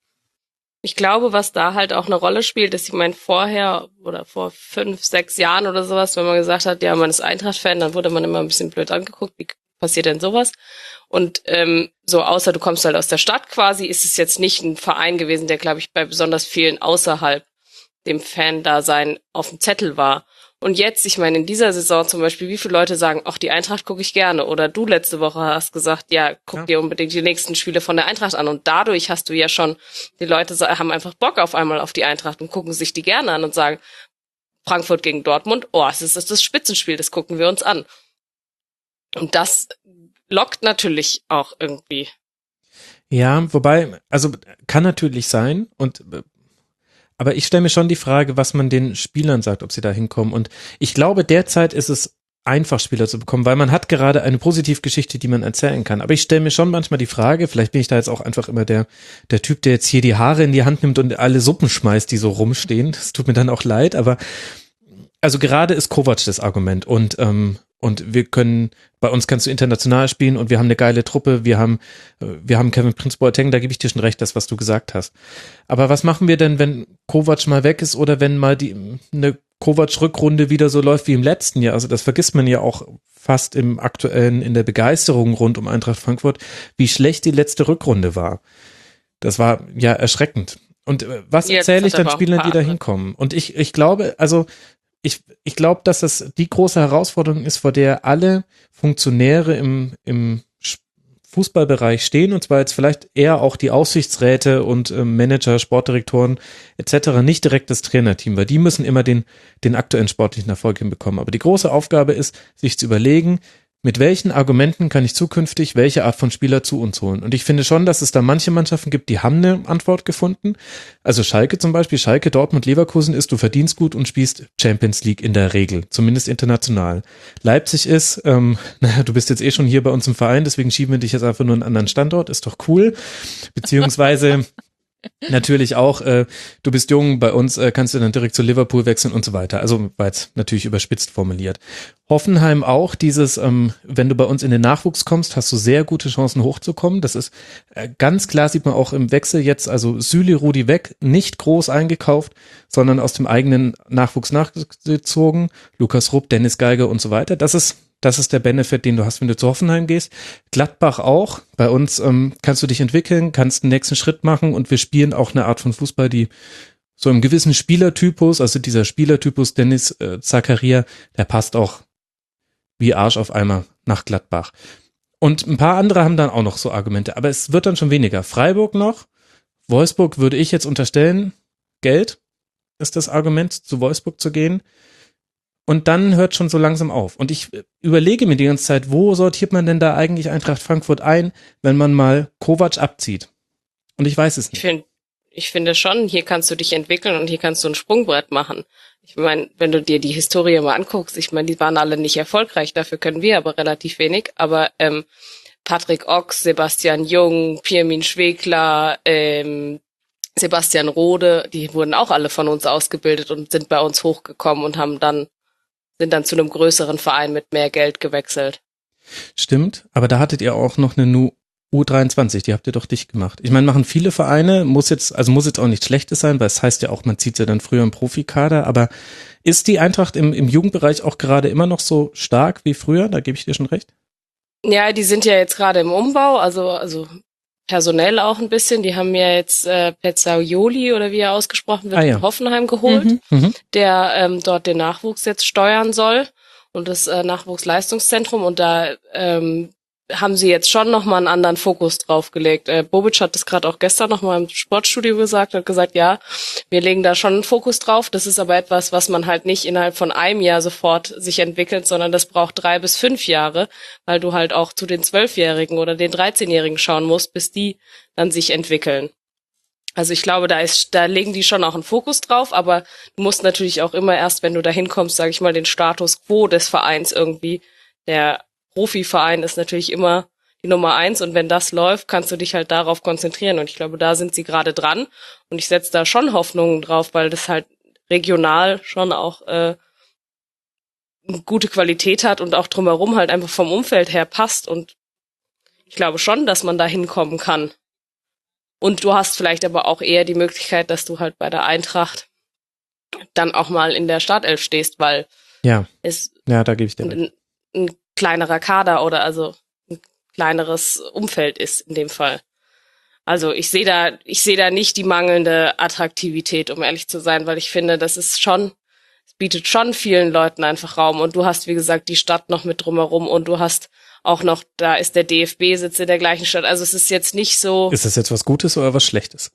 Ich glaube, was da halt auch eine Rolle spielt, ist, ich meine, vorher oder vor fünf, sechs Jahren oder sowas, wenn man gesagt hat, ja, man ist Eintracht-Fan, dann wurde man immer ein bisschen blöd angeguckt, wie passiert denn sowas? Und ähm, so, außer du kommst halt aus der Stadt quasi, ist es jetzt nicht ein Verein gewesen, der, glaube ich, bei besonders vielen außerhalb dem Fan-Dasein auf dem Zettel war. Und jetzt, ich meine, in dieser Saison zum Beispiel, wie viele Leute sagen, ach, die Eintracht gucke ich gerne. Oder du letzte Woche hast gesagt, ja, guck Ja. dir unbedingt die nächsten Spiele von der Eintracht an. Und dadurch hast du ja schon, die Leute sa- haben einfach Bock auf einmal auf die Eintracht und gucken sich die gerne an und sagen, Frankfurt gegen Dortmund, oh, es ist das, das Spitzenspiel, das gucken wir uns an. Und das lockt natürlich auch irgendwie. Ja, wobei, also kann natürlich sein und äh, aber ich stelle mir schon die Frage, was man den Spielern sagt, ob sie da hinkommen. Und ich glaube, derzeit ist es einfach, Spieler zu bekommen, weil man hat gerade eine Positivgeschichte, die man erzählen kann. Aber ich stelle mir schon manchmal die Frage, vielleicht bin ich da jetzt auch einfach immer der der Typ, der jetzt hier die Haare in die Hand nimmt und alle Suppen schmeißt, die so rumstehen. Das tut mir dann auch leid, aber also gerade ist Kovac das Argument und ähm, und wir können, bei uns kannst du international spielen und wir haben eine geile Truppe, wir haben äh, wir haben Kevin Prince Boateng, da gebe ich dir schon recht, das, was du gesagt hast. Aber was machen wir denn, wenn Kovac mal weg ist oder wenn mal die eine Kovac-Rückrunde wieder so läuft wie im letzten Jahr? Also das vergisst man ja auch fast im aktuellen, in der Begeisterung rund um Eintracht Frankfurt, wie schlecht die letzte Rückrunde war. Das war ja erschreckend. Und äh, was Jetzt erzähle ich hat er dann aber auch Spielern, ein die paar da hinkommen? Und ich ich glaube, also Ich, ich glaube, dass das die große Herausforderung ist, vor der alle Funktionäre im, im Fußballbereich stehen, und zwar jetzt vielleicht eher auch die Aufsichtsräte und äh, Manager, Sportdirektoren et cetera, nicht direkt das Trainerteam, weil die müssen immer den, den aktuellen sportlichen Erfolg hinbekommen. Aber die große Aufgabe ist, sich zu überlegen, mit welchen Argumenten kann ich zukünftig welche Art von Spieler zu uns holen? Und ich finde schon, dass es da manche Mannschaften gibt, die haben eine Antwort gefunden. Also Schalke zum Beispiel, Schalke, Dortmund, Leverkusen ist, du verdienst gut und spielst Champions League in der Regel, zumindest international. Leipzig ist, ähm, naja, du bist jetzt eh schon hier bei uns im Verein, deswegen schieben wir dich jetzt einfach nur einen anderen Standort, ist doch cool. Beziehungsweise natürlich auch, äh, du bist jung, bei uns äh, kannst du dann direkt zu Liverpool wechseln und so weiter. Also war jetzt natürlich überspitzt formuliert. Hoffenheim auch, dieses, ähm, wenn du bei uns in den Nachwuchs kommst, hast du sehr gute Chancen hochzukommen. Das ist äh, ganz klar, sieht man auch im Wechsel jetzt, also Süle, Rudi weg, nicht groß eingekauft, sondern aus dem eigenen Nachwuchs nachgezogen. Lukas Rupp, Dennis Geiger und so weiter. Das ist Das ist der Benefit, den du hast, wenn du zu Hoffenheim gehst. Gladbach auch. Bei uns ähm, kannst du dich entwickeln, kannst den nächsten Schritt machen und wir spielen auch eine Art von Fußball, die so im gewissen Spielertypus, also dieser Spielertypus Dennis äh, Zakaria, der passt auch wie Arsch auf Eimer nach Gladbach. Und ein paar andere haben dann auch noch so Argumente, aber es wird dann schon weniger. Freiburg noch, Wolfsburg würde ich jetzt unterstellen, Geld ist das Argument, zu Wolfsburg zu gehen. Und dann hört schon so langsam auf. Und ich überlege mir die ganze Zeit, wo sortiert man denn da eigentlich Eintracht Frankfurt ein, wenn man mal Kovac abzieht? Und ich weiß es Ich nicht. finde, ich finde schon, hier kannst du dich entwickeln und hier kannst du ein Sprungbrett machen. Ich meine, wenn du dir die Historie mal anguckst, ich meine, die waren alle nicht erfolgreich, dafür können wir aber relativ wenig. Aber ähm, Patrick Ochs, Sebastian Jung, Pirmin Schwegler, ähm, Sebastian Rode, die wurden auch alle von uns ausgebildet und sind bei uns hochgekommen und haben dann sind dann zu einem größeren Verein mit mehr Geld gewechselt. Stimmt, aber da hattet ihr auch noch eine U dreiundzwanzig, die habt ihr doch dicht gemacht. Ich meine, machen viele Vereine, muss jetzt, also muss jetzt auch nichts Schlechtes sein, weil es heißt ja auch, man zieht ja dann früher im Profikader, aber ist die Eintracht im, im Jugendbereich auch gerade immer noch so stark wie früher? Da gebe ich dir schon recht. Ja, die sind ja jetzt gerade im Umbau, also also personell auch ein bisschen. Die haben ja jetzt äh, Pezzaioli, oder wie er ausgesprochen wird, Ah, ja. in Hoffenheim geholt, Mhm. Mhm. der ähm, dort den Nachwuchs jetzt steuern soll und das äh, Nachwuchsleistungszentrum. Und da ähm, haben sie jetzt schon nochmal einen anderen Fokus drauf gelegt. Äh, Bobic hat das gerade auch gestern nochmal im Sportstudio gesagt, hat gesagt, ja, wir legen da schon einen Fokus drauf. Das ist aber etwas, was man halt nicht innerhalb von einem Jahr sofort sich entwickelt, sondern das braucht drei bis fünf Jahre, weil du halt auch zu den Zwölfjährigen oder den dreizehnjährigen schauen musst, bis die dann sich entwickeln. Also ich glaube, da ist, da legen die schon auch einen Fokus drauf, aber du musst natürlich auch immer erst, wenn du da hinkommst, sage ich mal, den Status quo des Vereins irgendwie. Der Profiverein ist natürlich immer die Nummer eins und wenn das läuft, kannst du dich halt darauf konzentrieren und ich glaube, da sind sie gerade dran und ich setze da schon Hoffnungen drauf, weil das halt regional schon auch äh, eine gute Qualität hat und auch drumherum halt einfach vom Umfeld her passt und ich glaube schon, dass man da hinkommen kann. Und du hast vielleicht aber auch eher die Möglichkeit, dass du halt bei der Eintracht dann auch mal in der Startelf stehst, weil ja, es ja, da gebe ich dir recht. Ein, ein kleinerer Kader oder also ein kleineres Umfeld ist in dem Fall. Also ich sehe da, ich sehe da nicht die mangelnde Attraktivität, um ehrlich zu sein, weil ich finde, das ist schon, es bietet schon vielen Leuten einfach Raum und du hast, wie gesagt, die Stadt noch mit drumherum und du hast auch noch, da ist der D F B, sitzt in der gleichen Stadt. Also es ist jetzt nicht so. Ist das jetzt was Gutes oder was Schlechtes?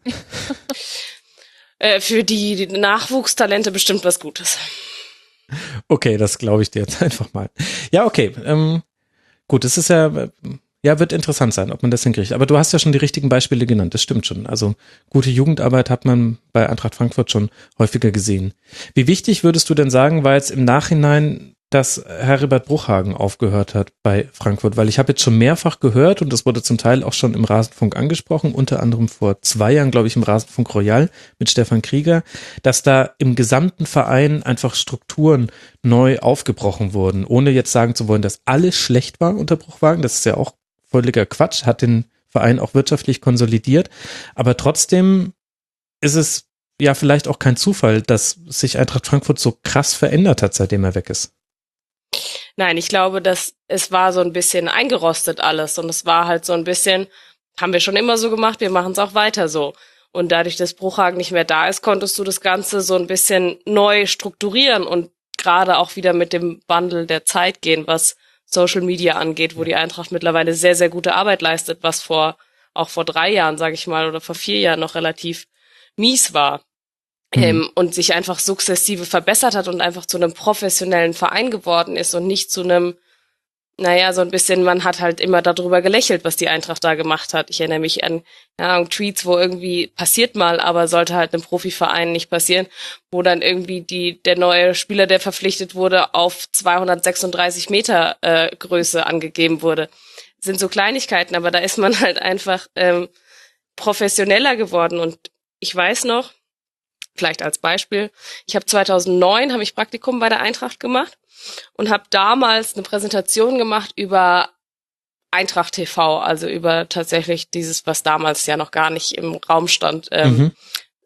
äh, für die, die Nachwuchstalente bestimmt was Gutes. Okay, das glaube ich dir jetzt einfach mal. Ja, okay. Ähm, gut, es ist ja, ja, wird interessant sein, ob man das hinkriegt. Aber du hast ja schon die richtigen Beispiele genannt, das stimmt schon. Also gute Jugendarbeit hat man bei Eintracht Frankfurt schon häufiger gesehen. Wie wichtig würdest du denn sagen, war jetzt im Nachhinein, dass Heribert Bruchhagen aufgehört hat bei Frankfurt? Weil ich habe jetzt schon mehrfach gehört und das wurde zum Teil auch schon im Rasenfunk angesprochen, unter anderem vor zwei Jahren, glaube ich, im Rasenfunk Royal mit Stefan Krieger, dass da im gesamten Verein einfach Strukturen neu aufgebrochen wurden, ohne jetzt sagen zu wollen, dass alles schlecht war unter Bruchhagen. Das ist ja auch völliger Quatsch, hat den Verein auch wirtschaftlich konsolidiert, aber trotzdem ist es ja vielleicht auch kein Zufall, dass sich Eintracht Frankfurt so krass verändert hat, seitdem er weg ist. Nein, ich glaube, dass es war so ein bisschen eingerostet alles und es war halt so ein bisschen, haben wir schon immer so gemacht, wir machen es auch weiter so. Und dadurch, dass Bruchhagen nicht mehr da ist, konntest du das Ganze so ein bisschen neu strukturieren und gerade auch wieder mit dem Wandel der Zeit gehen, was Social Media angeht, wo die Eintracht mittlerweile sehr, sehr gute Arbeit leistet, was vor, auch vor drei Jahren, sage ich mal, oder vor vier Jahren noch relativ mies war. Mhm. Ähm, und sich einfach sukzessive verbessert hat und einfach zu einem professionellen Verein geworden ist und nicht zu einem, naja, so ein bisschen, man hat halt immer darüber gelächelt, was die Eintracht da gemacht hat. Ich erinnere mich an ja, Tweets, wo irgendwie passiert mal, aber sollte halt einem Profiverein nicht passieren, wo dann irgendwie die der neue Spieler, der verpflichtet wurde, auf zweihundertsechsunddreißig Meter äh, Größe angegeben wurde. Das sind so Kleinigkeiten, aber da ist man halt einfach ähm, professioneller geworden und ich weiß noch, vielleicht als Beispiel, ich habe zweitausendneun habe ich Praktikum bei der Eintracht gemacht und habe damals eine Präsentation gemacht über Eintracht T V, also über tatsächlich dieses, was damals ja noch gar nicht im Raum stand, ähm, Mhm.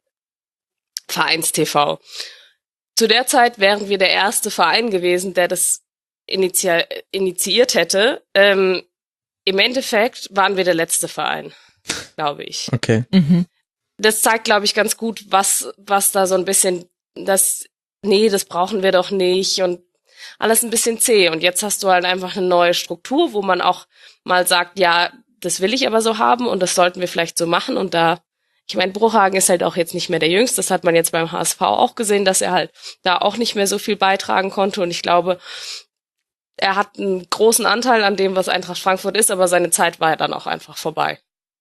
Vereins-T V. Zu der Zeit wären wir der erste Verein gewesen, der das initial, initiiert hätte. Ähm, im Endeffekt waren wir der letzte Verein, glaube ich. Okay. Mhm. Das zeigt, glaube ich, ganz gut, was was da so ein bisschen, das, nee, das brauchen wir doch nicht und alles ein bisschen zäh. Und jetzt hast du halt einfach eine neue Struktur, wo man auch mal sagt, ja, das will ich aber so haben und das sollten wir vielleicht so machen. Und da, ich meine, Bruchhagen ist halt auch jetzt nicht mehr der Jüngste. Das hat man jetzt beim H S V auch gesehen, dass er halt da auch nicht mehr so viel beitragen konnte. Und ich glaube, er hat einen großen Anteil an dem, was Eintracht Frankfurt ist, aber seine Zeit war ja dann auch einfach vorbei.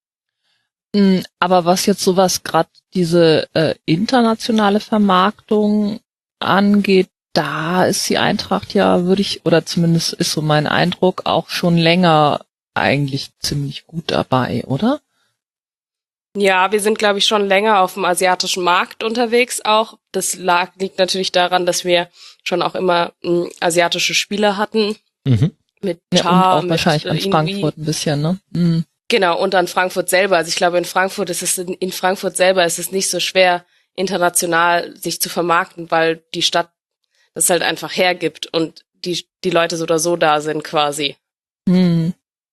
Mm, Aber was jetzt sowas gerade diese äh, internationale Vermarktung angeht, da ist die Eintracht ja, würde ich, oder zumindest ist so mein Eindruck, auch schon länger eigentlich ziemlich gut dabei, oder? Ja, wir sind, glaube ich, schon länger auf dem asiatischen Markt unterwegs auch. Das lag, liegt natürlich daran, dass wir schon auch immer mh, asiatische Spieler hatten. Mhm. Mit Ja, Cha, und auch mit wahrscheinlich an äh, Ingui. Frankfurt ein bisschen, ne? Mm. Genau, und an Frankfurt selber. Also ich glaube, in Frankfurt ist es, in, in Frankfurt selber ist es nicht so schwer, international sich zu vermarkten, weil die Stadt das halt einfach hergibt und die, die Leute so oder so da sind quasi. Mm.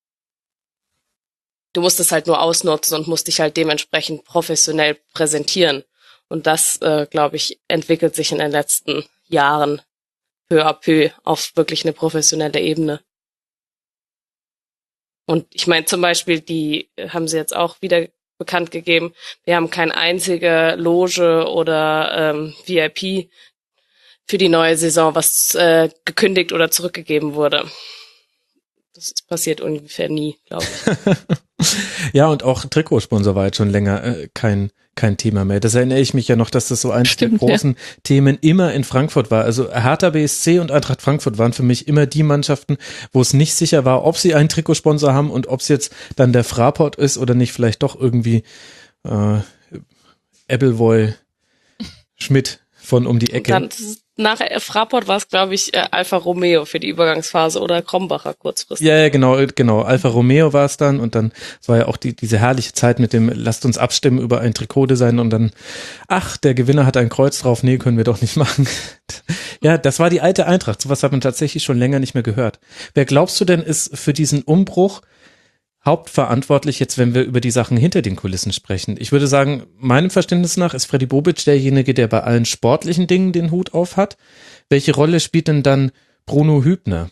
Du musst es halt nur ausnutzen und musst dich halt dementsprechend professionell präsentieren. Und das, äh, glaube ich, entwickelt sich in den letzten Jahren peu à peu auf wirklich eine professionelle Ebene. Und ich meine zum Beispiel, die haben sie jetzt auch wieder bekannt gegeben, wir haben keine einzige Loge oder ähm, V I P für die neue Saison, was äh, gekündigt oder zurückgegeben wurde. Das passiert ungefähr nie, glaube ich. Ja, und auch Trikotsponsor war jetzt schon länger äh, kein kein Thema mehr. Das erinnere ich mich ja noch, dass das so eins Stimmt, der großen ja. Themen immer in Frankfurt war. Also Hertha B S C und Eintracht Frankfurt waren für mich immer die Mannschaften, wo es nicht sicher war, ob sie einen Trikotsponsor haben und ob es jetzt dann der Fraport ist oder nicht vielleicht doch irgendwie äh, Appleboy Schmidt von um die Ecke. Dann, nach Fraport war es, glaube ich, äh, Alfa Romeo für die Übergangsphase oder Krombacher kurzfristig. Ja, ja, genau, genau. Alfa Romeo war es dann und dann, es war ja auch die, diese herrliche Zeit mit dem, lasst uns abstimmen über ein Trikotdesign und dann, ach, der Gewinner hat ein Kreuz drauf, nee, können wir doch nicht machen. Ja, das war die alte Eintracht. Sowas hat man tatsächlich schon länger nicht mehr gehört. Wer glaubst du denn ist für diesen Umbruch hauptverantwortlich jetzt, wenn wir über die Sachen hinter den Kulissen sprechen? Ich würde sagen, meinem Verständnis nach ist Freddy Bobic derjenige, der bei allen sportlichen Dingen den Hut auf hat. Welche Rolle spielt denn dann Bruno Hübner?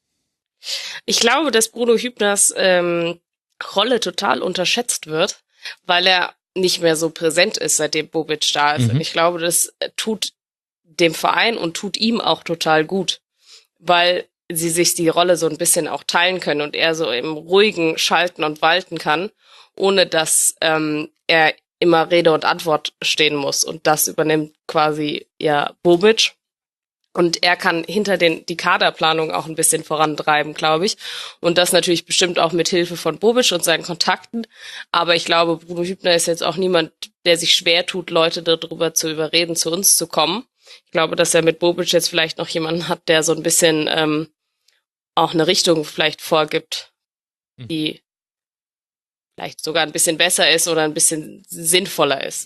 Ich glaube, dass Bruno Hübners ähm, Rolle total unterschätzt wird, weil er nicht mehr so präsent ist, seitdem Bobic da ist. Mhm. Und ich glaube, das tut dem Verein und tut ihm auch total gut, weil sie sich die Rolle so ein bisschen auch teilen können und er so im Ruhigen schalten und walten kann, ohne dass ähm, er immer Rede und Antwort stehen muss. Und das übernimmt quasi ja Bobic. Und er kann hinter den die Kaderplanung auch ein bisschen vorantreiben, glaube ich. Und das natürlich bestimmt auch mit Hilfe von Bobic und seinen Kontakten. Aber ich glaube, Bruno Hübner ist jetzt auch niemand, der sich schwer tut, Leute darüber zu überreden, zu uns zu kommen. Ich glaube, dass er mit Bobic jetzt vielleicht noch jemanden hat, der so ein bisschen ähm, auch eine Richtung vielleicht vorgibt, die vielleicht sogar ein bisschen besser ist oder ein bisschen sinnvoller ist.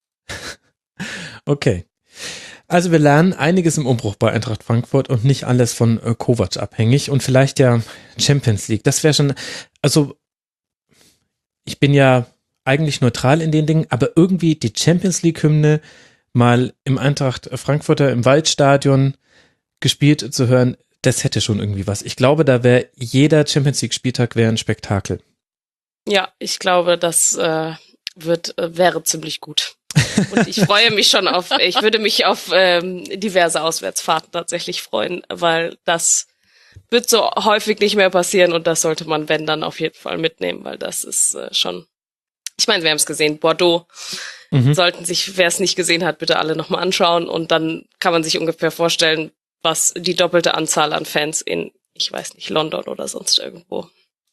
Okay. Also wir lernen einiges im Umbruch bei Eintracht Frankfurt und nicht alles von äh, Kovac abhängig und vielleicht ja Champions League. Das wäre schon, also ich bin ja eigentlich neutral in den Dingen, aber irgendwie die Champions League Hymne mal im Eintracht Frankfurter im Waldstadion gespielt zu hören, das hätte schon irgendwie was. Ich glaube, da wäre jeder Champions League Spieltag wäre ein Spektakel. Ja, ich glaube, das äh, wird äh, wäre ziemlich gut. Und ich freue mich schon auf, ich würde mich auf ähm, diverse Auswärtsfahrten tatsächlich freuen, weil das wird so häufig nicht mehr passieren und das sollte man, wenn, dann auf jeden Fall mitnehmen, weil das ist äh, schon, ich meine, wir haben es gesehen, Bordeaux, mhm. sollten sich, wer es nicht gesehen hat, bitte alle nochmal anschauen und dann kann man sich ungefähr vorstellen, was die doppelte Anzahl an Fans in, ich weiß nicht, London oder sonst irgendwo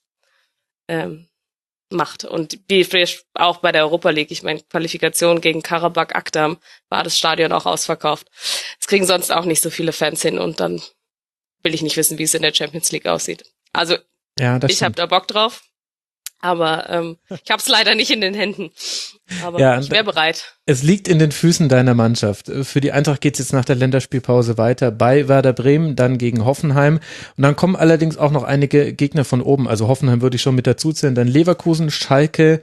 ähm, macht. Und wie auch bei der Europa League, ich meine, Qualifikation gegen Karabakh Akdam war das Stadion auch ausverkauft. Das kriegen sonst auch nicht so viele Fans hin und dann will ich nicht wissen, wie es in der Champions League aussieht. Also ja, ich habe da Bock drauf, aber ähm, ich habe es leider nicht in den Händen. Aber ja, ich wäre bereit. Es liegt in den Füßen deiner Mannschaft. Für die Eintracht geht es jetzt nach der Länderspielpause weiter bei Werder Bremen, dann gegen Hoffenheim. Und dann kommen allerdings auch noch einige Gegner von oben. Also Hoffenheim würde ich schon mit dazu zählen. Dann Leverkusen, Schalke,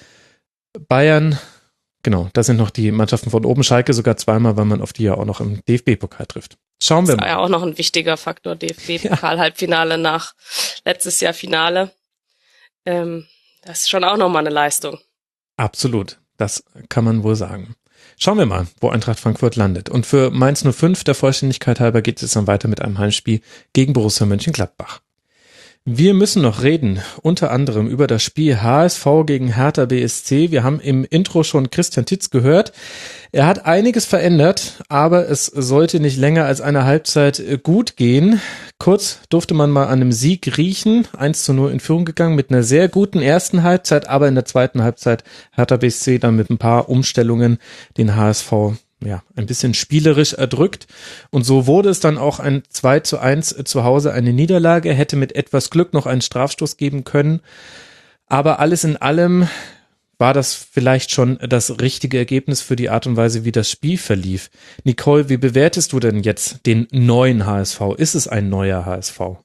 Bayern. Genau, das sind noch die Mannschaften von oben. Schalke sogar zweimal, weil man auf die ja auch noch im D F B-Pokal trifft. Schauen wir mal. Das war ja auch noch ein wichtiger Faktor, D F B-Pokal-Halbfinale nach letztes Jahr Finale. Ähm, das ist schon auch nochmal eine Leistung. Absolut, das kann man wohl sagen. Schauen wir mal, wo Eintracht Frankfurt landet. Und für Mainz null fünf, der Vollständigkeit halber, geht es dann weiter mit einem Heimspiel gegen Borussia Mönchengladbach. Wir müssen noch reden, unter anderem über das Spiel H S V gegen Hertha B S C. Wir haben im Intro schon Christian Titz gehört. Er hat einiges verändert, aber es sollte nicht länger als eine Halbzeit gut gehen. Kurz durfte man mal an einem Sieg riechen. eins zu null in Führung gegangen mit einer sehr guten ersten Halbzeit, aber in der zweiten Halbzeit Hertha B S C dann mit ein paar Umstellungen den H S V ja, ein bisschen spielerisch erdrückt. Und so wurde es dann auch ein zwei zu eins zu Hause, eine Niederlage. Hätte mit etwas Glück noch einen Strafstoß geben können. Aber alles in allem war das vielleicht schon das richtige Ergebnis für die Art und Weise, wie das Spiel verlief. Nicole, wie bewertest du denn jetzt den neuen H S V? Ist es ein neuer H S V?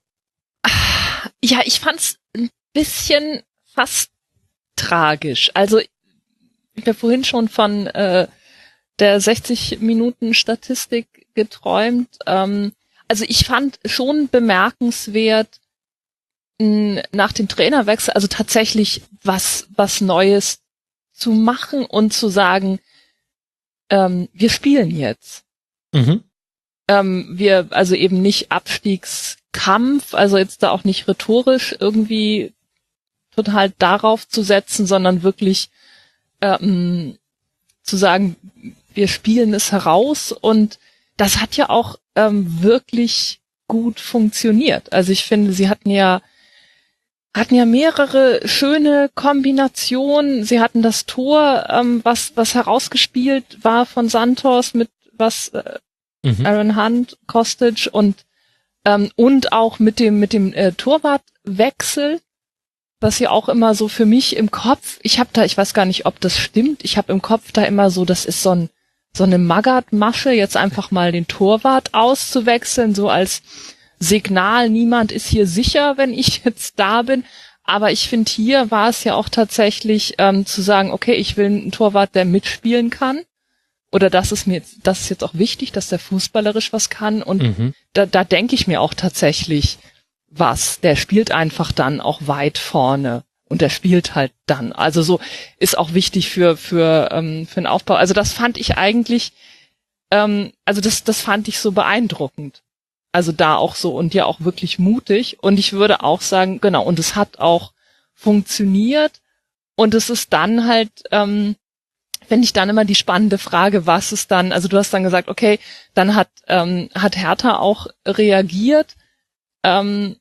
Ja, ich fand's ein bisschen fast tragisch. Also, ich habe vorhin schon von äh, der sechzig Minuten Statistik geträumt. Ähm, also ich fand schon bemerkenswert, nach dem Trainerwechsel, also tatsächlich was, was Neues zu machen und zu sagen, ähm, wir spielen jetzt. Mhm. Ähm, wir, also eben nicht Abstiegskampf, also jetzt da auch nicht rhetorisch irgendwie total darauf zu setzen, sondern wirklich ähm, zu sagen, wir spielen es heraus, und das hat ja auch ähm, wirklich gut funktioniert. Also ich finde, sie hatten ja hatten ja mehrere schöne Kombinationen. Sie hatten das Tor, ähm, was was herausgespielt war von Santos mit was äh, mhm. Aaron Hunt, Kostic und ähm, und auch mit dem mit dem äh, Torwartwechsel, was ja auch immer so für mich im Kopf, ich habe da, ich weiß gar nicht, ob das stimmt, ich habe im Kopf da immer so, das ist so ein so eine Magath-Masche, jetzt einfach mal den Torwart auszuwechseln, so als Signal, niemand ist hier sicher, wenn ich jetzt da bin. Aber ich finde, hier war es ja auch tatsächlich ähm, zu sagen, okay, ich will einen Torwart, der mitspielen kann. Oder das ist mir jetzt, das ist jetzt auch wichtig, dass der fußballerisch was kann. Und mhm. da, da denke ich mir auch tatsächlich was. Der spielt einfach dann auch weit vorne. Und der spielt halt dann. Also so ist auch wichtig für für ähm, für den Aufbau. Also das fand ich eigentlich, ähm, also das das fand ich so beeindruckend. Also da auch so und ja auch wirklich mutig. Und ich würde auch sagen, genau, und es hat auch funktioniert. Und es ist dann halt, ähm, finde ich dann immer die spannende Frage, was ist dann, also du hast dann gesagt, okay, dann hat ähm, hat Hertha auch reagiert, ähm,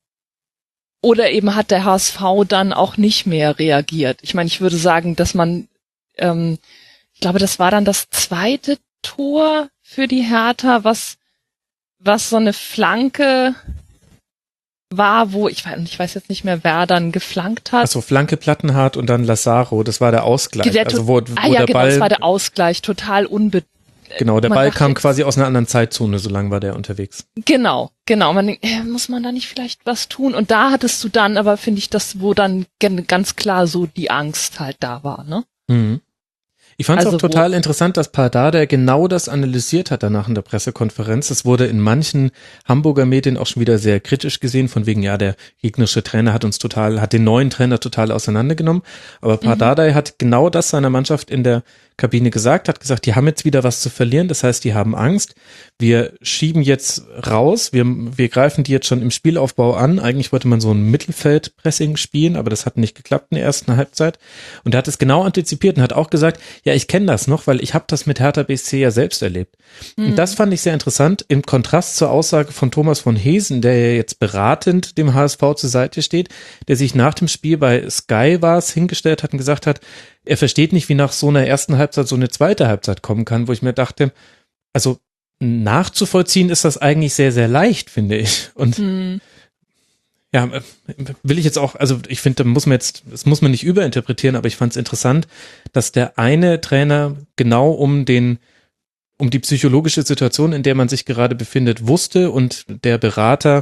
oder eben hat der H S V dann auch nicht mehr reagiert. Ich meine, ich würde sagen, dass man, ähm, ich glaube, das war dann das zweite Tor für die Hertha, was was so eine Flanke war, wo, ich weiß, ich weiß jetzt nicht mehr, wer dann geflankt hat. Also Flanke Plattenhardt und dann Lazaro, das war der Ausgleich. Der, also wo, wo ah ja, der genau, Ball, das war der Ausgleich, total unbe... Genau, der man Ball dachte, kam quasi aus einer anderen Zeitzone, so lang war der unterwegs. Genau, genau. Man denkt, äh, muss man da nicht vielleicht was tun? Und da hattest du dann, aber finde ich, das, wo dann ganz klar so die Angst halt da war, ne? Mhm. Ich fand es Also auch total interessant, dass Pardada genau das analysiert hat danach in der Pressekonferenz. Es wurde in manchen Hamburger Medien auch schon wieder sehr kritisch gesehen, von wegen, ja, der gegnerische Trainer hat uns total, hat den neuen Trainer total auseinandergenommen. Aber Pardada mhm. hat genau das seiner Mannschaft in der Kabine gesagt, hat gesagt, die haben jetzt wieder was zu verlieren, das heißt, die haben Angst. Wir schieben jetzt raus, wir, wir greifen die jetzt schon im Spielaufbau an. Eigentlich wollte man so ein Mittelfeldpressing spielen, aber das hat nicht geklappt in der ersten Halbzeit. Und er hat es genau antizipiert und hat auch gesagt, ja, ich kenne das noch, weil ich habe das mit Hertha B S C ja selbst erlebt. Mhm. Und das fand ich sehr interessant, im Kontrast zur Aussage von Thomas von Heesen, der ja jetzt beratend dem H S V zur Seite steht, der sich nach dem Spiel bei Sky war es hingestellt hat und gesagt hat, er versteht nicht, wie nach so einer ersten Halbzeit so eine zweite Halbzeit kommen kann, wo ich mir dachte, also nachzuvollziehen ist das eigentlich sehr, sehr leicht, finde ich. Und mhm. ja, will ich jetzt auch, also ich finde, da muss man jetzt, das muss man nicht überinterpretieren, aber ich fand es interessant, dass der eine Trainer genau um den, um die psychologische Situation, in der man sich gerade befindet, wusste und der Berater,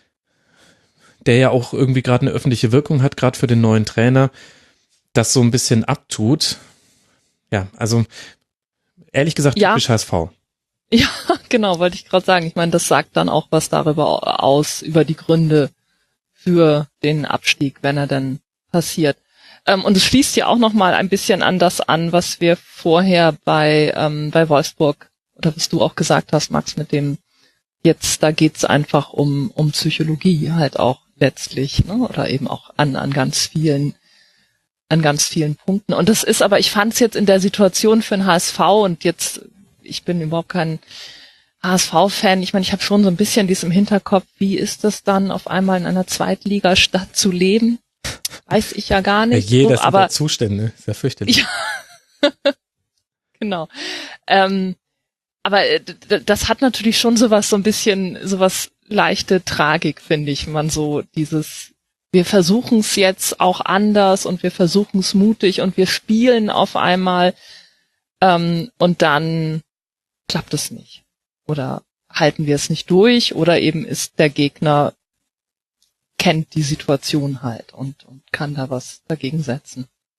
der ja auch irgendwie gerade eine öffentliche Wirkung hat, gerade für den neuen Trainer, das so ein bisschen abtut. Ja, also ehrlich gesagt, ja. typisch H S V. Ja, genau, wollte ich gerade sagen. Ich meine, das sagt dann auch was darüber aus, über die Gründe für den Abstieg, wenn er dann passiert. Ähm, und es schließt ja auch nochmal ein bisschen an das an, was wir vorher bei ähm, bei Wolfsburg, oder was du auch gesagt hast, Max, mit dem jetzt, da geht's einfach um um Psychologie halt auch letztlich, ne? Oder eben auch an an ganz vielen an ganz vielen Punkten. Und das ist aber, ich fand es jetzt in der Situation für den H S V, und jetzt, ich bin überhaupt kein H S V-Fan, ich meine, ich habe schon so ein bisschen dies im Hinterkopf, wie ist das dann, auf einmal in einer Zweitligastadt zu leben? Weiß ich ja gar nicht. Ja, jeder so, aber Zustände, ist ja fürchterlich. Ja. Genau. Ähm, aber das hat natürlich schon sowas, so ein bisschen, sowas leichte Tragik, finde ich, wenn man so dieses, wir versuchen es jetzt auch anders und wir versuchen es mutig und wir spielen auf einmal ähm, und dann klappt es nicht. Oder halten wir es nicht durch, oder eben ist der Gegner, kennt die Situation halt und, und kann da was dagegen setzen.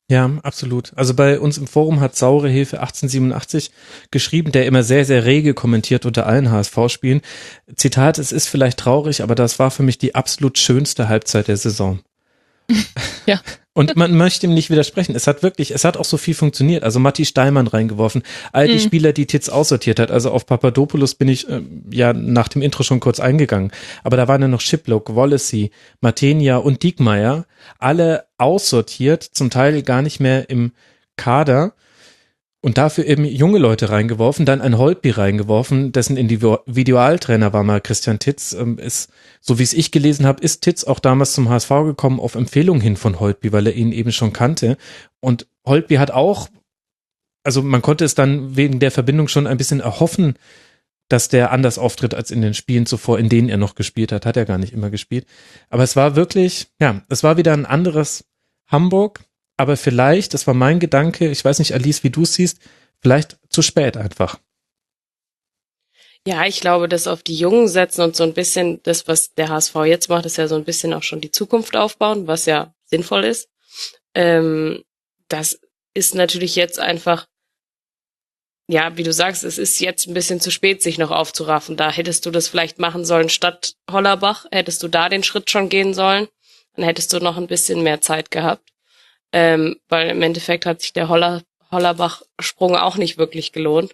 Ja, absolut. Also bei uns im Forum hat Saure Hilfe achtzehnhundertsiebenundachtzig geschrieben, der immer sehr, sehr rege kommentiert unter allen H S V-Spielen. Zitat, es ist vielleicht traurig, aber das war für mich die absolut schönste Halbzeit der Saison. Ja. Und man möchte ihm nicht widersprechen. Es hat wirklich, es hat auch so viel funktioniert. Also Matti Steinmann reingeworfen, all die Mhm. Spieler, die Titz aussortiert hat. Also auf Papadopoulos bin ich äh, ja nach dem Intro schon kurz eingegangen. Aber da waren ja noch Shiplock, Wallacey, Matenia und Diekmeyer, alle aussortiert, zum Teil gar nicht mehr im Kader. Und dafür eben junge Leute reingeworfen, dann ein Holtby reingeworfen, dessen Individualtrainer war mal Christian Titz. Ist, so wie es ich gelesen habe, ist Titz auch damals zum H S V gekommen auf Empfehlung hin von Holtby, weil er ihn eben schon kannte. Und Holtby hat auch, also man konnte es dann wegen der Verbindung schon ein bisschen erhoffen, dass der anders auftritt als in den Spielen zuvor, in denen er noch gespielt hat. Hat er gar nicht immer gespielt. Aber es war wirklich, ja, es war wieder ein anderes Hamburg. Aber vielleicht, das war mein Gedanke, ich weiß nicht, Alice, wie du es siehst, vielleicht zu spät einfach. Ja, ich glaube, das auf die Jungen setzen und so ein bisschen das, was der H S V jetzt macht, ist ja so ein bisschen auch schon die Zukunft aufbauen, was ja sinnvoll ist. Ähm, das ist natürlich jetzt einfach, ja, wie du sagst, es ist jetzt ein bisschen zu spät, sich noch aufzuraffen. Da hättest du das vielleicht machen sollen statt Hollerbach, hättest du da den Schritt schon gehen sollen, dann hättest du noch ein bisschen mehr Zeit gehabt. Ähm, weil im Endeffekt hat sich der Holler, Hollerbach-Sprung auch nicht wirklich gelohnt.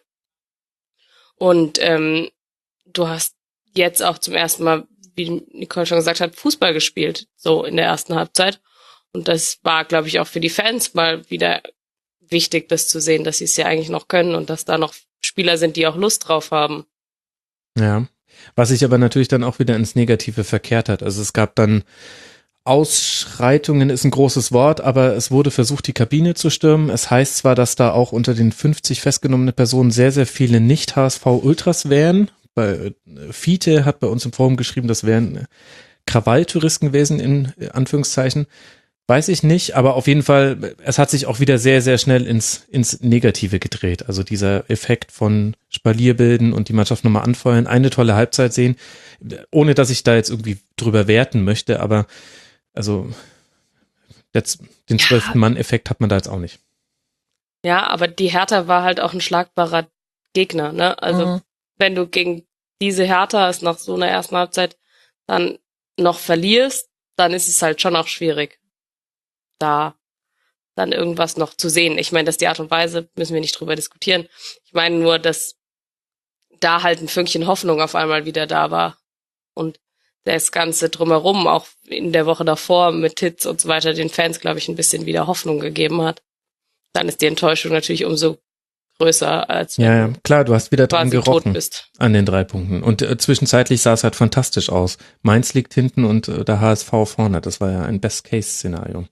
Und ähm, du hast jetzt auch zum ersten Mal, wie Nicole schon gesagt hat, Fußball gespielt, so in der ersten Halbzeit. Und das war, glaube ich, auch für die Fans mal wieder wichtig, das zu sehen, dass sie es ja eigentlich noch können und dass da noch Spieler sind, die auch Lust drauf haben. Ja, was sich aber natürlich dann auch wieder ins Negative verkehrt hat. Also es gab dann Ausschreitungen ist ein großes Wort, aber es wurde versucht, die Kabine zu stürmen. Es heißt zwar, dass da auch unter den fünfzig festgenommenen Personen sehr, sehr viele Nicht-H S V-Ultras wären. Bei Fiete hat bei uns im Forum geschrieben, das wären Krawalltouristen gewesen, in Anführungszeichen. Weiß ich nicht, aber auf jeden Fall, es hat sich auch wieder sehr, sehr schnell ins, ins Negative gedreht. Also dieser Effekt von Spalier bilden und die Mannschaft nochmal anfeuern, eine tolle Halbzeit sehen, ohne dass ich da jetzt irgendwie drüber werten möchte, aber also jetzt, den zwölften Mann-Effekt hat man da jetzt auch nicht. Ja, aber die Hertha war halt auch ein schlagbarer Gegner, ne? Also Mhm. wenn du gegen diese Hertha es nach so einer ersten Halbzeit dann noch verlierst, dann ist es halt schon auch schwierig, da dann irgendwas noch zu sehen. Ich meine, dass die Art und Weise, müssen wir nicht drüber diskutieren. Ich meine nur, dass da halt ein Fünkchen Hoffnung auf einmal wieder da war. Und das Ganze drumherum, auch in der Woche davor mit Titz und so weiter, den Fans, glaube ich, ein bisschen wieder Hoffnung gegeben hat. Dann ist die Enttäuschung natürlich umso größer, als wenn Ja, ja, klar, du hast wieder du dran quasi tot gerochen bist. an den drei Punkten. Und äh, zwischenzeitlich sah es halt fantastisch aus. Mainz liegt hinten und äh, der H S V vorne. Das war ja ein Best-Case-Szenario.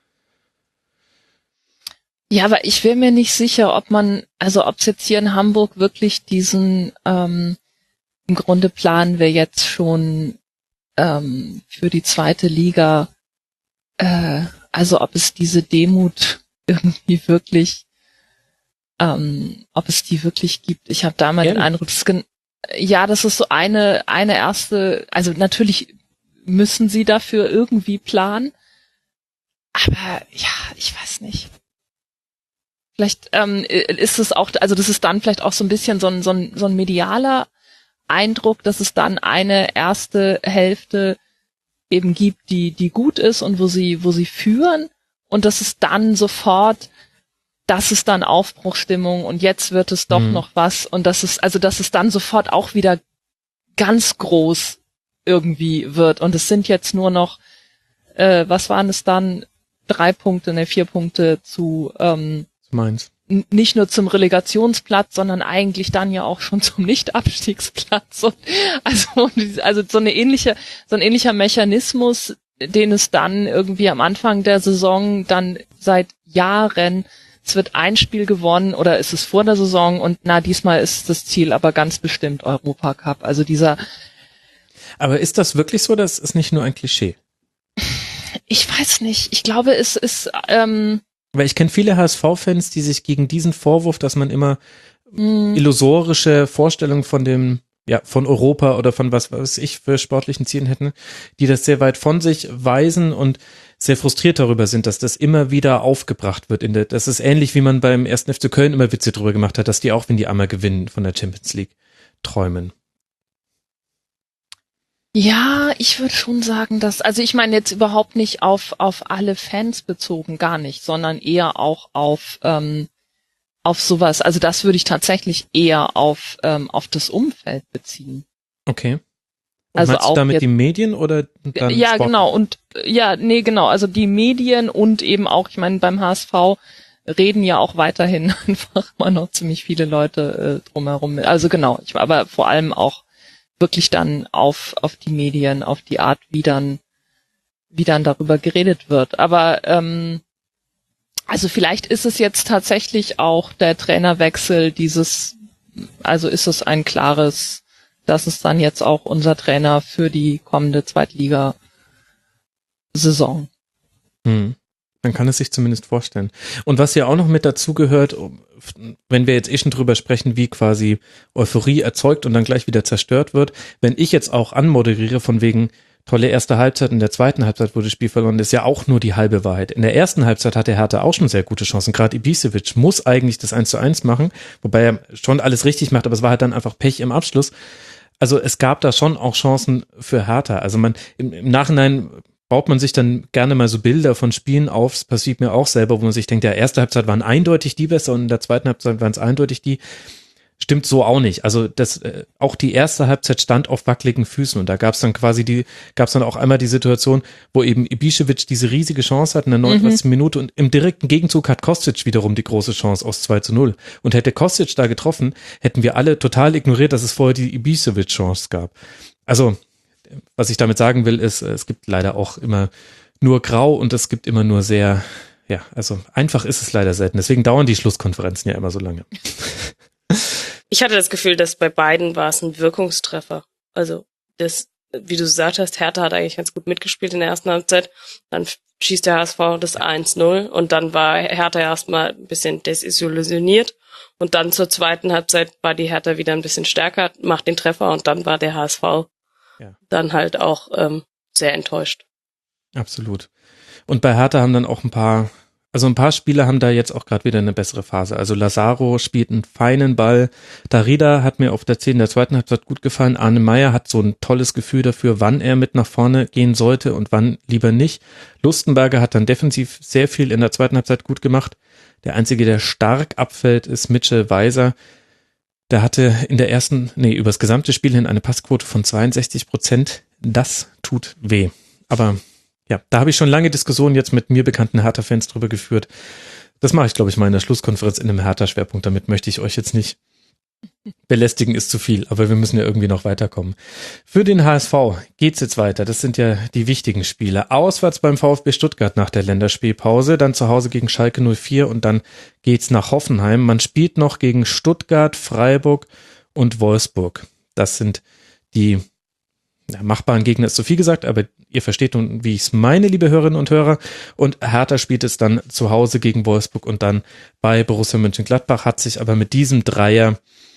Ja, aber ich wäre mir nicht sicher, ob man, also ob es jetzt hier in Hamburg wirklich diesen, ähm, im Grunde planen wir jetzt schon ähm, für die zweite Liga, äh, also ob es diese Demut irgendwie wirklich, ähm, ob es die wirklich gibt. Ich habe da mal den Gerne. Eindruck, das gen- ja, das ist so eine, eine erste, also natürlich müssen sie dafür irgendwie planen, aber ja, ich weiß nicht. Vielleicht ähm, ist es auch, also das ist dann vielleicht auch so ein bisschen so ein, so ein, so ein medialer Eindruck, dass es dann eine erste Hälfte eben gibt, die, die gut ist und wo sie, wo sie führen und dass es dann sofort, das ist dann Aufbruchstimmung und jetzt wird es doch Mhm. noch was und das ist, also dass es dann sofort auch wieder ganz groß irgendwie wird und es sind jetzt nur noch, äh, was waren es dann? Drei Punkte, ne, vier Punkte zu, ähm, Mainz. n- nicht nur zum Relegationsplatz, sondern eigentlich dann ja auch schon zum Nicht-Abstiegsplatz. Und also, also so eine ähnliche, so ein ähnlicher Mechanismus, den es dann irgendwie am Anfang der Saison dann seit Jahren, es wird ein Spiel gewonnen oder ist es vor der Saison und na, diesmal ist das Ziel aber ganz bestimmt Europacup. Also dieser, Aber ist das wirklich so, das ist nicht nur ein Klischee? ich weiß nicht, ich glaube, es ist, ähm, Weil ich kenne viele H S V-Fans, die sich gegen diesen Vorwurf, dass man immer mh, illusorische Vorstellungen von dem ja, von Europa oder von was weiß ich für sportlichen Zielen hätten, die das sehr weit von sich weisen und sehr frustriert darüber sind, dass das immer wieder aufgebracht wird. In der, das ist ähnlich, wie man beim ersten F C Köln immer Witze drüber gemacht hat, dass die auch, wenn die einmal gewinnen, von der Champions League träumen. Ja, ich würde schon sagen, dass, also ich meine jetzt überhaupt nicht auf auf alle Fans bezogen, gar nicht, sondern eher auch auf ähm, auf sowas. Also das würde ich tatsächlich eher auf ähm, auf das Umfeld beziehen. Okay. Und Also meinst du auch damit jetzt, die Medien oder dann ja, Sport? genau, und ja, nee, genau, also die Medien und eben auch, ich meine, beim H S V reden ja auch weiterhin einfach mal noch ziemlich viele Leute äh, drumherum. Also genau, ich, aber vor allem auch wirklich dann auf auf die Medien, auf die Art, wie dann wie dann darüber geredet wird. Aber ähm, also vielleicht ist es jetzt tatsächlich auch der Trainerwechsel, dieses, also ist es ein klares, das ist dann jetzt auch unser Trainer für die kommende Zweitliga-Saison. Hm. Man kann es sich zumindest vorstellen. Und was ja auch noch mit dazu gehört, wenn wir jetzt eh schon drüber sprechen, wie quasi Euphorie erzeugt und dann gleich wieder zerstört wird, wenn ich jetzt auch anmoderiere von wegen tolle erste Halbzeit, in der zweiten Halbzeit wurde das Spiel verloren, das ist ja auch nur die halbe Wahrheit. In der ersten Halbzeit hatte Hertha auch schon sehr gute Chancen. Gerade Ibišević muss eigentlich das eins zu eins machen, wobei er schon alles richtig macht, aber es war halt dann einfach Pech im Abschluss. Also es gab da schon auch Chancen für Hertha. Also man im, im Nachhinein baut man sich dann gerne mal so Bilder von Spielen auf, das passiert mir auch selber, wo man sich denkt, ja, erste Halbzeit waren eindeutig die besser und in der zweiten Halbzeit waren es eindeutig die. Stimmt so auch nicht. Also das äh, auch die erste Halbzeit stand auf wackeligen Füßen und da gab es dann quasi die, gab es dann auch einmal die Situation, wo eben Ibišević diese riesige Chance hat in der neunundneunzigsten Mhm. Minute und im direkten Gegenzug hat Kostic wiederum die große Chance aus zwei zu null. Und hätte Kostic da getroffen, hätten wir alle total ignoriert, dass es vorher die Ibišević-Chance gab. Also was ich damit sagen will, ist, es gibt leider auch immer nur Grau und es gibt immer nur sehr, ja, also einfach ist es leider selten. Deswegen dauern die Schlusskonferenzen ja immer so lange. Ich hatte das Gefühl, dass bei beiden war es ein Wirkungstreffer. Also das, wie du gesagt hast, Hertha hat eigentlich ganz gut mitgespielt in der ersten Halbzeit. Dann schießt der H S V das eins null und dann war Hertha erstmal ein bisschen desillusioniert. Und dann zur zweiten Halbzeit war die Hertha wieder ein bisschen stärker, macht den Treffer und dann war der H S V ja. dann halt auch ähm, sehr enttäuscht. Absolut. Und bei Hertha haben dann auch ein paar, also ein paar Spieler haben da jetzt auch gerade wieder eine bessere Phase. Also Lazaro spielt einen feinen Ball. Darida hat mir auf der zehn der zweiten Halbzeit gut gefallen. Arne Meyer hat so ein tolles Gefühl dafür, wann er mit nach vorne gehen sollte und wann lieber nicht. Lustenberger hat dann defensiv sehr viel in der zweiten Halbzeit gut gemacht. Der einzige, der stark abfällt, ist Mitchell Weiser. Der hatte in der ersten, nee, übers gesamte Spiel hin eine Passquote von zweiundsechzig Prozent. Das tut weh. Aber ja, da habe ich schon lange Diskussionen jetzt mit mir bekannten Hertha-Fans drüber geführt. Das mache ich, glaube ich, mal in der Schlusskonferenz in einem Hertha-Schwerpunkt. Damit möchte ich euch jetzt nicht belästigen, ist zu viel, aber wir müssen ja irgendwie noch weiterkommen. Für den H S V geht's jetzt weiter. Das sind ja die wichtigen Spiele. Auswärts beim VfB Stuttgart nach der Länderspielpause, dann zu Hause gegen Schalke null vier und dann geht's nach Hoffenheim. Man spielt noch gegen Stuttgart, Freiburg und Wolfsburg. Das sind die ja, machbaren Gegner, ist zu viel gesagt, aber ihr versteht nun, wie ich es meine, liebe Hörerinnen und Hörer. Und Hertha spielt es dann zu Hause gegen Wolfsburg und dann bei Borussia Mönchengladbach, hat sich aber mit diesem Dreier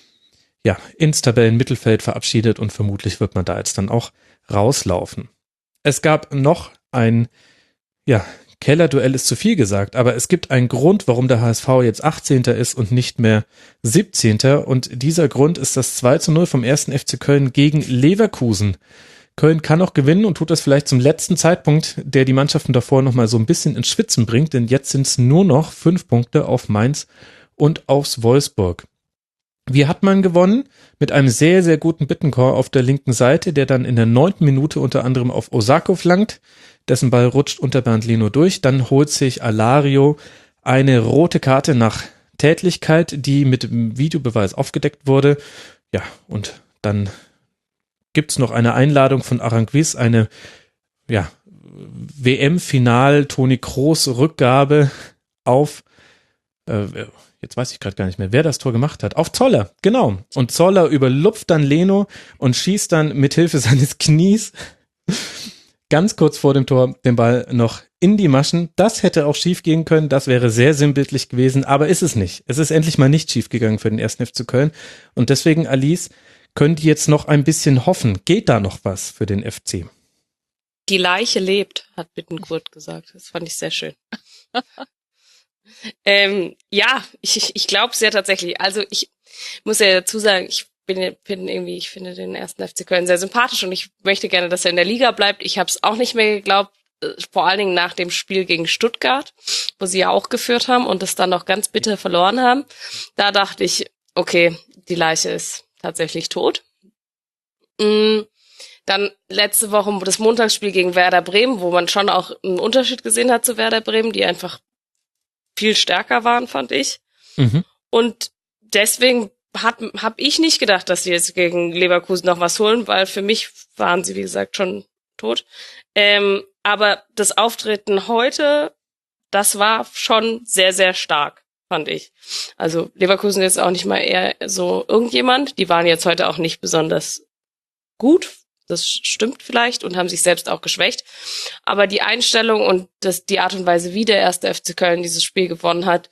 ja ins Tabellenmittelfeld verabschiedet und vermutlich wird man da jetzt dann auch rauslaufen. Es gab noch ein, ja, Kellerduell ist zu viel gesagt, aber es gibt einen Grund, warum der H S V jetzt achtzehnter ist und nicht mehr siebzehnter und dieser Grund ist das zwei zu null vom ersten F C Köln gegen Leverkusen. Köln kann noch gewinnen und tut das vielleicht zum letzten Zeitpunkt, der die Mannschaften davor nochmal so ein bisschen ins Schwitzen bringt, denn jetzt sind es nur noch fünf Punkte auf Mainz und aufs Wolfsburg. Wie hat man gewonnen? Mit einem sehr, sehr guten Bittencourt auf der linken Seite, der dann in der neunten Minute unter anderem auf Osako flankt. Dessen Ball rutscht unter Bernd Leno durch. Dann holt sich Alario eine rote Karte nach Tätlichkeit, die mit dem Videobeweis aufgedeckt wurde. Ja, und dann gibt's noch eine Einladung von Aranguiz, eine ja, W M-Final Toni Kroos Rückgabe auf äh, jetzt weiß ich gerade gar nicht mehr, wer das Tor gemacht hat. Auf Zoller, genau. Und Zoller überlupft dann Leno und schießt dann mit Hilfe seines Knies ganz kurz vor dem Tor den Ball noch in die Maschen. Das hätte auch schief gehen können, das wäre sehr sinnbildlich gewesen, aber ist es nicht. Es ist endlich mal nicht schief gegangen für den ersten F C Köln und deswegen, Alice, können die jetzt noch ein bisschen hoffen? Geht da noch was für den F C? Die Leiche lebt, hat Bittencourt gesagt. Das fand ich sehr schön. ähm, ja, ich, ich glaube es ja tatsächlich. Also ich muss ja dazu sagen, ich bin, bin irgendwie, ich finde den ersten F C Köln sehr sympathisch und ich möchte gerne, dass er in der Liga bleibt. Ich habe es auch nicht mehr geglaubt, vor allen Dingen nach dem Spiel gegen Stuttgart, wo sie ja auch geführt haben und es dann noch ganz bitter verloren haben. Da dachte ich, okay, die Leiche ist tatsächlich tot. Mhm. Dann letzte Woche das Montagsspiel gegen Werder Bremen, wo man schon auch einen Unterschied gesehen hat zu Werder Bremen, die einfach viel stärker waren, fand ich. Mhm. Und deswegen hat habe ich nicht gedacht, dass sie jetzt gegen Leverkusen noch was holen, weil für mich waren sie, wie gesagt, schon tot. Ähm, aber das Auftreten heute, das war schon sehr, sehr stark, fand ich. Also Leverkusen ist auch nicht mal eher so irgendjemand. Die waren jetzt heute auch nicht besonders gut. Das stimmt vielleicht und haben sich selbst auch geschwächt. Aber die Einstellung und das, die Art und Weise, wie der erste F C Köln dieses Spiel gewonnen hat,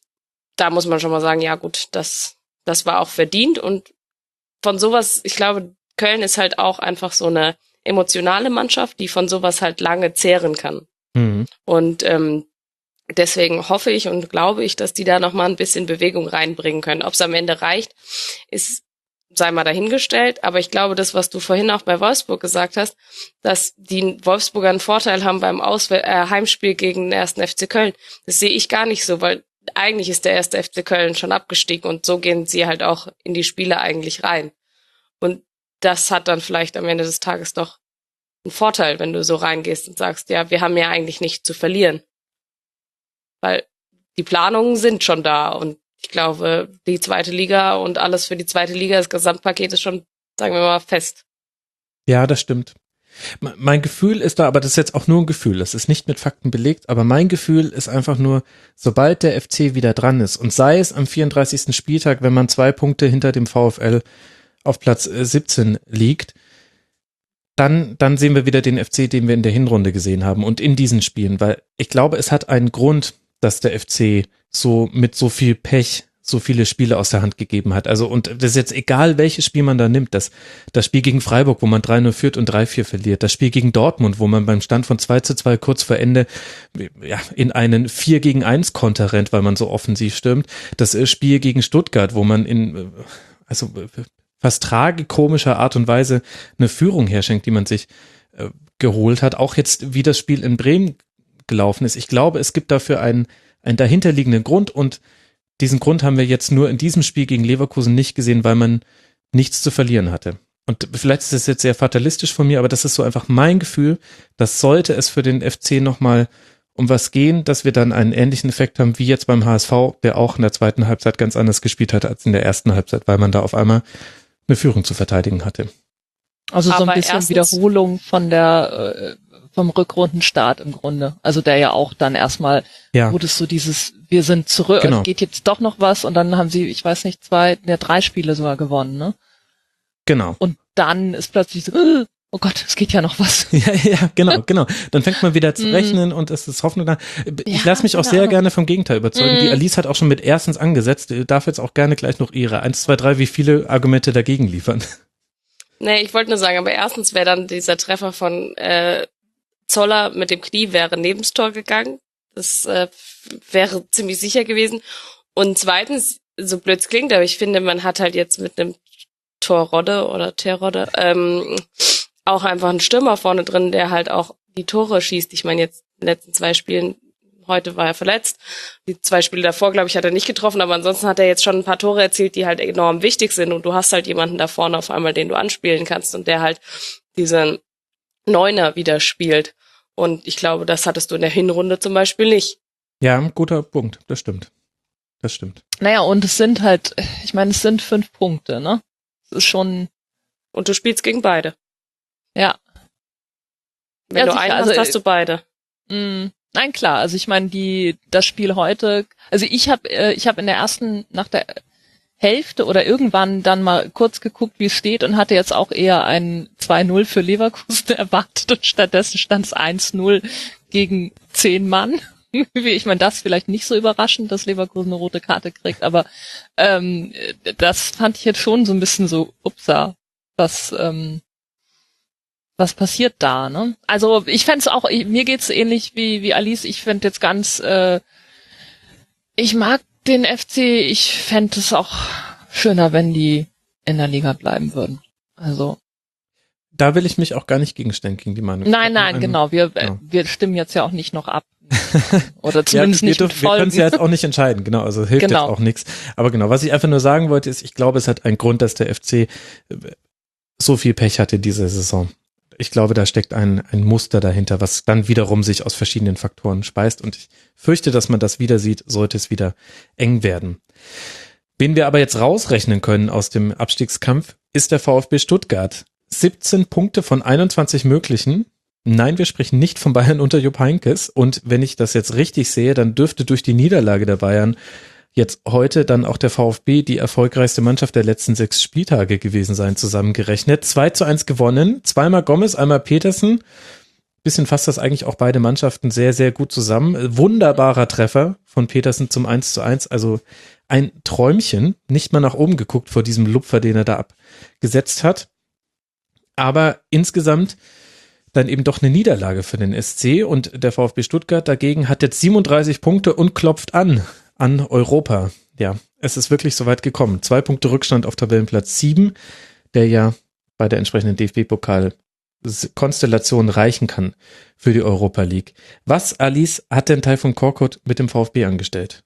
da muss man schon mal sagen, ja gut, das, das war auch verdient. Und von sowas, ich glaube, Köln ist halt auch einfach so eine emotionale Mannschaft, die von sowas halt lange zehren kann. Mhm. Und ähm, deswegen hoffe ich und glaube ich, dass die da nochmal ein bisschen Bewegung reinbringen können. Ob es am Ende reicht, ist sei mal dahingestellt, aber ich glaube, das, was du vorhin auch bei Wolfsburg gesagt hast, dass die Wolfsburger einen Vorteil haben beim Ausw- äh, Heimspiel gegen den ersten F C Köln, das sehe ich gar nicht so, weil eigentlich ist der erste F C Köln schon abgestiegen und so gehen sie halt auch in die Spiele eigentlich rein. Und das hat dann vielleicht am Ende des Tages doch einen Vorteil, wenn du so reingehst und sagst, ja, wir haben ja eigentlich nichts zu verlieren. Weil die Planungen sind schon da und ich glaube, die zweite Liga und alles für die zweite Liga, das Gesamtpaket ist schon, sagen wir mal, fest. Ja, das stimmt. Mein Gefühl ist da, aber das ist jetzt auch nur ein Gefühl, das ist nicht mit Fakten belegt, aber mein Gefühl ist einfach nur, sobald der F C wieder dran ist und sei es am vierunddreißigsten Spieltag, wenn man zwei Punkte hinter dem VfL auf Platz siebzehn liegt, dann, dann sehen wir wieder den F C, den wir in der Hinrunde gesehen haben und in diesen Spielen, weil ich glaube, es hat einen Grund, dass der F C so mit so viel Pech so viele Spiele aus der Hand gegeben hat. Also und das ist jetzt egal, welches Spiel man da nimmt. Das, das Spiel gegen Freiburg, wo man drei null führt und drei vier verliert. Das Spiel gegen Dortmund, wo man beim Stand von zwei zu zwei kurz vor Ende ja, in einen vier gegen eins Konter rennt, weil man so offensiv stürmt. Das Spiel gegen Stuttgart, wo man in also fast tragikomischer Art und Weise eine Führung herschenkt, die man sich äh, geholt hat. Auch jetzt, wie das Spiel in Bremen gelaufen ist. Ich glaube, es gibt dafür einen einen dahinterliegenden Grund und diesen Grund haben wir jetzt nur in diesem Spiel gegen Leverkusen nicht gesehen, weil man nichts zu verlieren hatte. Und vielleicht ist das jetzt sehr fatalistisch von mir, aber das ist so einfach mein Gefühl, dass sollte es für den F C nochmal um was gehen, dass wir dann einen ähnlichen Effekt haben wie jetzt beim H S V, der auch in der zweiten Halbzeit ganz anders gespielt hat als in der ersten Halbzeit, weil man da auf einmal eine Führung zu verteidigen hatte. Also so aber ein bisschen Wiederholung von der äh, vom Rückrundenstart im Grunde. Also der ja auch dann erstmal, ja. wo das so dieses, wir sind zurück, genau. Es geht jetzt doch noch was und dann haben sie, ich weiß nicht, zwei, ne, drei Spiele sogar gewonnen, ne? Genau. Und dann ist plötzlich so, äh, oh Gott, es geht ja noch was. Ja, ja, genau, genau. Dann fängt man wieder zu rechnen und es ist Hoffnung da. Ich ja, lasse mich auch sehr Ahnung. gerne vom Gegenteil überzeugen. Mm. Die Alice hat auch schon mit erstens angesetzt. Die darf jetzt auch gerne gleich noch ihre eins, zwei, drei, wie viele Argumente dagegen liefern. Nee, ich wollte nur sagen, aber erstens wäre dann dieser Treffer von äh, Zoller mit dem Knie wäre neben das Tor gegangen. Das äh, wäre ziemlich sicher gewesen. Und zweitens, so blöd es klingt, aber ich finde, man hat halt jetzt mit einem Torrodde oder Terrodde ähm, auch einfach einen Stürmer vorne drin, der halt auch die Tore schießt. Ich meine, jetzt in den letzten zwei Spielen, heute war er verletzt. Die zwei Spiele davor, glaube ich, hat er nicht getroffen, aber ansonsten hat er jetzt schon ein paar Tore erzielt, die halt enorm wichtig sind. Und du hast halt jemanden da vorne auf einmal, den du anspielen kannst und der halt diesen Neuner wieder spielt. Und ich glaube, das hattest du in der Hinrunde zum Beispiel nicht. Ja, guter Punkt. Das stimmt. Das stimmt. Naja, und es sind halt, ich meine, es sind fünf Punkte, ne? Es ist schon... Und du spielst gegen beide. Ja. Wenn ja, du sicher. einen hast, also, hast du beide. Mh, nein, klar. Also ich meine, die das Spiel heute... Also ich habe äh, ich habe in der ersten, nach der Hälfte oder irgendwann dann mal kurz geguckt, wie es steht und hatte jetzt auch eher ein zwei null für Leverkusen erwartet und stattdessen stand es eins null gegen zehn Mann. ich meine, das vielleicht nicht so überraschend, dass Leverkusen eine rote Karte kriegt, aber ähm, das fand ich jetzt schon so ein bisschen so, upsa, was ähm, was passiert da, ne? Also ich fände es auch, ich, mir geht's ähnlich wie wie Alice, ich fände jetzt ganz, äh, ich mag den F C, ich fände es auch schöner, wenn die in der Liga bleiben würden. Also da will ich mich auch gar nicht gegenstellen gegen die Meinung. Nein, nein, Ein, genau. Wir, ja. wir stimmen jetzt ja auch nicht noch ab. Oder zumindest ja, wir nicht dürfen, mit wir Folgen. können es ja jetzt auch nicht entscheiden, genau, also hilft Genau. jetzt auch nichts. Aber genau, was ich einfach nur sagen wollte, ist, ich glaube, es hat einen Grund, dass der F C so viel Pech hatte diese Saison. Ich glaube, da steckt ein, ein Muster dahinter, was dann wiederum sich aus verschiedenen Faktoren speist. Und ich fürchte, dass man das wieder sieht, sollte es wieder eng werden. Wen wir aber jetzt rausrechnen können aus dem Abstiegskampf, ist der VfB Stuttgart. siebzehn Punkte von einundzwanzig möglichen. Nein, wir sprechen nicht von Bayern unter Jupp Heynckes. Und wenn ich das jetzt richtig sehe, dann dürfte durch die Niederlage der Bayern jetzt heute dann auch der VfB die erfolgreichste Mannschaft der letzten sechs Spieltage gewesen sein, zusammengerechnet. zwei zu eins gewonnen, zweimal Gomez, einmal Petersen. Bisschen fasst das eigentlich auch beide Mannschaften sehr, sehr gut zusammen. Wunderbarer Treffer von Petersen zum eins zu eins, also ein Träumchen, nicht mal nach oben geguckt vor diesem Lupfer, den er da abgesetzt hat. Aber insgesamt dann eben doch eine Niederlage für den S C und der VfB Stuttgart dagegen hat jetzt siebenunddreißig Punkte und klopft an, an Europa. Ja, es ist wirklich so weit gekommen. Zwei Punkte Rückstand auf Tabellenplatz sieben, der ja bei der entsprechenden D F B-Pokal-Konstellation reichen kann für die Europa League. Was, Alice, hat denn Tayfun Korkut mit dem VfB angestellt?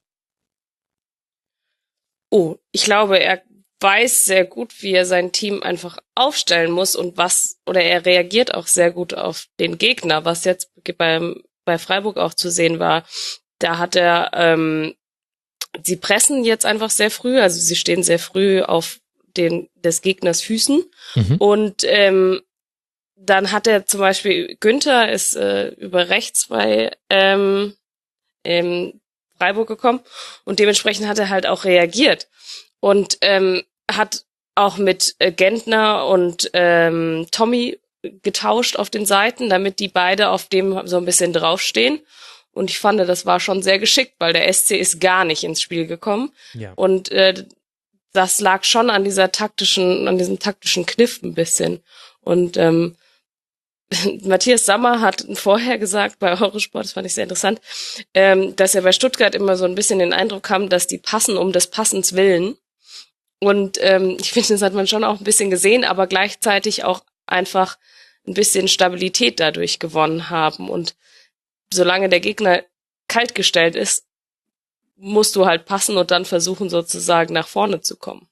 Oh, ich glaube, er weiß sehr gut, wie er sein Team einfach aufstellen muss und was, oder er reagiert auch sehr gut auf den Gegner, was jetzt beim, bei Freiburg auch zu sehen war. Da hat er, ähm, sie pressen jetzt einfach sehr früh, also sie stehen sehr früh auf den, des Gegners Füßen mhm. und ähm, dann hat er zum Beispiel, Günther ist äh, über rechts bei ähm, ähm, Freiburg gekommen und dementsprechend hat er halt auch reagiert und ähm, hat auch mit äh, Gentner und ähm, Tommy getauscht auf den Seiten, damit die beide auf dem so ein bisschen draufstehen. Und ich fand, das war schon sehr geschickt, weil der S C ist gar nicht ins Spiel gekommen. Ja. Und äh, das lag schon an dieser taktischen, an diesem taktischen Kniff ein bisschen. Und ähm, Matthias Sammer hat vorher gesagt bei Eurosport, das fand ich sehr interessant, ähm, dass er bei Stuttgart immer so ein bisschen den Eindruck kam, dass die passen um des Passens willen. Und ähm, ich finde, das hat man schon auch ein bisschen gesehen, aber gleichzeitig auch einfach ein bisschen Stabilität dadurch gewonnen haben. Und solange der Gegner kaltgestellt ist, musst du halt passen und dann versuchen, sozusagen nach vorne zu kommen.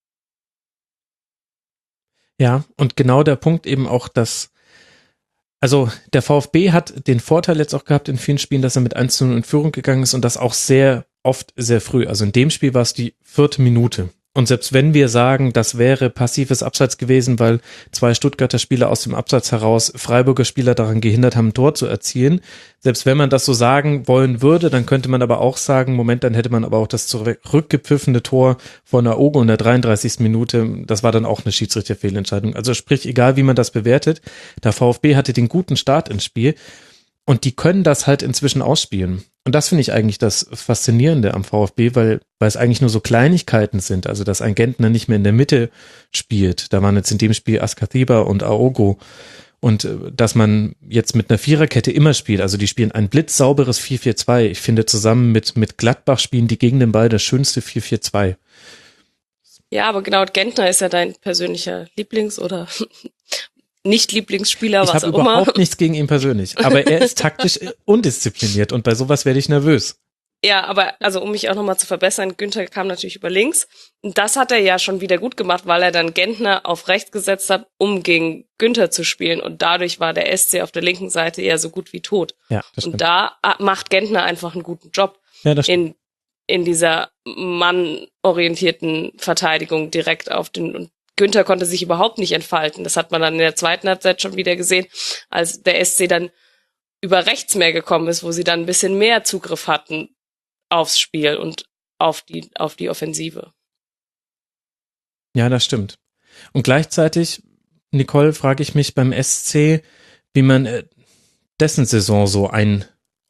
Ja, und genau der Punkt eben auch, dass also der VfB hat den Vorteil jetzt auch gehabt in vielen Spielen, dass er mit eins zu null in Führung gegangen ist und das auch sehr oft sehr früh. Also in dem Spiel war es die vierte Minute. Und selbst wenn wir sagen, das wäre passives Abseits gewesen, weil zwei Stuttgarter Spieler aus dem Abseits heraus Freiburger Spieler daran gehindert haben, ein Tor zu erzielen, selbst wenn man das so sagen wollen würde, dann könnte man aber auch sagen, Moment, dann hätte man aber auch das zurückgepfiffene Tor von Aogo in der dreiunddreißigsten Minute, das war dann auch eine Schiedsrichterfehlentscheidung. Also sprich, egal wie man das bewertet, der VfB hatte den guten Start ins Spiel und die können das halt inzwischen ausspielen. Und das finde ich eigentlich das Faszinierende am VfB, weil, weil es eigentlich nur so Kleinigkeiten sind. Also, dass ein Gentner nicht mehr in der Mitte spielt. Da waren jetzt in dem Spiel Askathiba und Aogo. Und dass man jetzt mit einer Viererkette immer spielt. Also, die spielen ein blitzsauberes vier vier zwei. Ich finde, zusammen mit, mit Gladbach spielen die gegen den Ball das schönste vier vier zwei. Ja, aber genau, Gentner ist ja dein persönlicher Lieblings- oder Nicht-Lieblingsspieler, was auch immer. Ich habe überhaupt nichts gegen ihn persönlich, aber er ist taktisch undiszipliniert und bei sowas werde ich nervös. Ja, aber also um mich auch nochmal zu verbessern, Günther kam natürlich über links und das hat er ja schon wieder gut gemacht, weil er dann Gentner auf rechts gesetzt hat, um gegen Günther zu spielen und dadurch war der S C auf der linken Seite ja so gut wie tot. Ja, das stimmt. Und da macht Gentner einfach einen guten Job ja, das in in dieser mannorientierten Verteidigung direkt auf den und Günther konnte sich überhaupt nicht entfalten. Das hat man dann in der zweiten Halbzeit schon wieder gesehen, als der S C dann über rechts mehr gekommen ist, wo sie dann ein bisschen mehr Zugriff hatten aufs Spiel und auf die, auf die Offensive. Ja, das stimmt. Und gleichzeitig, Nicole, frage ich mich beim S C, wie man dessen Saison so einordnen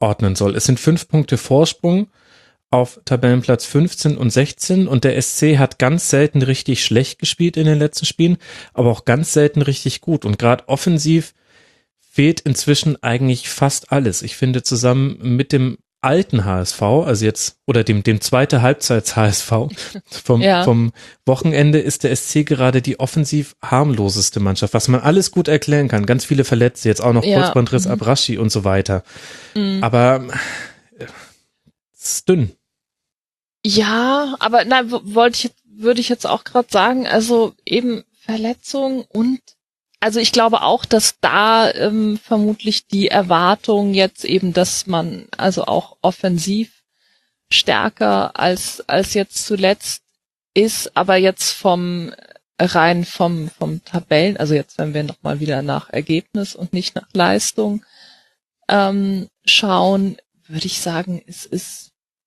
einordnen soll. Es sind fünf Punkte Vorsprung auf Tabellenplatz fünfzehn und sechzehn und der S C hat ganz selten richtig schlecht gespielt in den letzten Spielen, aber auch ganz selten richtig gut und gerade offensiv fehlt inzwischen eigentlich fast alles. Ich finde zusammen mit dem alten H S V, also jetzt, oder dem, dem zweite Halbzeits-H S V vom, Ja. vom Wochenende ist der S C gerade die offensiv harmloseste Mannschaft, was man alles gut erklären kann. Ganz viele Verletzte, jetzt auch noch Ja. Kurzbandriss, Mhm. Abraschi und so weiter. Mhm. Aber äh, es ist dünn. Ja, aber na, w- wollte ich, jetzt- würde ich jetzt auch gerade sagen, also eben Verletzung und also ich glaube auch, dass da ähm, vermutlich die Erwartung jetzt eben, dass man also auch offensiv stärker als als jetzt zuletzt ist, aber jetzt vom rein vom vom Tabellen, also jetzt wenn wir nochmal wieder nach Ergebnis und nicht nach Leistung ähm, schauen, würde ich sagen, es ist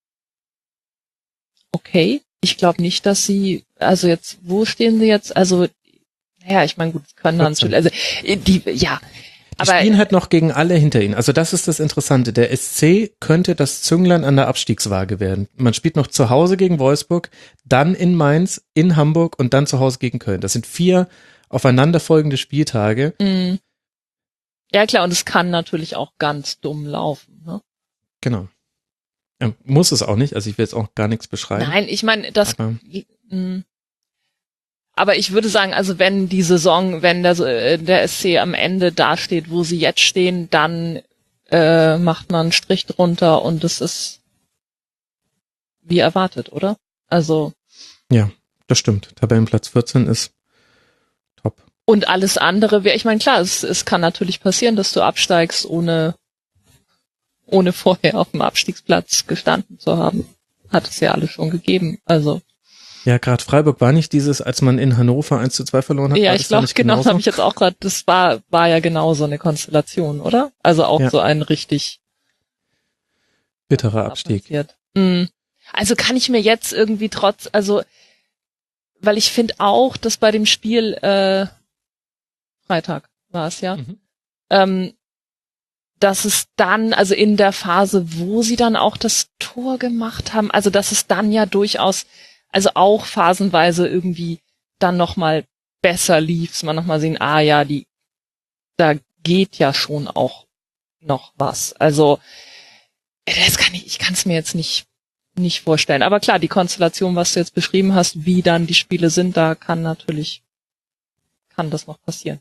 okay. Ich glaube nicht, dass sie, also jetzt, wo stehen sie jetzt? Also, naja, ich meine, gut, es können dann vierzehn. natürlich, also, die, ja, Die aber, spielen halt noch gegen alle hinter ihnen. Also das ist das Interessante. Der S C könnte das Zünglein an der Abstiegswaage werden. Man spielt noch zu Hause gegen Wolfsburg, dann in Mainz, in Hamburg und dann zu Hause gegen Köln. Das sind vier aufeinanderfolgende Spieltage. mh. Ja, klar, und es kann natürlich auch ganz dumm laufen, ne? Genau. Ähm, muss es auch nicht. Also ich will jetzt auch gar nichts beschreiben. Nein, ich meine, das, Aber mh. aber ich würde sagen, also wenn die Saison, wenn der, äh, der S C am Ende dasteht, wo sie jetzt stehen, dann äh, macht man einen Strich drunter und es ist wie erwartet, oder? Also, ja, das stimmt. Tabellenplatz vierzehn ist top. und alles andere wäre, ich meine, klar, es, es kann natürlich passieren, dass du absteigst, ohne, ohne vorher auf dem Abstiegsplatz gestanden zu haben. Hat es ja alles schon gegeben. Also, Ja, gerade Freiburg war nicht dieses, als man in Hannover eins zu zwei verloren hat. ja, war ich das da glaube, nicht genau, das genauso? habe ich jetzt auch gerade, das war, war ja genau so eine Konstellation, oder? Also auch Ja. so ein richtig Bitterer Abstieg. passiert. Mhm. Also kann ich mir jetzt irgendwie trotz, also, weil ich finde auch, dass bei dem Spiel, äh, Freitag war es ja, Mhm. ähm, dass es dann, also in der Phase, wo sie dann auch das Tor gemacht haben, also dass es dann ja durchaus, also auch phasenweise irgendwie dann nochmal besser lief, dass man nochmal sehen, ah ja, die, da geht ja schon auch noch was. Also, das kann ich, ich kann es mir jetzt nicht, nicht vorstellen. Aber klar, die Konstellation, was du jetzt beschrieben hast, wie dann die Spiele sind, da kann natürlich, kann das noch passieren.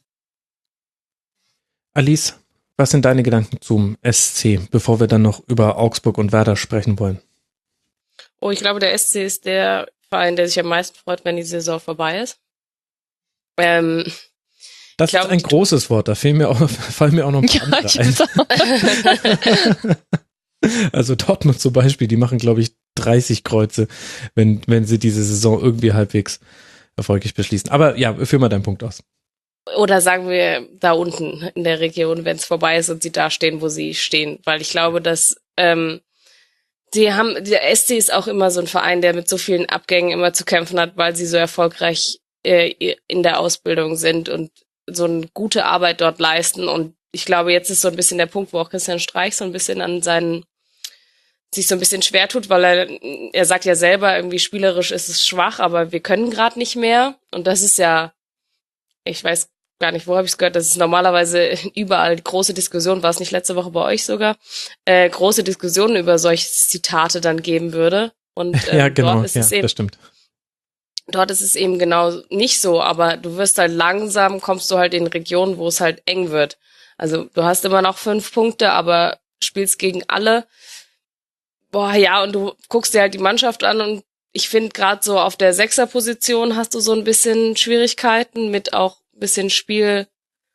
Alice, was sind deine Gedanken zum S C, bevor wir dann noch über Augsburg und Werder sprechen wollen? Oh, ich glaube, der S C ist der Verein, der sich am meisten freut, wenn die Saison vorbei ist. Ähm, Das Ich ist glaube, ein die- großes Wort, da fehlen mir auch, fallen mir auch noch ein paar Ja, andere ich ein. weiß auch. Also Dortmund zum Beispiel, die machen, glaube ich, dreißig Kreuze, wenn, wenn sie diese Saison irgendwie halbwegs erfolgreich beschließen. Aber ja, führ mal deinen Punkt aus. Oder sagen wir da unten in der Region, wenn es vorbei ist und sie da stehen, wo sie stehen. Weil ich glaube, dass ähm, die haben, der S C ist auch immer so ein Verein, der mit so vielen Abgängen immer zu kämpfen hat, weil sie so erfolgreich äh, in der Ausbildung sind und so eine gute Arbeit dort leisten. Und ich glaube, jetzt ist so ein bisschen der Punkt, wo auch Christian Streich so ein bisschen an seinen sich so ein bisschen schwer tut, weil er, er sagt ja selber, irgendwie spielerisch ist es schwach, aber wir können gerade nicht mehr. Und das ist ja, ich weiß gar nicht, wo habe ich es gehört, das ist normalerweise überall große Diskussion, war es nicht letzte Woche bei euch sogar, äh, große Diskussionen über solche Zitate dann geben würde. Und ähm, Ja, genau, dort ist ja, es eben, das stimmt. dort ist es eben genau nicht so, aber du wirst halt langsam, kommst du halt in Regionen, wo es halt eng wird. Also du hast immer noch fünf Punkte, aber spielst gegen alle. Boah, ja, und du guckst dir halt die Mannschaft an und ich finde gerade so auf der Sechserposition hast du so ein bisschen Schwierigkeiten mit auch ein bisschen Spiel,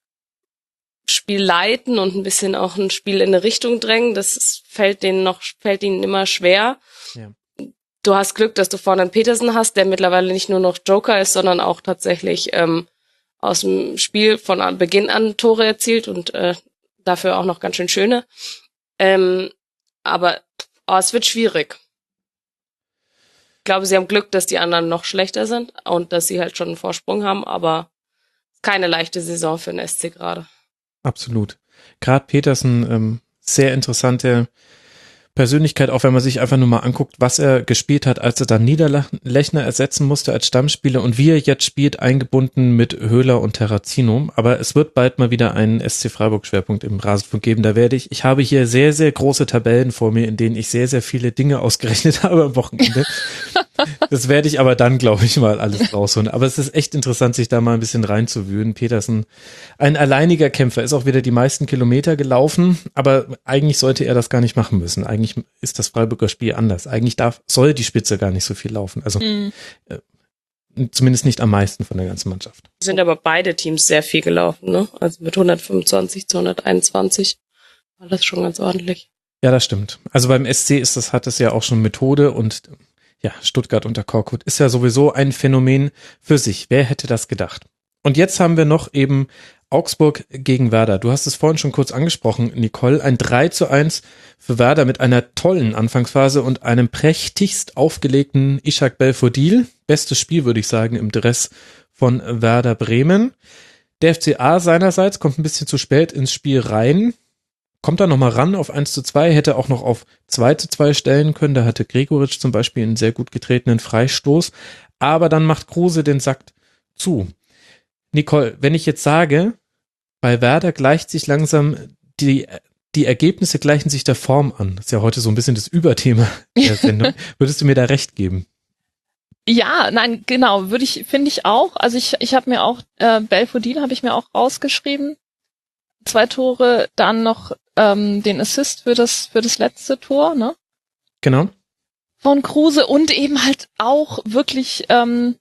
Spiel leiten und ein bisschen auch ein Spiel in eine Richtung drängen. Das ist, fällt denen noch, fällt ihnen immer schwer. Ja. Du hast Glück, dass du vorne einen Petersen hast, der mittlerweile nicht nur noch Joker ist, sondern auch tatsächlich ähm, aus dem Spiel von Beginn an Tore erzielt und äh, dafür auch noch ganz schön schöne. Ähm, aber oh, es wird schwierig. Ich glaube, sie haben Glück, dass die anderen noch schlechter sind und dass sie halt schon einen Vorsprung haben, aber keine leichte Saison für den S C gerade. Absolut. Gerade Petersen ähm, sehr interessante Persönlichkeit, auch wenn man sich einfach nur mal anguckt, was er gespielt hat, als er dann Niederlechner ersetzen musste als Stammspieler und wie er jetzt spielt, eingebunden mit Höhler und Terrazino. Aber es wird bald mal wieder einen S C Freiburg-Schwerpunkt im Rasenfunk geben. Da werde ich, ich habe hier sehr, sehr große Tabellen vor mir, in denen ich sehr, sehr viele Dinge ausgerechnet habe am Wochenende. Das werde ich aber dann, glaube ich, mal alles rausholen. Aber es ist echt interessant, sich da mal ein bisschen reinzuwühlen. Petersen, ein alleiniger Kämpfer, ist auch wieder die meisten Kilometer gelaufen, aber eigentlich sollte er das gar nicht machen müssen. Eigentlich ist das Freiburger Spiel anders. Eigentlich darf, soll die Spitze gar nicht so viel laufen. Also mhm. äh, zumindest nicht am meisten von der ganzen Mannschaft. Sind aber beide Teams sehr viel gelaufen, ne? Also mit hundertfünfundzwanzig zu hunderteinundzwanzig war das schon ganz ordentlich. Ja, das stimmt. Also beim S C ist das, hat es ja auch schon Methode und ja, Stuttgart unter Korkut ist ja sowieso ein Phänomen für sich. Wer hätte das gedacht? Und jetzt haben wir noch eben Augsburg gegen Werder. Du hast es vorhin schon kurz angesprochen, Nicole. Ein drei zu eins für Werder mit einer tollen Anfangsphase und einem prächtigst aufgelegten Ishak Belfodil. Bestes Spiel, würde ich sagen, im Dress von Werder Bremen. Der F C A seinerseits kommt ein bisschen zu spät ins Spiel rein. Kommt da nochmal ran auf eins zu zwei, hätte auch noch auf zwei zu zwei stellen können. Da hatte Gregoritsch zum Beispiel einen sehr gut getretenen Freistoß. Aber dann macht Kruse den Sack zu. Nicole, wenn ich jetzt sage, bei Werder gleicht sich langsam, die, die Ergebnisse gleichen sich der Form an. Das ist ja heute so ein bisschen das Überthema der Sendung. Würdest du mir da recht geben? Ja, nein, genau, würde ich, finde ich auch. Also ich, ich habe mir auch, äh, Belfodil habe ich mir auch rausgeschrieben. Zwei Tore, dann noch ähm, den Assist für das für das letzte Tor, ne? Genau. Von Kruse und eben halt auch wirklich ähm,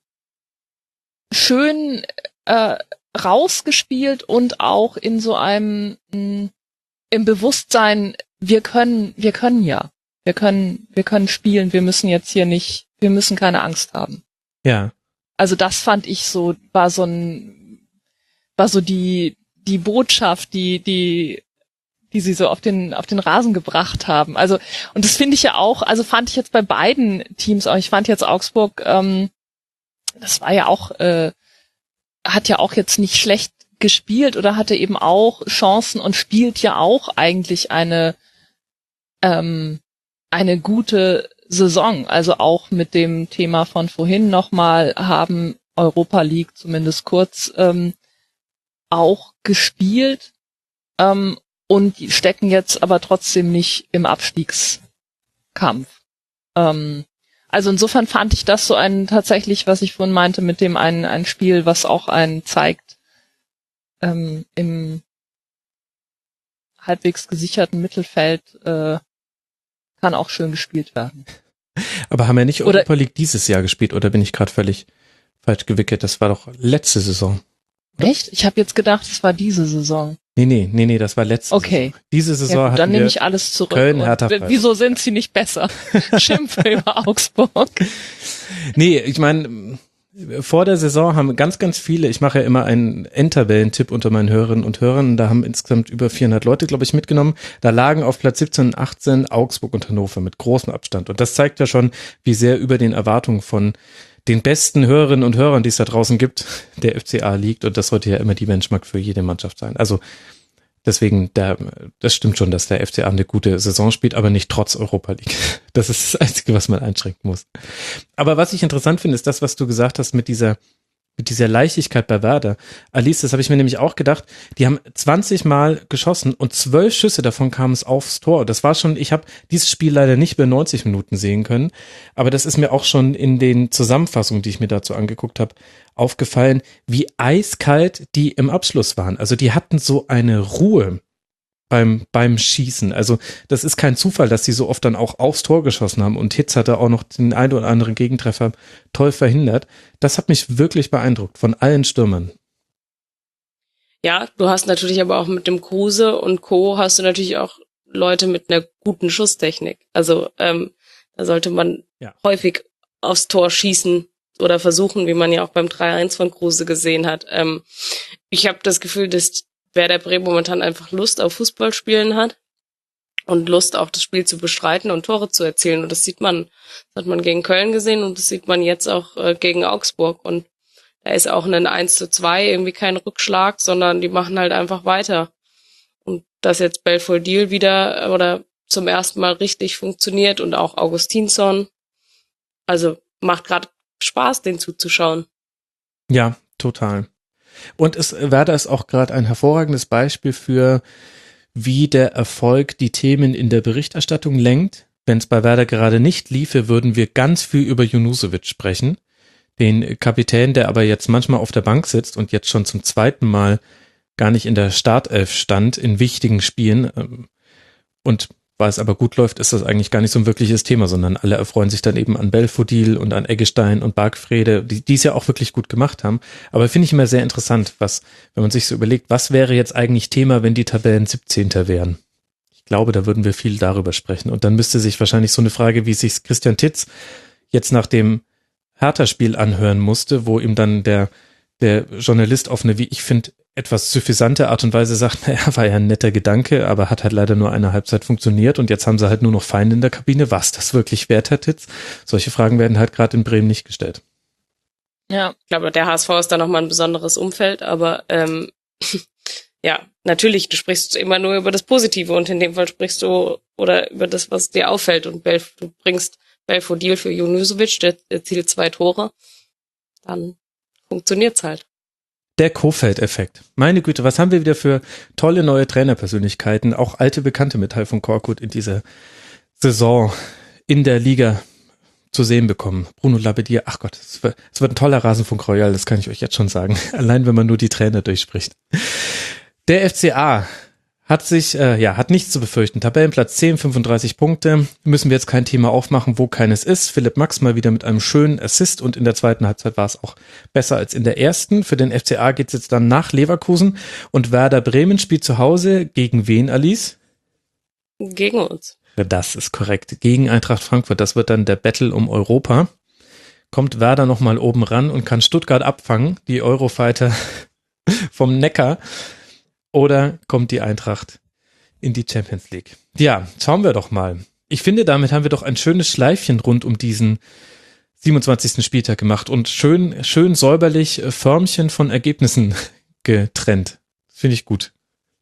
schön äh, rausgespielt und auch in so einem mh, im Bewusstsein, wir können, wir können ja, wir können, wir können spielen, wir müssen jetzt hier nicht, wir müssen keine Angst haben. Ja. Also das fand ich so, war so ein, war so die die Botschaft, die, die, die sie so auf den, auf den Rasen gebracht haben. Also, und das finde ich ja auch, also fand ich jetzt bei beiden Teams auch, ich fand jetzt Augsburg, ähm, das war ja auch, äh, hat ja auch jetzt nicht schlecht gespielt oder hatte eben auch Chancen und spielt ja auch eigentlich eine, ähm, eine gute Saison. Also auch mit dem Thema von vorhin nochmal haben Europa League zumindest kurz, ähm, auch gespielt ähm, und die stecken jetzt aber trotzdem nicht im Abstiegskampf. Ähm, also insofern fand ich das so ein tatsächlich, was ich vorhin meinte, mit dem ein, ein Spiel, was auch einen zeigt, ähm, im halbwegs gesicherten Mittelfeld äh, kann auch schön gespielt werden. Aber haben wir nicht Oder, Europa League dieses Jahr gespielt oder bin ich gerade völlig falsch gewickelt? Das war doch letzte Saison. Echt? Ich habe jetzt gedacht, es war diese Saison. Nee, nee, nee, nee, das war letzte okay. Saison. Diese Saison ja, gut, hatten dann nehme wir ich alles zurück. Köln, Hertha, und, wieso sind sie nicht besser? Schimpfe über Augsburg. Nee, ich meine, vor der Saison haben ganz, ganz viele, ich mache ja immer einen Endtabellentipp unter meinen Hörerinnen und Hörern, da haben insgesamt über vierhundert Leute, glaube ich, mitgenommen. Da lagen auf Platz siebzehn und achtzehn Augsburg und Hannover mit großem Abstand. Und das zeigt ja schon, wie sehr über den Erwartungen von den besten Hörerinnen und Hörern, die es da draußen gibt, der F C A liegt. Und das sollte ja immer die Benchmark für jede Mannschaft sein. Also deswegen, der, das stimmt schon, dass der F C A eine gute Saison spielt, aber nicht trotz Europa League. Das ist das Einzige, was man einschränken muss. Aber was ich interessant finde, ist das, was du gesagt hast mit dieser mit dieser Leichtigkeit bei Werder. Alice, das habe ich mir nämlich auch gedacht, die haben zwanzig Mal geschossen und zwölf Schüsse davon kamen es aufs Tor. Das war schon, ich habe dieses Spiel leider nicht mehr neunzig Minuten sehen können, aber das ist mir auch schon in den Zusammenfassungen, die ich mir dazu angeguckt habe, aufgefallen, wie eiskalt die im Abschluss waren. Also die hatten so eine Ruhe beim beim Schießen. Also das ist kein Zufall, dass sie so oft dann auch aufs Tor geschossen haben und Hitz hatte auch noch den ein oder anderen Gegentreffer toll verhindert. Das hat mich wirklich beeindruckt von allen Stürmern. Ja, du hast natürlich aber auch mit dem Kruse und Co. hast du natürlich auch Leute mit einer guten Schusstechnik. Also ähm, da sollte man ja häufig aufs Tor schießen oder versuchen, wie man ja auch beim drei eins von Kruse gesehen hat. Ähm, ich habe das Gefühl, dass Werder Bremen momentan einfach Lust auf Fußballspielen hat und Lust auch das Spiel zu bestreiten und Tore zu erzielen. Und das sieht man, das hat man gegen Köln gesehen und das sieht man jetzt auch äh, gegen Augsburg. Und da ist auch ein eins zu zwei irgendwie kein Rückschlag, sondern die machen halt einfach weiter. Und dass jetzt Belfodil wieder oder zum ersten Mal richtig funktioniert und auch Augustinsson. Also macht gerade Spaß, den zuzuschauen. Ja, total. Und es, Werder ist auch gerade ein hervorragendes Beispiel für, wie der Erfolg die Themen in der Berichterstattung lenkt. Wenn es bei Werder gerade nicht liefe, würden wir ganz viel über Junusovic sprechen. Den Kapitän, der aber jetzt manchmal auf der Bank sitzt und jetzt schon zum zweiten Mal gar nicht in der Startelf stand in wichtigen Spielen. Und weil es aber gut läuft, ist das eigentlich gar nicht so ein wirkliches Thema, sondern alle erfreuen sich dann eben an Belfodil und an Eggestein und Bargfrede, die die es ja auch wirklich gut gemacht haben. Aber finde ich immer sehr interessant, was, wenn man sich so überlegt, was wäre jetzt eigentlich Thema, wenn die Tabellen siebzehnter wären? Ich glaube, da würden wir viel darüber sprechen. Und dann müsste sich wahrscheinlich so eine Frage, wie sich Christian Titz jetzt nach dem Hertha-Spiel anhören musste, wo ihm dann der, der Journalist auf eine, wie ich finde, etwas suffisante Art und Weise sagt, naja, war ja ein netter Gedanke, aber hat halt leider nur eine Halbzeit funktioniert und jetzt haben sie halt nur noch Feinde in der Kabine. Was das wirklich wert, Herr Titz? Solche Fragen werden halt gerade in Bremen nicht gestellt. Ja, ich glaube, der H S V ist da nochmal ein besonderes Umfeld, aber ähm, ja, natürlich, du sprichst immer nur über das Positive und in dem Fall sprichst du oder über das, was dir auffällt und Belf, du bringst Belfodil für Junusovic, der erzielt zwei Tore, dann funktioniert's halt. Der Kofeld-Effekt. Meine Güte, was haben wir wieder für tolle neue Trainerpersönlichkeiten, auch alte Bekannte mit Taifun Korkut in dieser Saison in der Liga zu sehen bekommen. Bruno Labbadia, ach Gott, es wird, es wird ein toller Rasenfunk Royal, das kann ich euch jetzt schon sagen. Allein, wenn man nur die Trainer durchspricht. Der F C A hat sich, äh, ja, hat nichts zu befürchten. Tabellenplatz zehn, fünfunddreißig Punkte. Müssen wir jetzt kein Thema aufmachen, wo keines ist. Philipp Max mal wieder mit einem schönen Assist und in der zweiten Halbzeit war es auch besser als in der ersten. Für den F C A geht's jetzt dann nach Leverkusen und Werder Bremen spielt zu Hause gegen wen, Alice? Gegen uns. Ja, das ist korrekt. Gegen Eintracht Frankfurt. Das wird dann der Battle um Europa. Kommt Werder nochmal oben ran und kann Stuttgart abfangen, die Eurofighter vom Neckar. Oder kommt die Eintracht in die Champions League? Ja, schauen wir doch mal. Ich finde, damit haben wir doch ein schönes Schleifchen rund um diesen siebenundzwanzigsten Spieltag gemacht und schön, schön säuberlich Förmchen von Ergebnissen getrennt. Finde ich gut.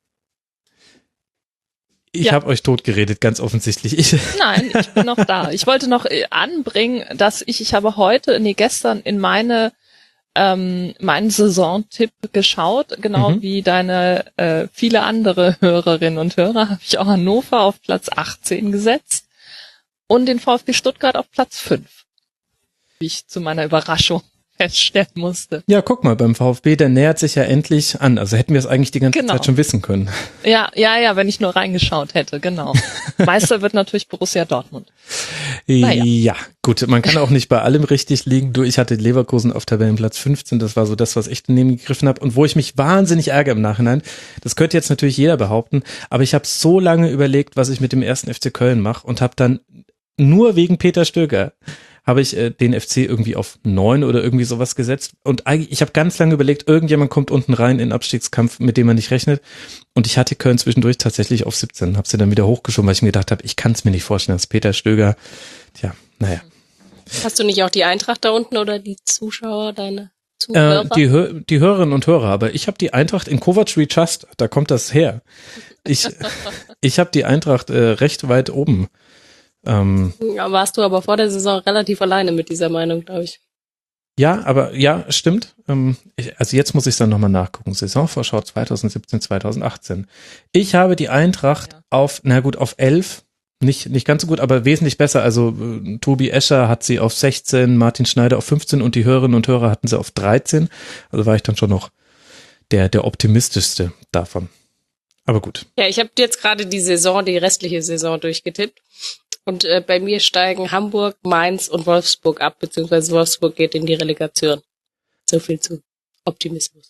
Ich ja. habe euch totgeredet, ganz offensichtlich. Ich Nein, ich bin noch da. Ich wollte noch anbringen, dass ich, ich habe heute, nee, gestern in meine Ähm, meinen Saisontipp geschaut, genau mhm. wie deine äh, viele andere Hörerinnen und Hörer, habe ich auch Hannover auf Platz achtzehn gesetzt und den VfB Stuttgart auf Platz fünf, wie ich zu meiner Überraschung feststellen musste. Ja, guck mal, beim VfB, der nähert sich ja endlich an, also hätten wir es eigentlich die ganze genau. Zeit schon wissen können. Ja, ja, ja, wenn ich nur reingeschaut hätte, genau. Meister wird natürlich Borussia Dortmund. Naja. Ja, gut, man kann auch nicht bei allem richtig liegen. Du, ich hatte Leverkusen auf Tabellenplatz fünfzehn, das war so das, was ich daneben gegriffen habe und wo ich mich wahnsinnig ärgere im Nachhinein. Das könnte jetzt natürlich jeder behaupten, aber ich habe so lange überlegt, was ich mit dem ersten F C Köln mache und habe dann nur wegen Peter Stöger habe ich äh, den F C irgendwie auf neun oder irgendwie sowas gesetzt. Und eigentlich, ich habe ganz lange überlegt, irgendjemand kommt unten rein in den Abstiegskampf, mit dem man nicht rechnet. Und ich hatte Köln zwischendurch tatsächlich auf siebzehn, habe sie dann wieder hochgeschoben, weil ich mir gedacht habe, ich kann es mir nicht vorstellen, dass Peter Stöger, tja, naja. Hast du nicht auch die Eintracht da unten oder die Zuschauer, deine Zuhörer? Äh, die, Hör- die Hörerinnen und Hörer, aber ich habe die Eintracht in Kovac We Trust, da kommt das her. Ich, ich habe die Eintracht äh, recht weit oben. Ähm, ja, warst du aber vor der Saison relativ alleine mit dieser Meinung, glaube ich. Ja, aber ja, stimmt. Ähm, ich, also jetzt muss ich dann nochmal nachgucken. Saisonvorschau zwanzig siebzehn, zwanzig achtzehn. Ich habe die Eintracht ja. auf, na gut, auf elf. Nicht, nicht ganz so gut, aber wesentlich besser. Also äh, Tobi Escher hat sie auf sechzehn, Martin Schneider auf fünfzehn und die Hörerinnen und Hörer hatten sie auf dreizehn. Also war ich dann schon noch der, der optimistischste davon. Aber gut. Ja, ich habe jetzt gerade die Saison, die restliche Saison durchgetippt. Und äh, bei mir steigen Hamburg, Mainz und Wolfsburg ab, beziehungsweise Wolfsburg geht in die Relegation. So viel zu Optimismus.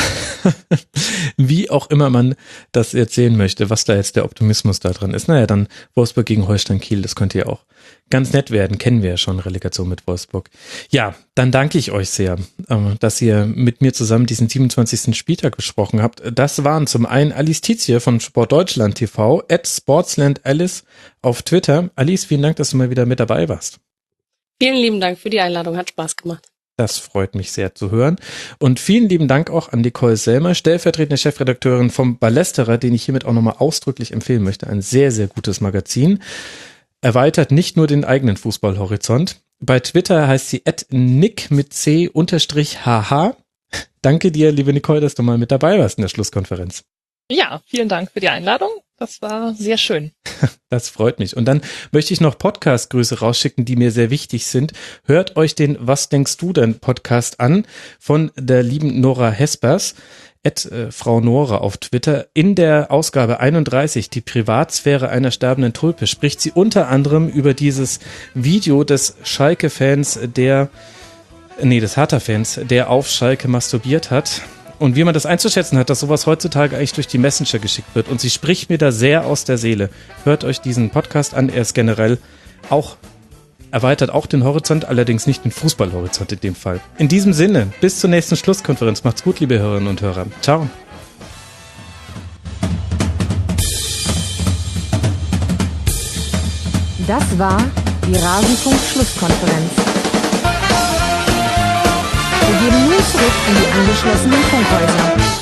Wie auch immer man das jetzt sehen möchte, was da jetzt der Optimismus da dran ist. Naja, dann Wolfsburg gegen Holstein Kiel, das könnte ja auch ganz nett werden. Kennen wir ja schon, Relegation mit Wolfsburg. Ja, dann danke ich euch sehr, dass ihr mit mir zusammen diesen siebenundzwanzigsten Spieltag besprochen habt. Das waren zum einen Alice Tietz hier von Sportdeutschland T V, at sportslandalice auf Twitter. Alice, vielen Dank, dass du mal wieder mit dabei warst. Vielen lieben Dank für die Einladung, hat Spaß gemacht. Das freut mich sehr zu hören. Und vielen lieben Dank auch an Nicole Selmer, stellvertretende Chefredakteurin vom Ballesterer, den ich hiermit auch nochmal ausdrücklich empfehlen möchte. Ein sehr, sehr gutes Magazin. Erweitert nicht nur den eigenen Fußballhorizont. Bei Twitter heißt sie at nick mit c unterstrich hh. Danke dir, liebe Nicole, dass du mal mit dabei warst in der Schlusskonferenz. Ja, vielen Dank für die Einladung. Das war sehr schön. Das freut mich. Und dann möchte ich noch Podcast-Grüße rausschicken, die mir sehr wichtig sind. Hört euch den Was denkst du denn Podcast an von der lieben Nora Hespers, at äh, Frau Nora auf Twitter. In der Ausgabe einunddreißig, die Privatsphäre einer sterbenden Tulpe, spricht sie unter anderem über dieses Video des Schalke-Fans, der, nee, des Hertha-Fans, der auf Schalke masturbiert hat. Und wie man das einzuschätzen hat, dass sowas heutzutage eigentlich durch die Messenger geschickt wird. Und sie spricht mir da sehr aus der Seele. Hört euch diesen Podcast an. Er ist generell auch, erweitert auch den Horizont, allerdings nicht den Fußballhorizont in dem Fall. In diesem Sinne, bis zur nächsten Schlusskonferenz. Macht's gut, liebe Hörerinnen und Hörer. Ciao. Das war die Rasenfunk-Schlusskonferenz. Wir geben nun zurück in die angeschlossenen Funkhäuser.